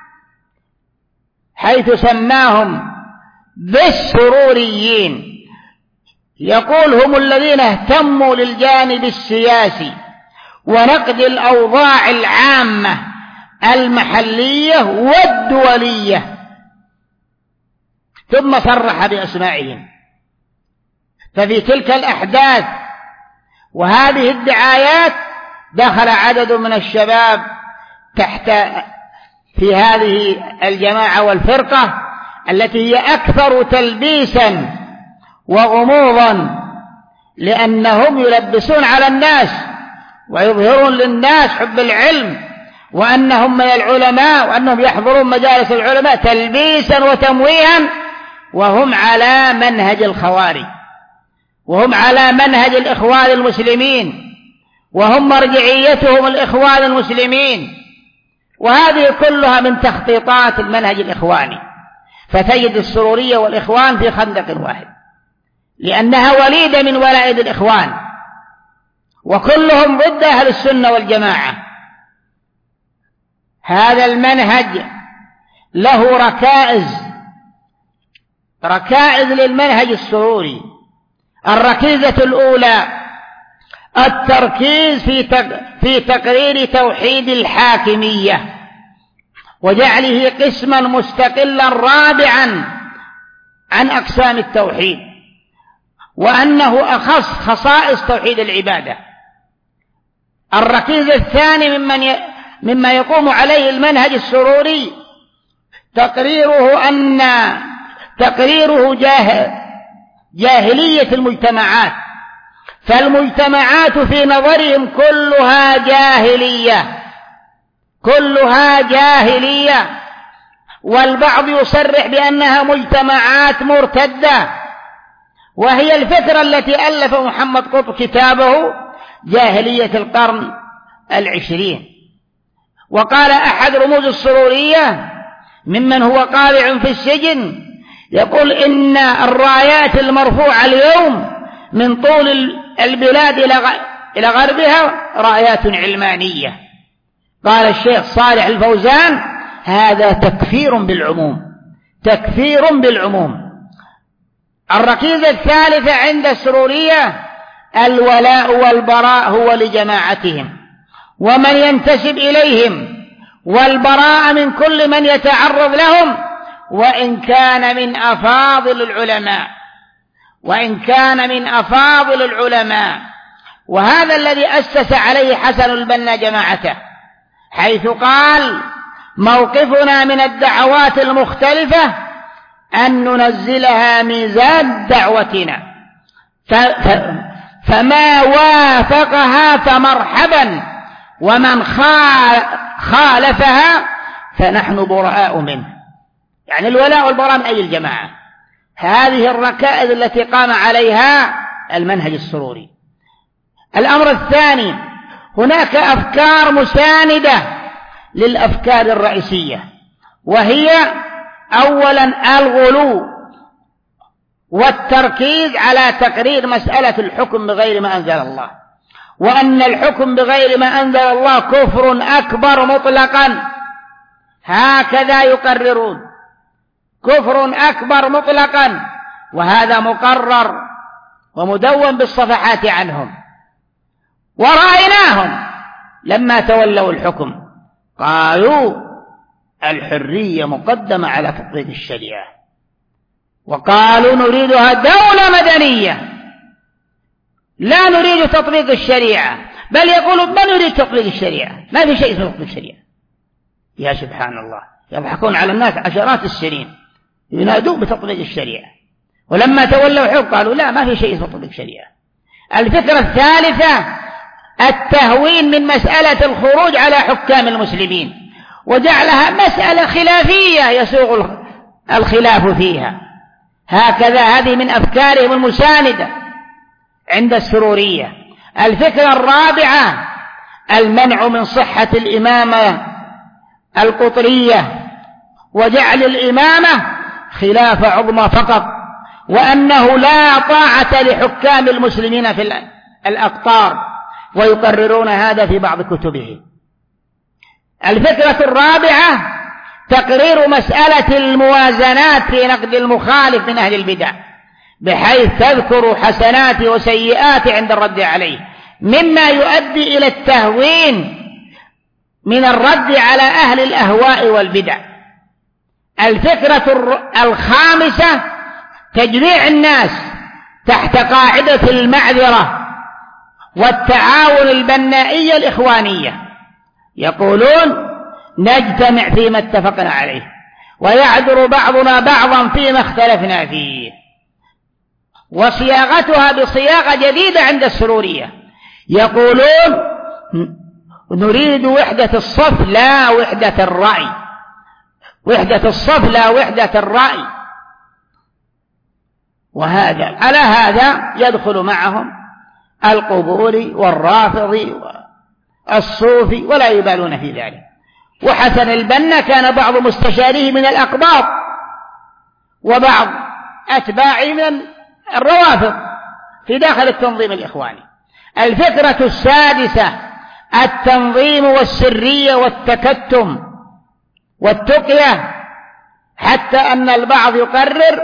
حيث سماهم بالسروريين، يقول: هم الذين اهتموا للجانب السياسي ونقد الأوضاع العامة المحلية والدولية. ثم صرح بأسمائهم. ففي تلك الأحداث وهذه الدعايات دخل عدد من الشباب تحت في هذه الجماعة والفرقة التي هي أكثر تلبيسا وغموضا، لأنهم يلبسون على الناس ويظهرون للناس حب العلم وأنهم من العلماء وأنهم يحضرون مجالس العلماء تلبيسا وتمويها، وهم على منهج الخوارج، وهم على منهج الإخوان المسلمين، وهم مرجعيتهم الإخوان المسلمين. وهذه كلها من تخطيطات المنهج الإخواني. فتجد السرورية والإخوان في خندق واحد، لأنها وليدة من ولائد الإخوان، وكلهم ضد أهل السنة والجماعة. هذا المنهج له ركائز ركائز للمنهج السروري. الركيزة الأولى التركيز في في تقرير توحيد الحاكمية وجعله قسما مستقلا رابعا عن أقسام التوحيد، وأنه أخص خصائص توحيد العبادة. الركيزة الثاني ممن ي... مما يقوم عليه المنهج السروري تقريره أن تقريره جاه... جاهلية المجتمعات، فالمجتمعات في نظرهم كلها جاهلية كلها جاهلية والبعض يصرح بأنها مجتمعات مرتدة، وهي الفكرة التي ألف محمد قطب كتابه جاهلية القرن العشرين. وقال أحد رموز السرورية ممن هو قارع في السجن، يقول: إن الرايات المرفوعة اليوم من طول البلاد إلى غربها رايات علمانية. قال الشيخ صالح الفوزان: هذا تكفير بالعموم تكفير بالعموم. الركيزة الثالثة عند السرورية الولاء والبراء هو لجماعتهم ومن ينتسب إليهم، والبراء من كل من يتعرض لهم وإن كان من أفاضل العلماء وإن كان من أفاضل العلماء. وهذا الذي أسس عليه حسن البنا جماعته، حيث قال: موقفنا من الدعوات المختلفة أن ننزلها ميزان دعوتنا، فما وافقها فمرحبا، ومن خالفها فنحن براء منه. يعني الولاء والبراء من أي الجماعة. هذه الركائز التي قام عليها المنهج السروري. الأمر الثاني: هناك أفكار مساندة للأفكار الرئيسية، وهي أولا الغلو والتركيز على تقرير مسألة الحكم بغير ما أنزل الله، وأن الحكم بغير ما أنزل الله كفر أكبر مطلقا. هكذا يقررون: كفر أكبر مطلقا، وهذا مقرر ومدون بالصفحات عنهم. ورأيناهم لما تولوا الحكم قالوا الحرية مقدمة على تطبيق الشريعة، وقالوا نريدها دولة مدنية لا نريد تطبيق الشريعة، بل يقولوا ما نريد تطبيق الشريعة، ما في شيء اسمه تطبيق الشريعة. يا سبحان الله، يضحكون على الناس عشرات السنين ينادوا بتطبيق الشريعة، ولما تولوا الحكم قالوا لا ما في شيء اسمه تطبيق الشريعة. الفكرة الثالثة التهوين من مسألة الخروج على حكام المسلمين وجعلها مسألة خلافية يسوغ الخلاف فيها، هكذا هذه من أفكارهم المساندة عند السرورية. الفكرة الرابعة المنع من صحة الإمامة القطرية وجعل الإمامة خلافة عظمى فقط، وأنه لا طاعة لحكام المسلمين في الأقطار، ويقررون هذا في بعض كتبه. الفكرة الرابعة تقرير مسألة الموازنات في نقد المخالف من أهل البدع، بحيث تذكر حسنات وسيئات عند الرد عليه، مما يؤدي إلى التهوين من الرد على أهل الأهواء والبدع. الفكرة الخامسة تجميع الناس تحت قاعدة المعذرة والتعاون البنائية الإخوانية، يقولون نجتمع فيما اتفقنا عليه ويعذر بعضنا بعضا فيما اختلفنا فيه، وصياغتها بصياغة جديدة عند السرورية، يقولون نريد وحدة الصف لا وحدة الرأي، وحدة الصف لا وحدة الرأي. وهذا على هذا يدخل معهم القبوري والرافضي والصوفي ولا يبالون في ذلك. وحسن البنا كان بعض مستشاريه من الأقباط وبعض أتباعه من الروافض في داخل التنظيم الإخواني. الفكرة السادسة التنظيم والسرية والتكتم والتقية، حتى أن البعض يقرر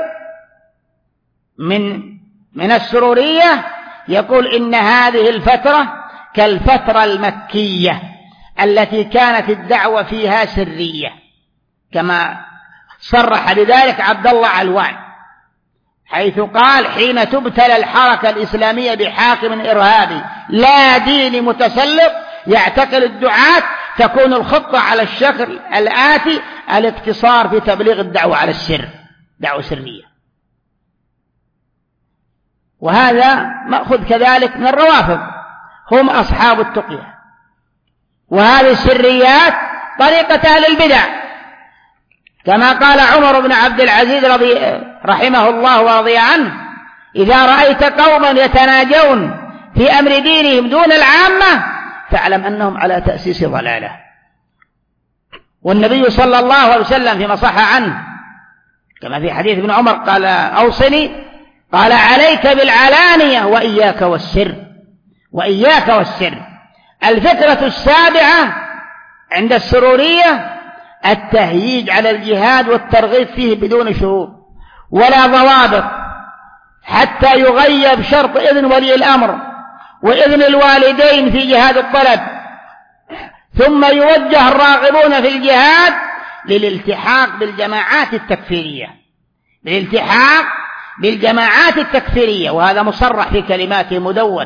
من من السرورية يقول إن هذه الفترة كالفترة المكية التي كانت الدعوة فيها سرية، كما صرح بذلك عبد الله علوان، حيث قال حين تبتلى الحركة الإسلامية بحاكم إرهابي لا ديني متسلط يعتقل الدعاة، تكون الخطة على الشكل الآتي: الاقتصار في تبليغ الدعوة على السر، دعوة سرية. وهذا مأخذ كذلك من الروافض، هم أصحاب التقية. وهذه السريات طريقة أهل البدع، كما قال عمر بن عبد العزيز رضي رحمه الله ورضي عنه: إذا رأيت قوما يتناجون في أمر دينهم دون العامة فاعلم أنهم على تأسيس ضلالة. والنبي صلى الله عليه وسلم فيما صح عنه كما في حديث ابن عمر قال: أوصني، قال: عليك بالعلانية وإياك والسر، وإياك والسر. الفكرة السابعة عند السرورية التهييج على الجهاد والترغيب فيه بدون شروط ولا ضوابط، حتى يغيب شرط إذن ولي الأمر وإذن الوالدين في جهاد الطلب، ثم يوجه الراغبون في الجهاد للالتحاق بالجماعات التكفيرية، للالتحاق بالجماعات التكفيرية، وهذا مصرح في كلماته مدون.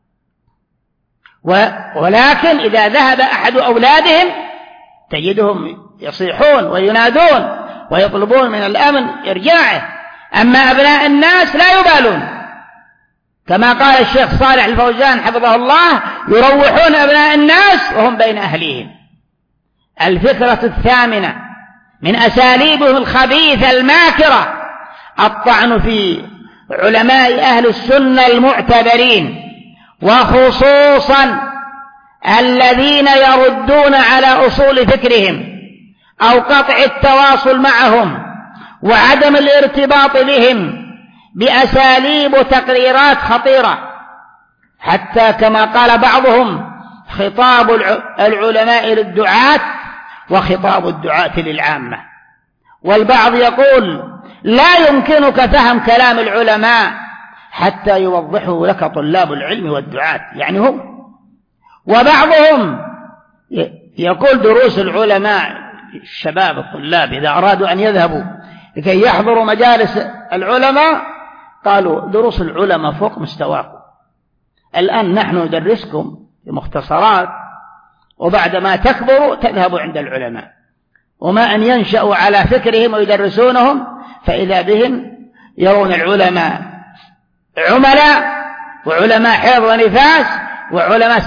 ولكن إذا ذهب أحد أولادهم تجدهم يصيحون وينادون ويطلبون من الأمن إرجاعه، أما أبناء الناس لا يبالون، كما قال الشيخ صالح الفوزان حفظه الله: يروحون أبناء الناس وهم بين أهليهم. الفكرة الثامنة من أساليبهم الخبيثة الماكرة الطعن في علماء أهل السنة المعتبرين، وخصوصا الذين يردون على أصول فكرهم أو قطع التواصل معهم وعدم الارتباط بهم بأساليب وتقريرات خطيرة، حتى كما قال بعضهم: خطاب العلماء للدعاة وخطاب الدعاة للعامة. والبعض يقول: لا يمكنك فهم كلام العلماء حتى يوضحوا لك طلاب العلم والدعاة، يعني هم وبعضهم يقول دروس العلماء، الشباب الطلاب إذا أرادوا أن يذهبوا لكي يحضروا مجالس العلماء قالوا دروس العلماء فوق مستواكم، الآن نحن ندرسكم بمختصرات، وبعدما تكبروا تذهبوا عند العلماء، وما أن ينشأوا على فكرهم ويدرسونهم فإذا بهم يرون العلماء عملاء وعلماء حيض ونفاس وعلماء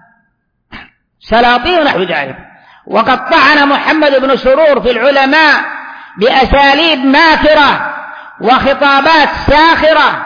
سلاطين ونحو ذلك. وقد طعن محمد بن سرور في العلماء بأساليب ماكرة وخطابات ساخرة،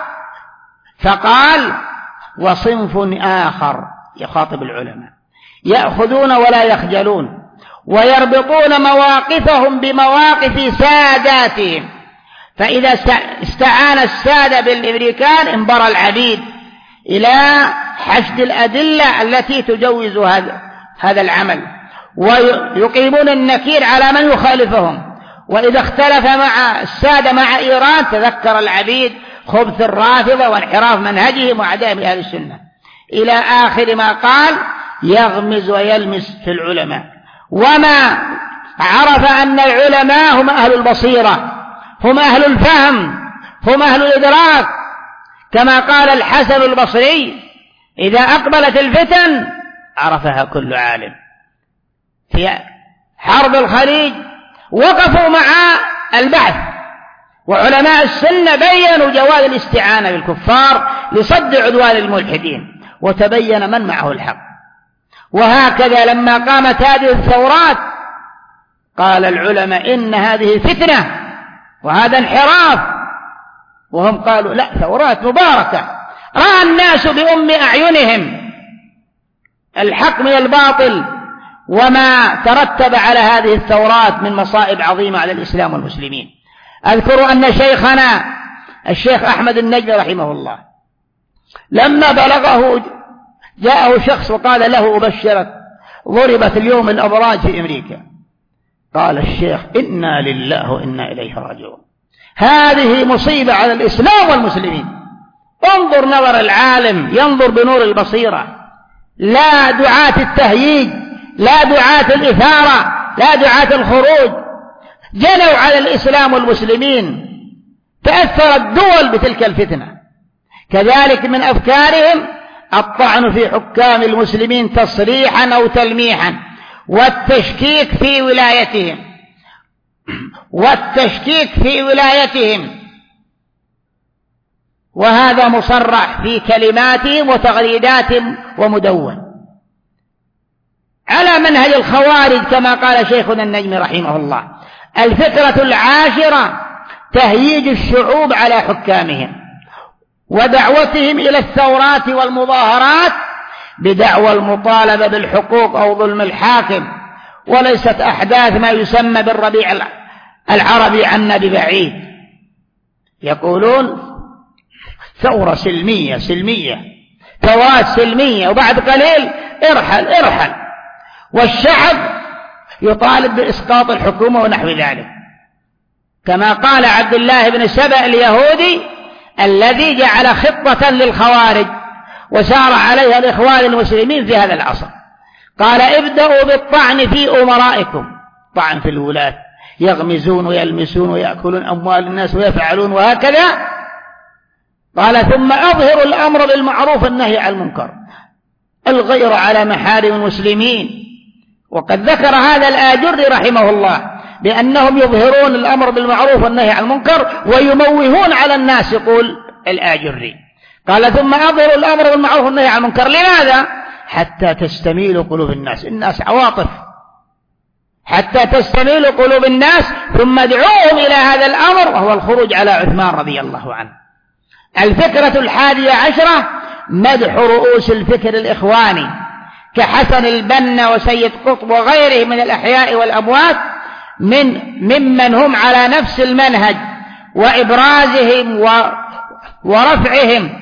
فقال: وصنف آخر يخاطب العلماء يأخذون ولا يخجلون ويربطون مواقفهم بمواقف ساداتهم، فإذا استعان السادة بالأمريكان انبرى العبيد إلى حشد الأدلة التي تجوز هذا هذا العمل، ويقيمون النكير على من يخالفهم. وإذا اختلف مع السادة مع إيران تذكر العبيد خبث الرافضة وانحراف منهجهم وعدائهم لأهل السنة، إلى آخر ما قال: يغمز ويلمس في العلماء. وما عرف أن العلماء هم أهل البصيرة، هم أهل الفهم، هم أهل الإدراك، كما قال الحسن البصري: إذا أقبلت الفتن عرفها كل عالم. في حرب الخليج وقفوا مع البعث، وعلماء السنة بيّنوا جواز الاستعانة بالكفار لصد عدوان الملحدين، وتبين من معه الحق. وهكذا لما قامت هذه الثورات قال العلماء إن هذه فتنة وهذا انحراف، وهم قالوا لا، ثورات مباركة، رأى الناس بأم أعينهم الحق من الباطل وما ترتب على هذه الثورات من مصائب عظيمة على الإسلام والمسلمين. أذكر أن شيخنا الشيخ أحمد النجمي رحمه الله لما بلغه جاءه شخص وقال له: أبشرك، ضربت اليوم الأبراج في أمريكا. قال الشيخ: إنا لله وإنا إليه راجعون، هذه مصيبة على الإسلام والمسلمين. انظر نظر العالم، ينظر بنور البصيرة، لا دعاة التهييج، لا دعاة الإثارة، لا دعاة الخروج. جنوا على الإسلام والمسلمين، تأثرت الدول بتلك الفتنة. كذلك من أفكارهم الطعن في حكام المسلمين تصريحا أو تلميحا، والتشكيك في ولايتهم والتشكيك في ولايتهم وهذا مصرح في كلماتهم وتغريداتهم ومدون على منهج الخوارج، كما قال شيخنا النجمي رحمه الله: الفكرة العاشرة تهييج الشعوب على حكامهم ودعوتهم إلى الثورات والمظاهرات بدعوى المطالبة بالحقوق أو ظلم الحاكم، وليست أحداث ما يسمى بالربيع العربي عنا ببعيد. يقولون ثورة سلمية سلمية ثورات سلمية، وبعد قليل ارحل ارحل، والشعب يطالب بإسقاط الحكومة ونحو ذلك، كما قال عبد الله بن سبأ اليهودي الذي جعل خطة للخوارج وسار عليها الإخوان المسلمين في هذا العصر. قال: ابدأوا بالطعن في أمرائكم، طعن في الولاة، يغمزون ويلمسون ويأكلون أموال الناس ويفعلون وهكذا. قال: ثم أظهروا الأمر بالمعروف والنهي عن المنكر، الغير على محارم المسلمين. وقد ذكر هذا الآجري رحمه الله بأنهم يظهرون الأمر بالمعروف والنهي عن المنكر ويموهون على الناس، يقول الآجري. قال: ثم أظهروا الأمر بالمعروف والنهي عن المنكر، لماذا؟ حتى تستميل قلوب الناس، الناس عواطف، حتى تستميل قلوب الناس، ثم ادعوهم إلى هذا الأمر وهو الخروج على عثمان رضي الله عنه. الفكرة الحادية عشرة مدح رؤوس الفكر الإخواني كحسن البنا وسيد قطب وغيرهم من الأحياء والأموات من ممن هم على نفس المنهج، وإبرازهم ورفعهم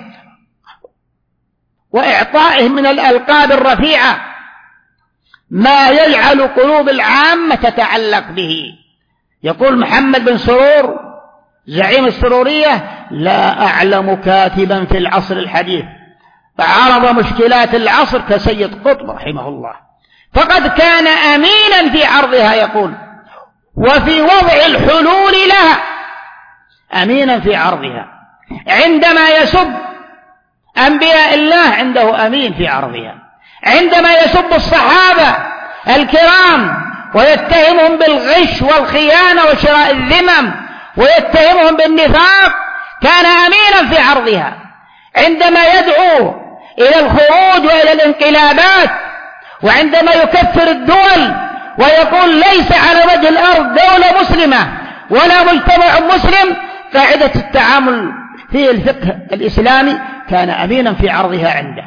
وإعطائهم من الألقاب الرفيعة ما يجعل قلوب العامة تتعلق به. يقول محمد بن سرور زعيم السرورية: لا أعلم كاتبا في العصر الحديث فعرض مشكلات العصر كسيد قطب رحمه الله، فقد كان أمينا في عرضها يقول، وفي وضع الحلول لها، أمينا في عرضها. عندما يسب أنبياء الله عنده أمين في عرضها، عندما يسب الصحابة الكرام ويتهمهم بالغش والخيانة وشراء الذمم ويتهمهم بالنفاق كان أمينا في عرضها. عندما يدعو إلى الخروج وإلى الانقلابات، وعندما يكفر الدول ويقول ليس على وجه الأرض دولة مسلمة ولا مجتمع مسلم، قاعدة التعامل في الفقه الإسلامي كان أمينا في عرضها عنده.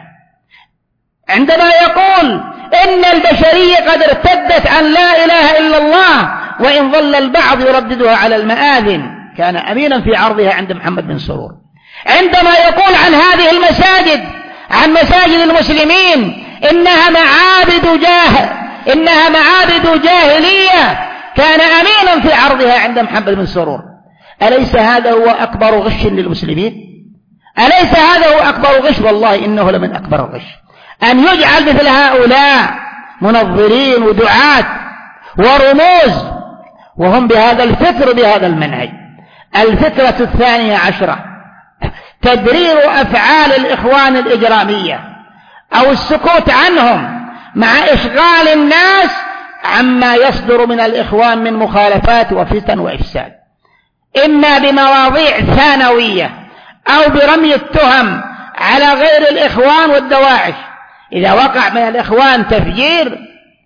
عندما يقول إن البشرية قد ارتدت عن لا إله إلا الله وإن ظل البعض يرددها على المآذن، كان أمينا في عرضها عند محمد بن سرور. عندما يقول عن هذه المساجد، عن مساجد المسلمين إنها معابد جاه إنها معابد جاهلية، كان أمينا في عرضها عند محمد بن سرور. أليس هذا هو أكبر غش للمسلمين؟ أليس هذا هو أكبر غش؟ والله إنه لمن أكبر الغش أن يجعل مثل هؤلاء منظرين ودعاة ورموز وهم بهذا الفكر بهذا المنهج. الفكرة الثانية عشرة تبرير أفعال الإخوان الإجرامية أو السكوت عنهم مع إشغال الناس عما يصدر من الإخوان من مخالفات وفتن وإفساد، إما بمواضيع ثانوية أو برمي التهم على غير الإخوان والدواعش. إذا وقع من الإخوان تفجير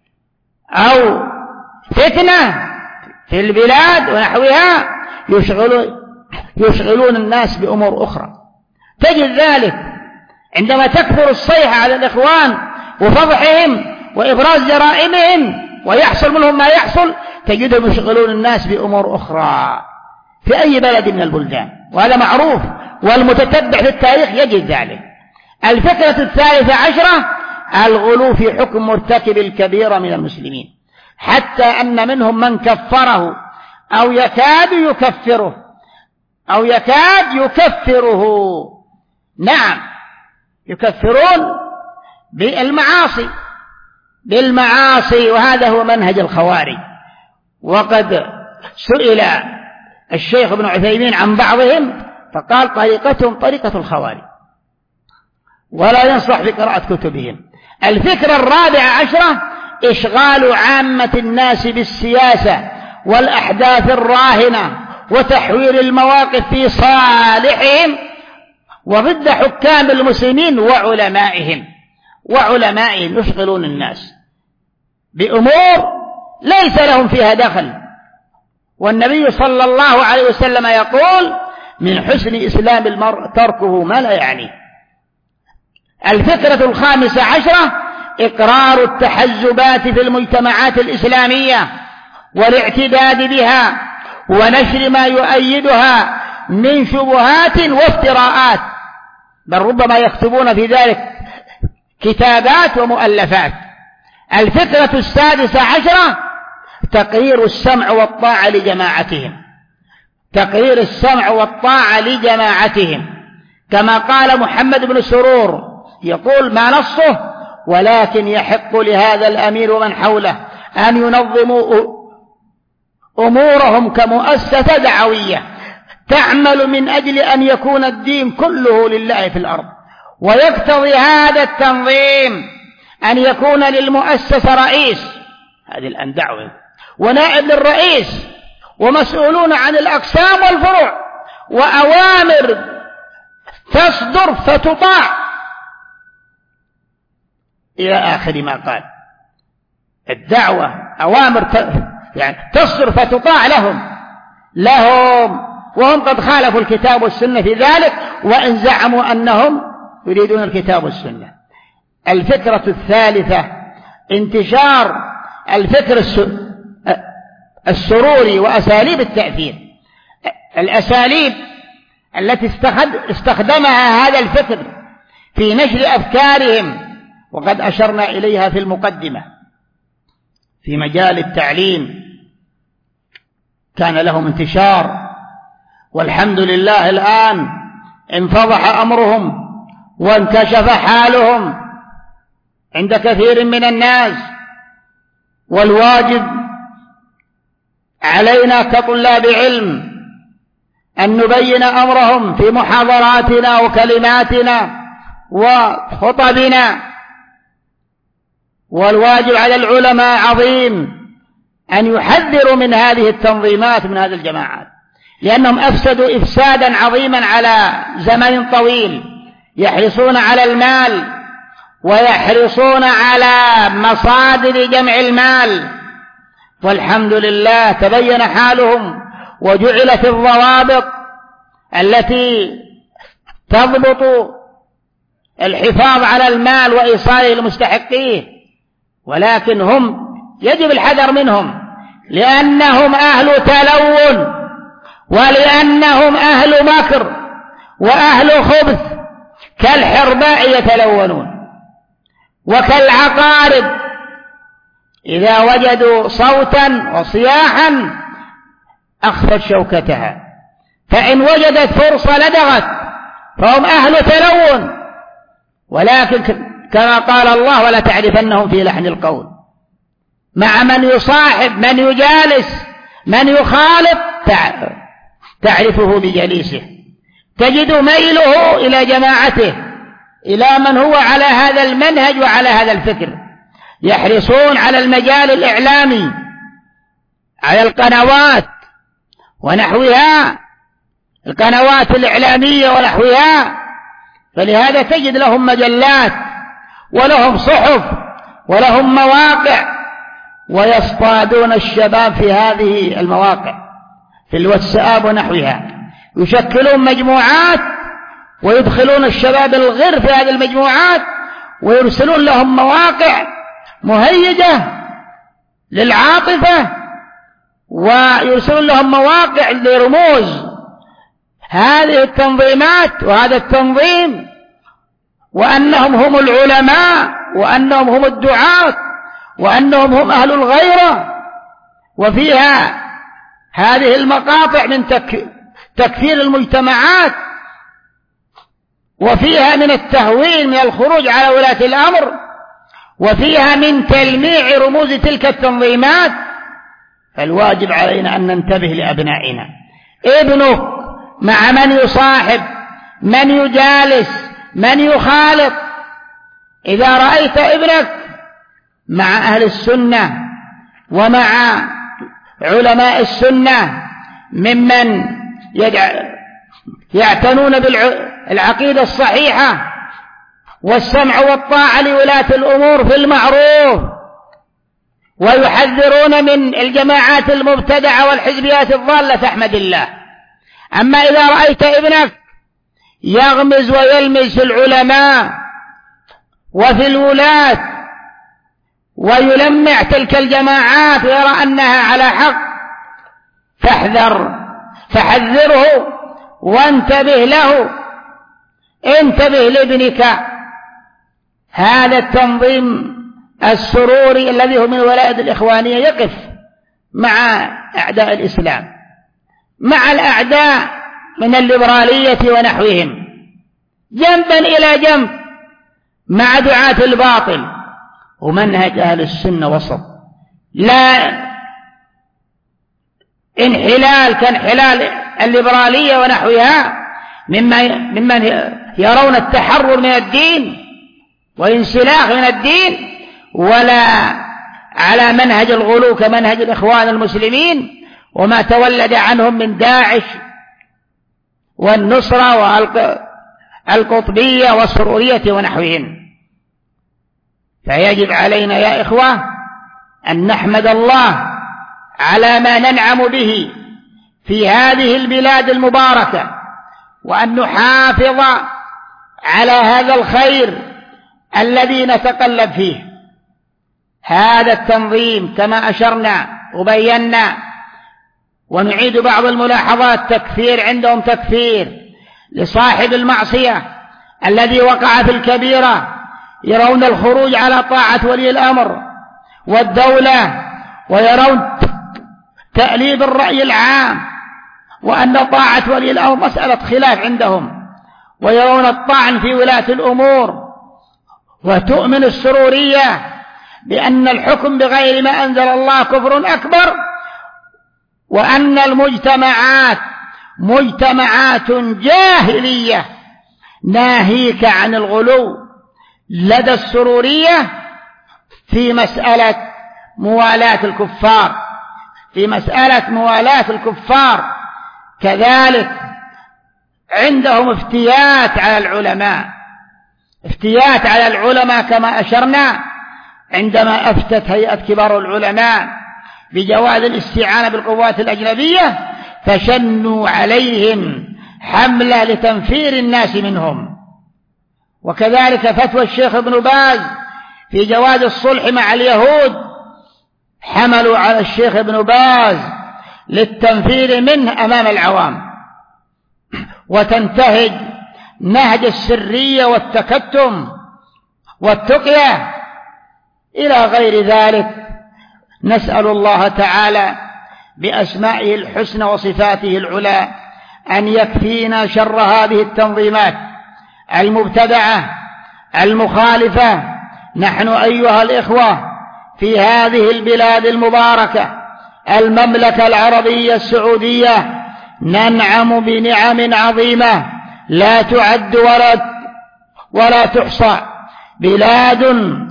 أو فتنة في البلاد ونحوها يشغلون, يشغلون الناس بأمور أخرى. تجد ذلك عندما تكثر الصيحة على الإخوان وفضحهم وإبراز جرائمهم ويحصل منهم ما يحصل، تجدهم يشغلون الناس بأمور أخرى في أي بلد من البلدان، وهذا معروف والمتتبع في التاريخ يجد ذلك. الفكرة الثالثة عشرة الغلو في حكم مرتكب الكبيرة من المسلمين، حتى أن منهم من كفره أو يكاد يكفره أو يكاد يكفره نعم يكفرون بالمعاصي بالمعاصي وهذا هو منهج الخوارج. وقد سئل الشيخ ابن عثيمين عن بعضهم فقال طريقتهم طريقة الخوارج ولا ينصح بقراءة كتبهم. الفكرة الرابعة عشرة إشغال عامة الناس بالسياسة والأحداث الراهنة وتحوير المواقف في صالحهم وضد حكام المسلمين وعلمائهم وعلمائهم يشغلون الناس بأمور ليس لهم فيها دخل. والنبي صلى الله عليه وسلم يقول من حسن إسلام المرء تركه ما لا يعنيه. الفكرة الخامسة عشرة إقرار التحزبات في المجتمعات الإسلامية والاعتداد بها ونشر ما يؤيدها من شبهات وافتراءات، بل ربما يكتبون في ذلك كتابات ومؤلفات. الفكرة السادسة عشرة تقرير السمع والطاعة لجماعتهم تقرير السمع والطاعة لجماعتهم كما قال محمد بن سرور يقول ما نصه ولكن يحق لهذا الأمير ومن حوله أن ينظموا أمورهم كمؤسسة دعوية تعمل من أجل أن يكون الدين كله لله في الأرض. ويقتضي هذا التنظيم أن يكون للمؤسسة رئيس، هذه الآن دعوة، ونائب للرئيس، ومسؤولون عن الأقسام والفروع، وأوامر تصدر فتطاع إلى آخر ما قال. الدعوة أوامر يعني تصدر فتطاع لهم لهم وهم قد خالفوا الكتاب والسنة في ذلك وإن زعموا أنهم يريدون الكتاب والسنة. الفكرة الثالثة انتشار الفكر السروري وأساليب التأثير، الأساليب التي استخدمها هذا الفكر في نشر أفكارهم، وقد أشرنا إليها في المقدمة. في مجال التعليم كان لهم انتشار، والحمد لله الآن انفضح أمرهم وانكشف حالهم عند كثير من الناس. والواجب علينا كطلاب علم أن نبين أمرهم في محاضراتنا وكلماتنا وخطبنا. والواجب على العلماء عظيم أن يحذروا من هذه التنظيمات من هذه الجماعات، لأنهم أفسدوا إفسادا عظيما على زمن طويل، يحرصون على المال ويحرصون على مصادر جمع المال. والحمد لله تبين حالهم وجعلت الضوابط التي تضبط الحفاظ على المال وإيصاله لمستحقيه، ولكن هم يجب الحذر منهم، لأنهم أهل تلون، ولأنهم أهل مكر وأهل خبث، كالحرباء يتلونون وكالعقارب إذا وجدوا صوتا وصياحا أخفت شوكتها، فإن وجدت فرصة لدغت، فهم أهل تلون. ولكن كما قال الله: ولا تعرفنهم في لحن القول. مع من يصاحب، من يجالس، من يخالط، تعرفه بجليسه، تجد ميله إلى جماعته، إلى من هو على هذا المنهج وعلى هذا الفكر. يحرصون على المجال الإعلامي، على القنوات ونحوها، القنوات الإعلامية ونحوها، فلهذا تجد لهم مجلات ولهم صحف ولهم مواقع، ويصطادون الشباب في هذه المواقع، في الواتساب ونحوها، يشكلون مجموعات ويدخلون الشباب الغير في هذه المجموعات، ويرسلون لهم مواقع مهيجة للعاطفة، ويرسلون لهم مواقع لرموز هذه التنظيمات وهذا التنظيم، وأنهم هم العلماء، وأنهم هم الدعاة، وأنهم هم أهل الغيرة. وفيها هذه المقاطع من تكفير المجتمعات، وفيها من التهوين، من الخروج على ولاة الأمر، وفيها من تلميع رموز تلك التنظيمات. فالواجب علينا أن ننتبه لأبنائنا. ابنك مع من يصاحب، من يجالس، من يخالط. إذا رأيت ابنك مع أهل السنة ومع علماء السنة ممن يعتنون بالعقيدة الصحيحة والسمع والطاعة لولاة الأمور في المعروف، ويحذرون من الجماعات المبتدعة والحزبيات الضالة، فاحمد الله. أما إذا رأيت ابنك يغمز ويلمز في العلماء وفي الولاة ويلمع تلك الجماعات ويرى أنها على حق، فاحذر، فحذره وانتبه له. انتبه لابنك. هذا التنظيم السروري الذي هو من ولائد الإخوانية يقف مع أعداء الإسلام، مع الأعداء من الليبرالية ونحوهم، جنبا إلى جنب مع دعاة الباطل. ومنهج أهل السنة وسط، لا انحلال كانحلال الليبرالية ونحوها ممن يرون التحرر من الدين وانسلاخ من الدين، ولا على منهج الغلو كمنهج الإخوان المسلمين وما تولد عنهم من داعش والنصرة والقطبية والسرورية ونحوهم. فيجب علينا يا إخوة أن نحمد الله على ما ننعم به في هذه البلاد المباركة، وأن نحافظ على هذا الخير الذي نتقلب فيه. هذا التنظيم كما أشرنا وبينا، ونعيد بعض الملاحظات، تكفير عندهم تكفير لصاحب المعصية الذي وقع في الكبيرة، يرون الخروج على طاعة ولي الأمر والدولة، ويرون تأليب الرأي العام، وأن طاعة ولي الأمر مسألة خلاف عندهم، ويرون الطعن في ولاة الأمور، وتؤمن السرورية بأن الحكم بغير ما أنزل الله كفر أكبر، وأن المجتمعات مجتمعات جاهلية، ناهيك عن الغلو لدى السرورية في مسألة موالاة الكفار في مسألة موالاة الكفار كذلك عندهم افتيات على العلماء افتيات على العلماء كما أشرنا عندما أفتت هيئة كبار العلماء بجواز الاستعانة بالقوات الأجنبية، فشنوا عليهم حملة لتنفير الناس منهم. وكذلك فتوى الشيخ ابن باز في جواز الصلح مع اليهود، حملوا على الشيخ ابن باز للتنفير منه أمام العوام. وتنتهج نهج السرية والتكتم والتقية إلى غير ذلك. نسأل الله تعالى بأسمائه الحسنى وصفاته العلى أن يكفينا شر هذه التنظيمات المبتدعة المخالفة. نحن أيها الإخوة في هذه البلاد المباركة المملكة العربية السعودية ننعم بنعم عظيمة لا تعد ولا ولا تحصى. بلاد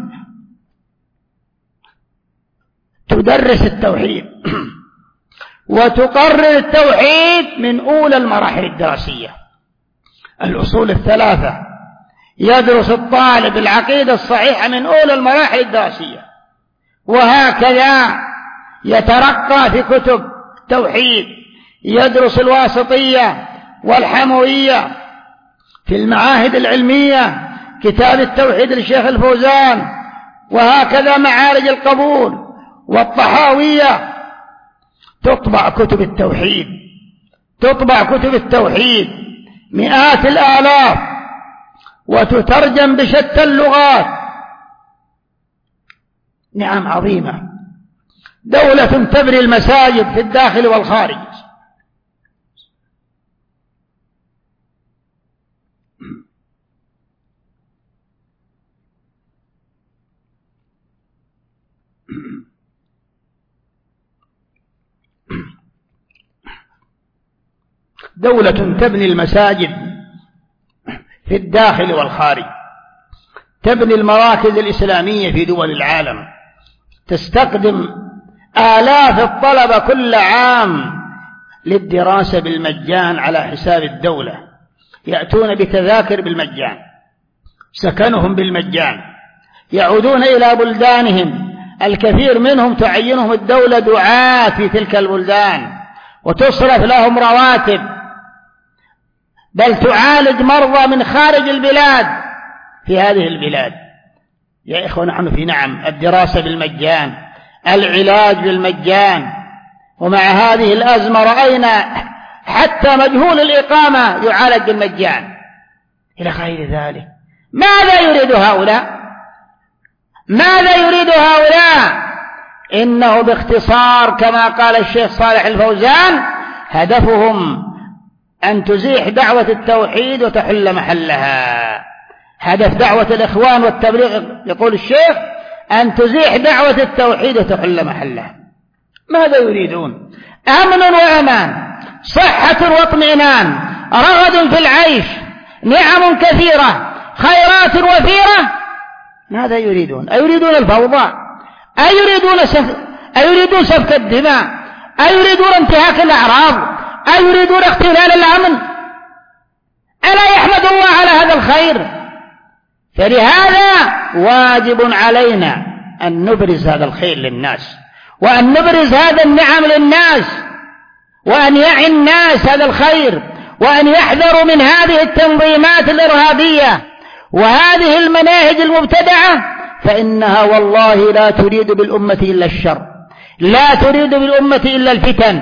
تدرس التوحيد وتقرر التوحيد من أولى المراحل الدراسية. الأصول الثلاثة يدرس الطالب العقيدة الصحيحة من أولى المراحل الدراسية، وهكذا يترقى في كتب التوحيد، يدرس الواسطية والحموية في المعاهد العلمية، كتاب التوحيد للشيخ الفوزان، وهكذا معارج القبول والطحاوية. تطبع كتب التوحيد تطبع كتب التوحيد مئات الآلاف وتترجم بشتى اللغات. نعم عظيمة. دولة تبني المساجد في الداخل والخارج. دولة تبني المساجد في الداخل والخارج، تبني المراكز الإسلامية في دول العالم، تستخدم آلاف الطلبة كل عام للدراسة بالمجان على حساب الدولة، يأتون بتذاكر بالمجان، سكنهم بالمجان، يعودون إلى بلدانهم، الكثير منهم تعينهم الدولة دعاة في تلك البلدان وتصرف لهم رواتب، بل تعالج مرضى من خارج البلاد في هذه البلاد. يا إخوة نحن في نعم، الدراسة بالمجان، العلاج بالمجان، ومع هذه الأزمة رأينا حتى مجهول الإقامة يعالج بالمجان إلى غير ذلك. ماذا يريد هؤلاء؟ ماذا يريد هؤلاء؟ إنه باختصار كما قال الشيخ صالح الفوزان هدفهم أن تزيح دعوة التوحيد وتحل محلها. هدف دعوة الإخوان والتبليغ يقول الشيخ أن تزيح دعوة التوحيد وتحل محلها. ماذا يريدون؟ أمن وأمان، صحة واطمئنان، رغد في العيش، نعم كثيرة، خيرات وفيرة. ماذا يريدون؟ أيريدون الفوضى؟ أيريدون سف... أيريدون سفك الدماء؟ أيريدون انتهاك الأعراض؟ أيريدون اختلال الأمن؟ ألا يحمد الله على هذا الخير؟ فلهذا واجب علينا أن نبرز هذا الخير للناس، وأن نبرز هذا النعم للناس، وأن يعي الناس هذا الخير، وأن يحذروا من هذه التنظيمات الإرهابية وهذه المناهج المبتدعة، فإنها والله لا تريد بالأمة إلا الشر، لا تريد بالأمة إلا الفتن.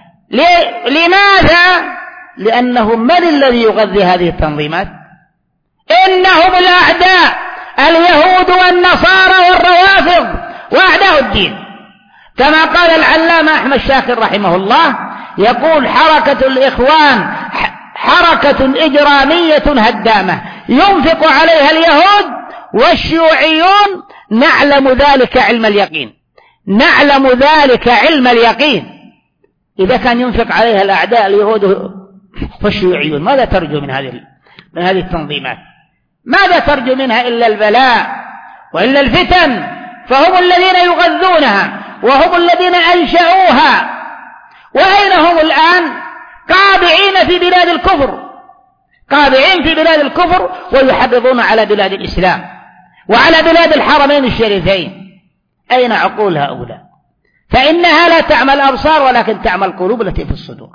لماذا؟ لأنه من الذي يغذي هذه التنظيمات؟ إنهم الأعداء، اليهود والنصارى والروافض وأعداء الدين. كما قال العلامة أحمد شاكر رحمه الله، يقول حركة الإخوان حركة إجرامية هدامة ينفق عليها اليهود والشيوعيون، نعلم ذلك علم اليقين، نعلم ذلك علم اليقين. إذا كان ينفق عليها الأعداء اليهود والشيوعيون، ماذا ترجو من هذه من هذه التنظيمات؟ ماذا ترجو منها إلا البلاء وإلا الفتن؟ فهم الذين يغذونها وهم الذين أنشأوها. وأين هم الآن؟ قابعين في بلاد الكفر، قابعين في بلاد الكفر ويحرضون على بلاد الإسلام وعلى بلاد الحرمين الشريفين. أين عقول هؤلاء؟ فإنها لا تعمل الأبصار ولكن تعمل القلوب التي في الصدور.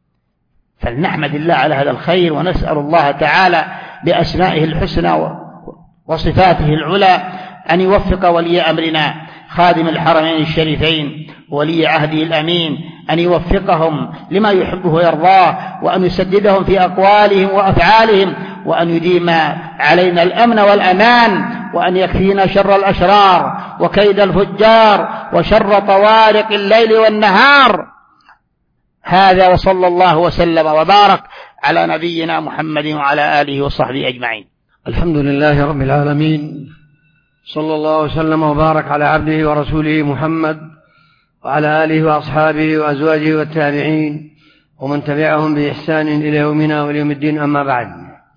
فلنحمد الله على هذا الخير، ونسأل الله تعالى بأسمائه الحسنى وصفاته العلى أن يوفق ولي أمرنا خادم الحرمين الشريفين ولي عهده الأمين، أن يوفقهم لما يحبه ويرضاه، وأن يسددهم في أقوالهم وأفعالهم، وأن يديم علينا الأمن والأمان، وأن يكفينا شر الأشرار وكيد الفجار وشر طوارق الليل والنهار. هذا، وصلى الله وسلم وبارك على نبينا محمد وعلى آله وصحبه أجمعين. الحمد لله رب العالمين، صلى الله وسلم وبارك على عبده ورسوله محمد وعلى آله وأصحابه وأزواجه والتابعين ومن تبعهم بإحسان إلى يومنا واليوم الدين. أما بعد،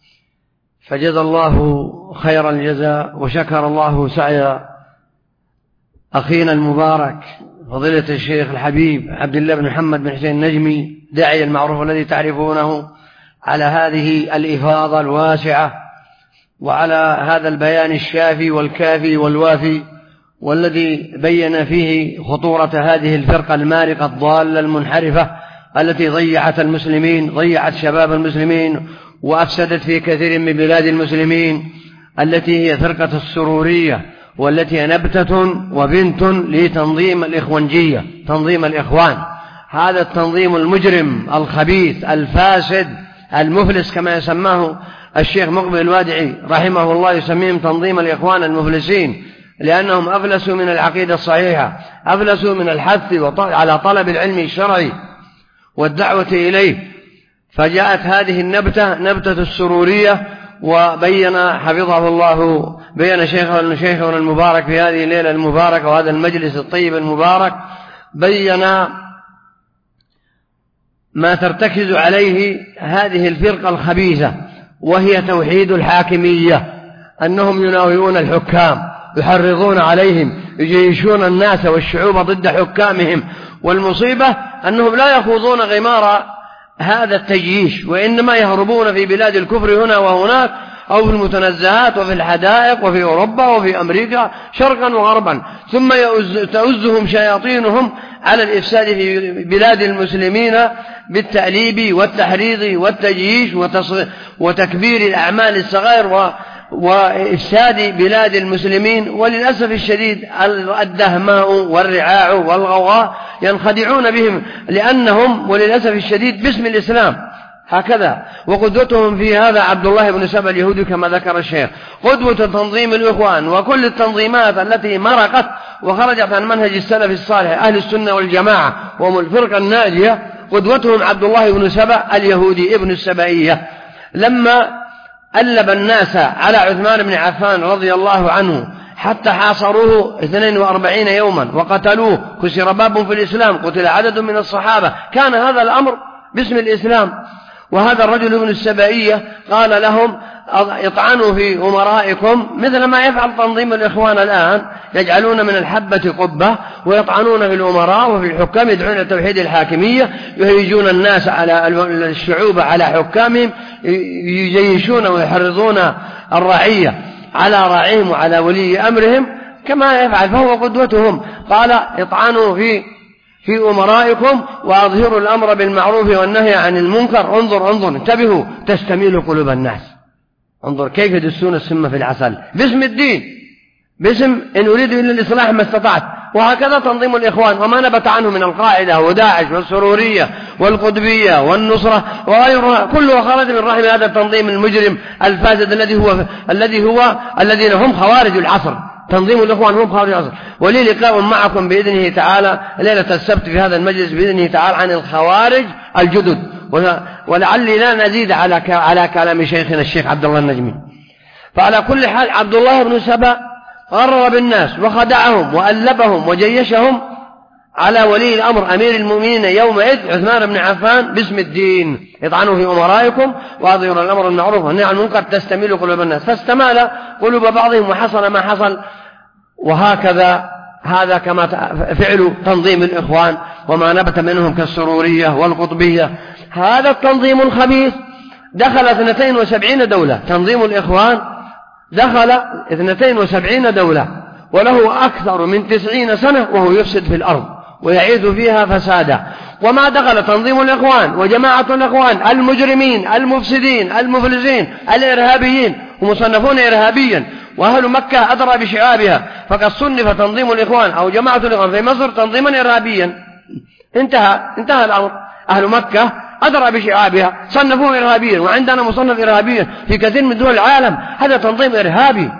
فجزى الله خير الجزاء وشكر الله سعي أخينا المبارك فضيلة الشيخ الحبيب عبد الله بن محمد بن حسين النجمي داعي المعروف الذي تعرفونه على هذه الإفاضة الواسعة وعلى هذا البيان الشافي والكافي والوافي، والذي بين فيه خطورة هذه الفرقة المارقة الضالة المنحرفة التي ضيعت المسلمين، ضيعت شباب المسلمين وأفسدت في كثير من بلاد المسلمين، التي هي فرقة السرورية، والتي نبتة وبنت لتنظيم الإخوانجية، تنظيم الإخوان. هذا التنظيم المجرم الخبيث الفاسد المفلس كما يسماه الشيخ مقبل الوادعي رحمه الله، يسميهم تنظيم الإخوان المفلسين، لأنهم أفلسوا من العقيدة الصحيحة، أفلسوا من الحث على طلب العلم الشرعي والدعوة إليه. فجاءت هذه النبتة نبتة السرورية، وبين حفظه الله بين شيخنا شيخنا المبارك في هذه الليلة المباركة وهذا المجلس الطيب المبارك، بين ما ترتكز عليه هذه الفرقة الخبيثة، وهي توحيد الحاكمية، أنهم يناوئون الحكام، يحرضون عليهم، يجيشون الناس والشعوب ضد حكامهم. والمصيبة أنهم لا يخوضون غمار هذا التجييش، وإنما يهربون في بلاد الكفر هنا وهناك، أو في المتنزهات وفي الحدائق وفي أوروبا وفي أمريكا شرقا وغربا، ثم تؤزهم شياطينهم على الإفساد في بلاد المسلمين بالتأليب والتحريض والتجييش وتكبير الأعمال الصغائر وإفساد بلاد المسلمين. وللأسف الشديد الدهماء والرعاع والغواء ينخدعون بهم، لأنهم وللأسف الشديد باسم الإسلام هكذا. وقدوتهم في هذا عبد الله بن سبأ اليهودي كما ذكر الشيخ، قدوة تنظيم الإخوان وكل التنظيمات التي مرقت وخرجت عن منهج السلف الصالح أهل السنة والجماعة وهم الفرقة الناجية. قدوتهم عبد الله بن سبأ اليهودي ابن السبائية، لما ألب الناس على عثمان بن عفان رضي الله عنه حتى حاصروه اثنين وأربعين يوما وقتلوه، كسر باب في الإسلام، قتل عدد من الصحابة، كان هذا الأمر باسم الإسلام. وهذا الرجل ابن السبائية قال لهم اطعنوا في أمرائكم مثل ما يفعل تنظيم الإخوان الآن، يجعلون من الحبة قبة ويطعنون في الأمراء وفي الحكام، يدعون إلى توحيد الحاكمية، يهيجون الناس على الشعوب على حكامهم، يجيشون ويحرضون الرعية على راعيهم وعلى ولي أمرهم كما يفعل، فهو قدوتهم. قال اطعنوا في في أمرائكم وأظهروا الأمر بالمعروف والنهي عن المنكر. انظر انظر انتبهوا، تستميل قلوب الناس. انظر كيف يدسون السم في العسل باسم الدين، باسم إن أريد إلا الإصلاح ما استطعت. وهكذا تنظيم الإخوان وما نبت عنه من القاعدة وداعش والسرورية والقطبية والنصرة وغيرها، كله خرج من رحم هذا التنظيم المجرم الفاسد الذي هو الذي هو الذين هم خوارج العصر. تنظيم الإخوان هم خوارج العصر. ولي لقاء معكم بإذنه تعالى ليلة السبت في هذا المجلس بإذنه تعالى عن الخوارج الجدد، ولعلي لا نزيد على على كلام شيخنا الشيخ عبد الله النجمي. فعلى كل حال عبد الله بن سبأ غرر بالناس وخدعهم وألبهم وجيشهم على ولي الأمر أمير المؤمنين يومئذ عثمان بن عفان باسم الدين: اطعنوا في أمرائكم وأظهروا الأمر المعروف والنهي عن المنكر تستميل قلوب الناس. فاستمال قلوب بعضهم وحصل ما حصل. وهكذا هذا كما فعل تنظيم الإخوان وما نبت منهم كالسرورية والقطبية. هذا التنظيم الخبيث دخل اثنتين وسبعين دولة. تنظيم الإخوان دخل اثنتين وسبعين دولة وله أكثر من تسعين سنة وهو يفسد في الأرض ويعيث فيها فسادا. وما دخل تنظيم الإخوان وجماعة الإخوان المجرمين المفسدين المفلسين الإرهابيين ومصنفون إرهابيا، وأهل مكة أدرى بشعابها، فقد صنف تنظيم الإخوان أو جماعة الإخوان في مصر تنظيما إرهابيا. انتهى انتهى الأمر. أهل مكة أدرى بشعابها صنفوه إرهابيا، وعندنا مصنف إرهابيا في كثير من دول العالم. هذا تنظيم إرهابي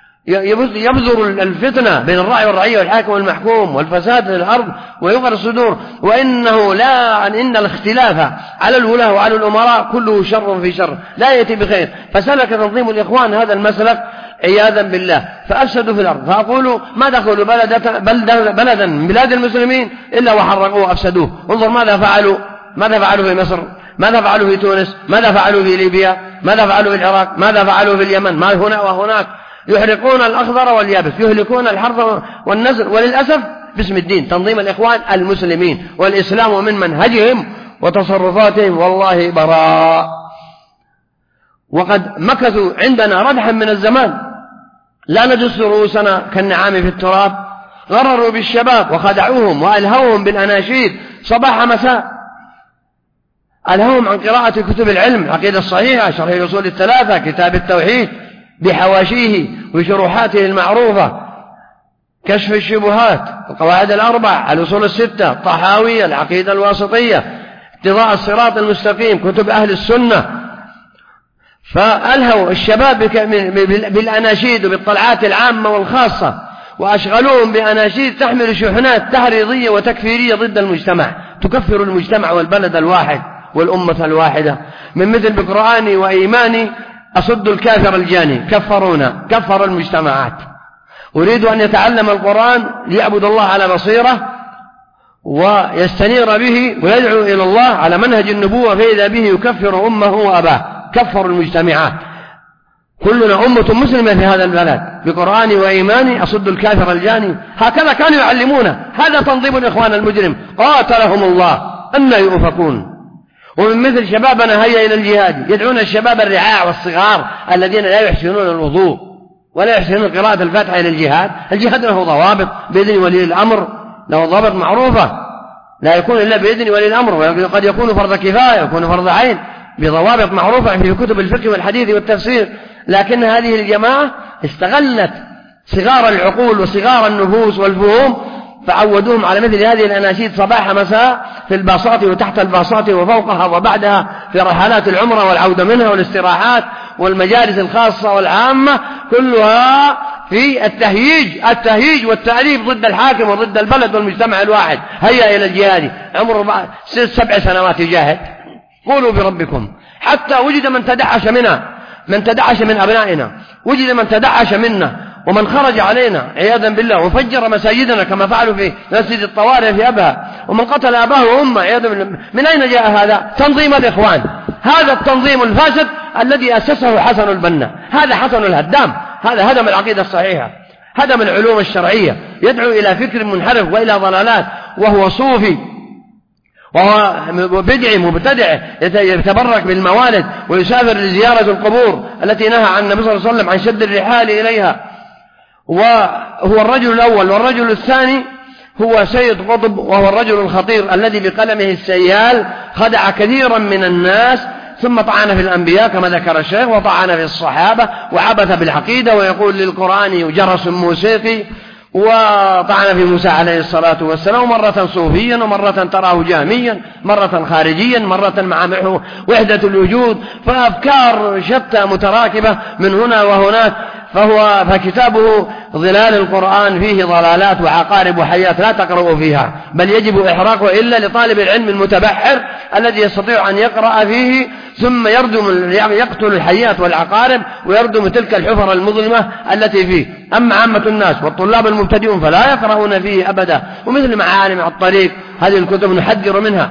يبذر الفتنة بين الرأي والرعية والحاكم والمحكوم والفساد في الأرض ويغر الصدور. وإنه لا إن الاختلاف على الولاة وعلى الأمراء كله شر في شر لا يأتي بخير. فسلك تنظيم الإخوان هذا المسلك عياذا بالله فأفسدوا في الأرض. فأقول ما دخلوا بلدة بلدا من بلاد المسلمين إلا وحرقوه وأفسدوه. انظر ماذا فعلوا ماذا فعلوا في مصر، ماذا فعلوا في تونس، ماذا فعلوا في ليبيا، ماذا فعلوا في العراق، ماذا فعلوا في اليمن، ما هنا وهناك. يحرقون الأخضر واليابس، يهلكون الحرث والنسل، وللأسف باسم الدين. تنظيم الإخوان المسلمين والإسلام من منهجهم وتصرفاتهم والله براء. وقد مكثوا عندنا ردحا من الزمان لا ندس رؤوسنا كالنعام في التراب. غرروا بالشباب وخدعوهم وألهوهم بالأناشيد صباح مساء. ألهوهم عن قراءة كتب العلم: العقيدة الصحيحة، شرح الأصول الثلاثة، كتاب التوحيد بحواشيه وشروحاته المعروفة، كشف الشبهات، القواعد الأربع، الأصول الستة، الطحاوية، العقيدة الواسطية، اقتضاء الصراط المستقيم، كتب أهل السنة. فألهوا الشباب بالأناشيد وبالطلعات العامة والخاصة، وأشغلوهم بأناشيد تحمل شحنات تحريضية وتكفيرية ضد المجتمع، تكفر المجتمع والبلد الواحد والأمة الواحدة، من مثل بقرآني وإيماني أصد الكافر الجاني. كفرونا، كفر المجتمعات. أريد أن يتعلم القرآن ليعبد الله على بصيرة ويستنير به ويدعو إلى الله على منهج النبوة، فإذا به يكفر أمه وأباه. كفر المجتمعات. كلنا أمة مسلمة في هذا البلد. بقرآني وإيماني أصد الكافر الجاني. هكذا كانوا يعلمون. هذا تنظيم الإخوان المجرم قاتلهم الله أن يؤفكون. ومن مثل شبابنا هيا إلى الجهاد، يدعون الشباب الرعاع والصغار الذين لا يحسنون الوضوء ولا يحسنون قراءة الفاتحة إلى الجهاد. الجهاد له ضوابط بإذن ولي الأمر، له ضوابط معروفة، لا يكون إلا بإذن ولي الأمر، وقد يكون فرض كفاية، يكون فرض عين بضوابط معروفة في كتب الفقه والحديث والتفسير. لكن هذه الجماعة استغلت صغار العقول وصغار النفوس والفهوم، فعودوهم على مثل هذه الأناشيد صباح مساء في الباصات وتحت الباصات وفوقها وبعدها في رحلات العمرة والعودة منها والاستراحات والمجالس الخاصة والعامة، كلها في التهييج التهييج والتأليف ضد الحاكم وضد البلد والمجتمع الواحد. هيا إلى الجهاد. عمره ست سبع سنوات يجاهد. قولوا بربكم. حتى وجد من تدعش منا، من تدعش من أبنائنا، وجد من تدعش منا ومن خرج علينا عياذا بالله وفجر مساجدنا كما فعلوا في مسجد الطوارئ في أبها، ومن قتل أباه وأمه عياذا بالله. من أين جاء هذا؟ تنظيم الإخوان. هذا التنظيم الفاسد الذي أسسه حسن البنا، هذا حسن الهدام، هذا هدم العقيدة الصحيحة، هدم العلوم الشرعية، يدعو إلى فكر منحرف وإلى ضلالات، وهو صوفي وهو بدعي مبتدع يتبرك بالموالد ويسافر لزيارة القبور التي نهى عن النبي صلى الله عليه وسلم عن شد الرحال إليها. وهو الرجل الأول. والرجل الثاني هو سيد قطب، وهو الرجل الخطير الذي بقلمه السيال خدع كثيرا من الناس، ثم طعن في الأنبياء كما ذكر الشيخ، وطعن في الصحابة، وعبث بالعقيدة، ويقول للقرآن جرس موسيقي، وطعن في موسى عليه الصلاة والسلام، مرة صوفيا ومرة تراه جهميا، مرة خارجيا، مرة مع معه وحدة الوجود، فأفكار شتى متراكبة من هنا وهناك. فهو فكتابه ظلال القرآن فيه ضلالات وعقارب وحيات لا تقرأ فيها، بل يجب إحراقه إلا لطالب العلم المتبحر الذي يستطيع أن يقرأ فيه ثم يردم يقتل الحيات والعقارب ويردم تلك الحفر المظلمة التي فيه. أما عامة الناس والطلاب المبتدئون فلا يقرؤون فيه أبدا. ومثل معالم الطريق هذه الكتب نحذر منها.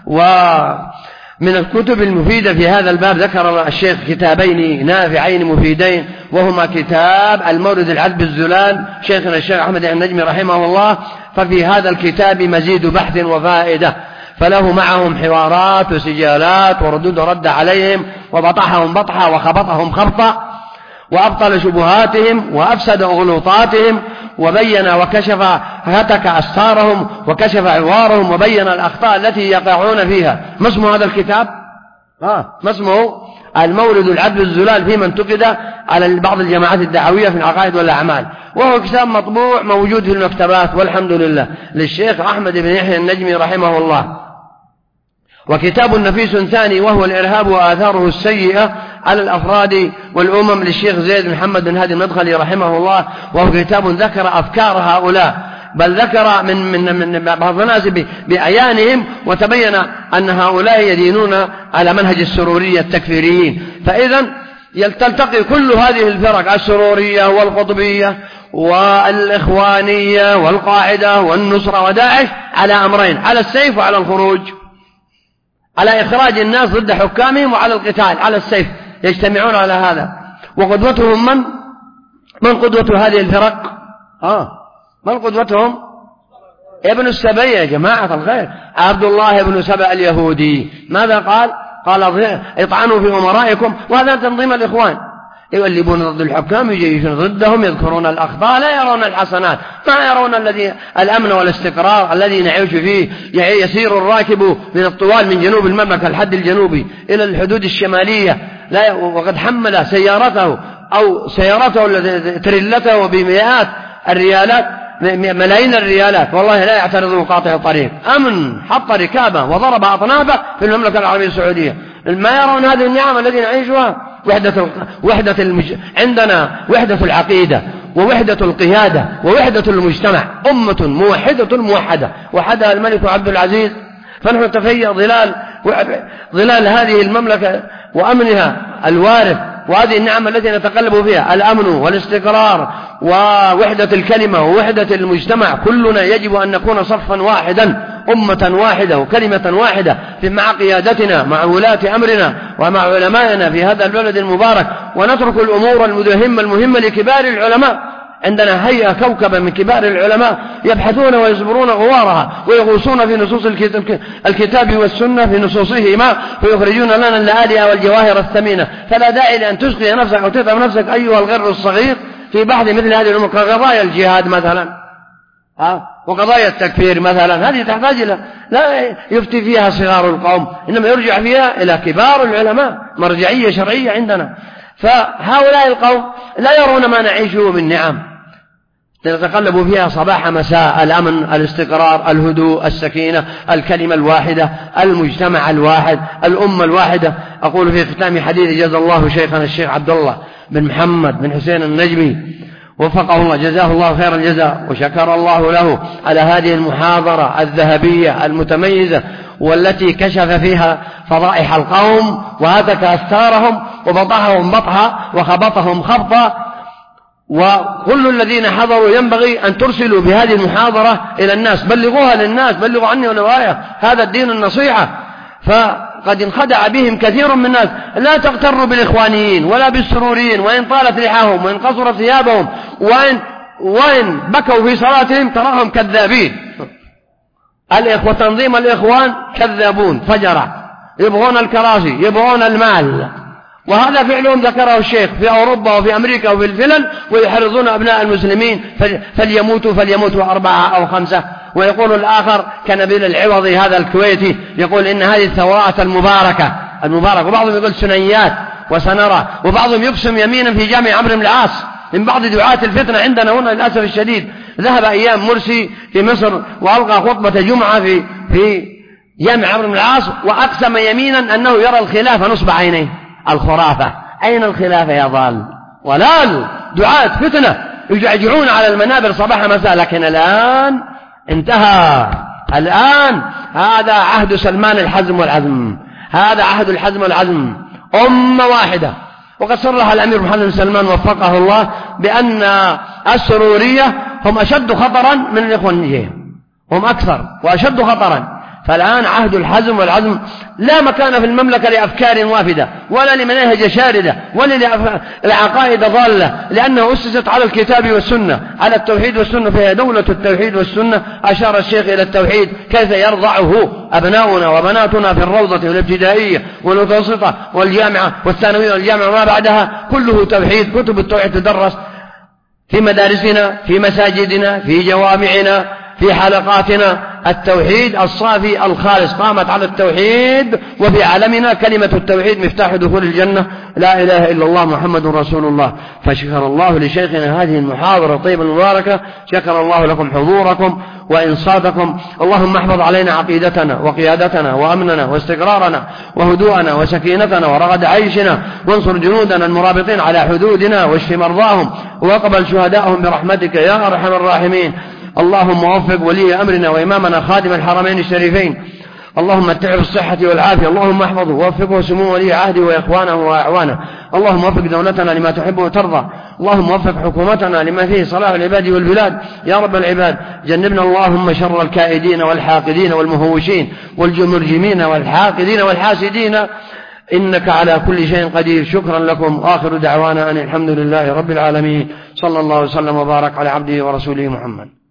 ومن الكتب المفيدة في هذا الباب ذكر الشيخ كتابين نافعين مفيدين، وهما كتاب المورد العذب الزلال شيخنا الشيخ أحمد النجمي رحمه الله، ففي هذا الكتاب مزيد بحث وفائدة، فله معهم حوارات وسجالات وردود رد عليهم، وبطحهم بطحا وخبطهم خبطا، وأبطل شبهاتهم وأفسد أغلوطاتهم، وبين وكشف هتك أستارهم وكشف عوارهم، وبين الأخطاء التي يقعون فيها. ما اسم هذا الكتاب؟ آه ما اسمه؟ المورد العذب الزلال فيما انتقد على بعض الجماعات الدعوية في العقائد والأعمال، وهو كتاب مطبوع موجود في المكتبات والحمد لله للشيخ أحمد بن يحيى النجمي رحمه الله. وكتاب نفيس ثاني وهو الإرهاب وآثاره السيئة على الأفراد والأمم للشيخ زيد محمد بن هادي المدخلي رحمه الله، وهو كتاب ذكر أفكار هؤلاء، بل ذكر من من من بعض الناس بأعيانهم، وتبين أن هؤلاء يدينون على منهج السرورية التكفيريين. فإذا تلتقي كل هذه الفرق السرورية والقطبية والإخوانية والقاعدة والنصرة وداعش على أمرين: على السيف وعلى الخروج، على إخراج الناس ضد حكامهم وعلى القتال على السيف، يجتمعون على هذا. وقدوتهم من؟ من قدوة هذه الفرق؟ آه من قدوتهم؟ ابن السبع يا جماعة الخير، عبد الله بن سبع اليهودي. ماذا قال؟ قال اطعنوا في أمرائكم، وهذا تنظيم الإخوان، يولبون ضد الحكام يجيشون ضدهم، يذكرون الأخطاء لا يرون الحسنات، ما يرون الذي الأمن والاستقرار الذي نعيش فيه. يسير الراكب من الطوال من جنوب المملكة الحد الجنوبي إلى الحدود الشمالية، لا وقد حمل سيارته أو سيارته تريلته بمئات الريالات، ملايين الريالات، والله لا يعترض قاطع الطريق، أمن حط ركابه وضرب أطنابه في المملكة العربية السعودية. ما يرون هذه النعم التي نعيشها. وحدة وحدة المج... عندنا وحدة العقيدة ووحدة القيادة ووحدة المجتمع، أمة موحدة موحدة وحدها الملك عبد العزيز، فنحن نتفيأ ظلال ظلال هذه المملكة وأمنها الوارث، وهذه النعم التي نتقلب فيها، الأمن والاستقرار ووحدة الكلمة ووحدة المجتمع. كلنا يجب أن نكون صفا واحدا، أمة واحدة وكلمة واحدة في مع قيادتنا مع ولاة أمرنا ومع علمائنا في هذا البلد المبارك، ونترك الأمور المهمة المهمة لكبار العلماء. عندنا هيئة كوكبة من كبار العلماء يبحثون ويصبرون غوارها ويغوصون في نصوص الكتاب والسنة في نصوصهما، فيخرجون لنا اللآلئ والجواهر الثمينة. فلا داعي لأن تشقي نفسك أو تتعب نفسك أيها الغر الصغير في بحث مثل هذه الأمور كقضايا الجهاد مثلا ها وقضايا التكفير مثلا. هذه تحتاج إلى لا يفتي فيها صغار القوم، إنما يرجع فيها إلى كبار العلماء، مرجعية شرعية عندنا. فهؤلاء القوم لا يرون ما نعيشه من نعم تتقلب فيها صباح مساء: الأمن، الاستقرار، الهدوء، السكينة، الكلمة الواحدة، المجتمع الواحد، الأمة الواحدة. أقول في ختام حديث: جزا الله شيخنا الشيخ عبد الله بن محمد بن حسين النجمي وفقه الله، جزاه الله خير الجزاء، وشكر الله له على هذه المحاضرة الذهبية المتميزة، والتي كشف فيها فضائح القوم وهتك أستارهم وبطحهم بطحا وخبطهم خبطا. وكل الذين حضروا ينبغي أن ترسلوا بهذه المحاضرة إلى الناس، بلغوها للناس، بلغوا عني ونوايا، هذا الدين النصيحة. فقد انخدع بهم كثير من الناس. لا تغتروا بالإخوانيين ولا بالسروريين، وإن طالت لحاهم وإن قصرت ثيابهم وإن, وإن بكوا في صلاتهم تراهم كذابين. الإخوة تنظيم الإخوان كذابون فجرة، يبغون الكراسي، يبغون المال، وهذا فعلهم ذكره الشيخ في أوروبا وفي أمريكا وفي الفلل، ويحرضون أبناء المسلمين فليموتوا فليموتوا أربعة أو خمسة. ويقول الآخر كنبيل العوضي هذا الكويتي يقول إن هذه الثورات المباركة المباركة وبعضهم يقول سنيات وسنرى، وبعضهم يقسم يمينا في جامع عمرو بن العاص من بعض دعاة الفتنة عندنا هنا للأسف الشديد. ذهب أيام مرسي في مصر وألقى خطبة جمعة في في جامع عمرو بن العاص، وأقسم يمينا أنه يرى الخلافة نصب عينيه. الخرافة، أين الخلافة يا ضال؟ ولال دعاة فتنة يجعجعون على المنابر صباح مساء. لكن الآن انتهى، الآن هذا عهد سلمان الحزم والعزم، هذا عهد الحزم والعزم، أمة واحدة. وقد صرح الأمير محمد بن سلمان وفقه الله بأن السرورية هم أشد خطرا من الإخوانيين، هم أكثر وأشد خطرا. فالآن عهد الحزم والعزم، لا مكان في المملكة لأفكار وافدة ولا لمناهج شاردة ولا لعقائد ضالة، لأنها أسست على الكتاب والسنة، على التوحيد والسنة، فهي دولة التوحيد والسنة. أشار الشيخ إلى التوحيد كيف يرضعه أبناؤنا وبناتنا في الروضة والابتدائية والمتوسطة والجامعة والثانوية والجامعة وما بعدها، كله توحيد. كتب التوحيد تدرس في مدارسنا، في مساجدنا، في جوامعنا، في حلقاتنا. التوحيد الصافي الخالص قامت على التوحيد، وفي عالمنا كلمة التوحيد مفتاح دخول الجنة، لا إله إلا الله محمد رسول الله. فشكر الله لشيخنا هذه المحاضرة الطيبة المباركة، شكر الله لكم حضوركم وإنصاتكم. اللهم احفظ علينا عقيدتنا وقيادتنا وأمننا واستقرارنا وهدوءنا وسكينتنا ورغد عيشنا، وانصر جنودنا المرابطين على حدودنا، واشف مرضاهم واقبل شهداءهم برحمتك يا أرحم الراحمين. اللهم وفق ولي أمرنا وإمامنا خادم الحرمين الشريفين، اللهم متعه بالصحة والعافية، اللهم احفظه ووفقه سمو ولي عهده وإخوانه وأعوانه. اللهم وفق دولتنا لما تحب وترضى، اللهم وفق حكومتنا لما فيه صلاح العباد والبلاد يا رب العباد. جنبنا اللهم شر الكائدين والحاقدين والمهوشين والمرجمين والحاقدين والحاسدين، إنك على كل شيء قدير. شكرا لكم، آخر دعوانا أن الحمد لله رب العالمين، صلى الله وسلم وبارك على عبده ورسوله محمد.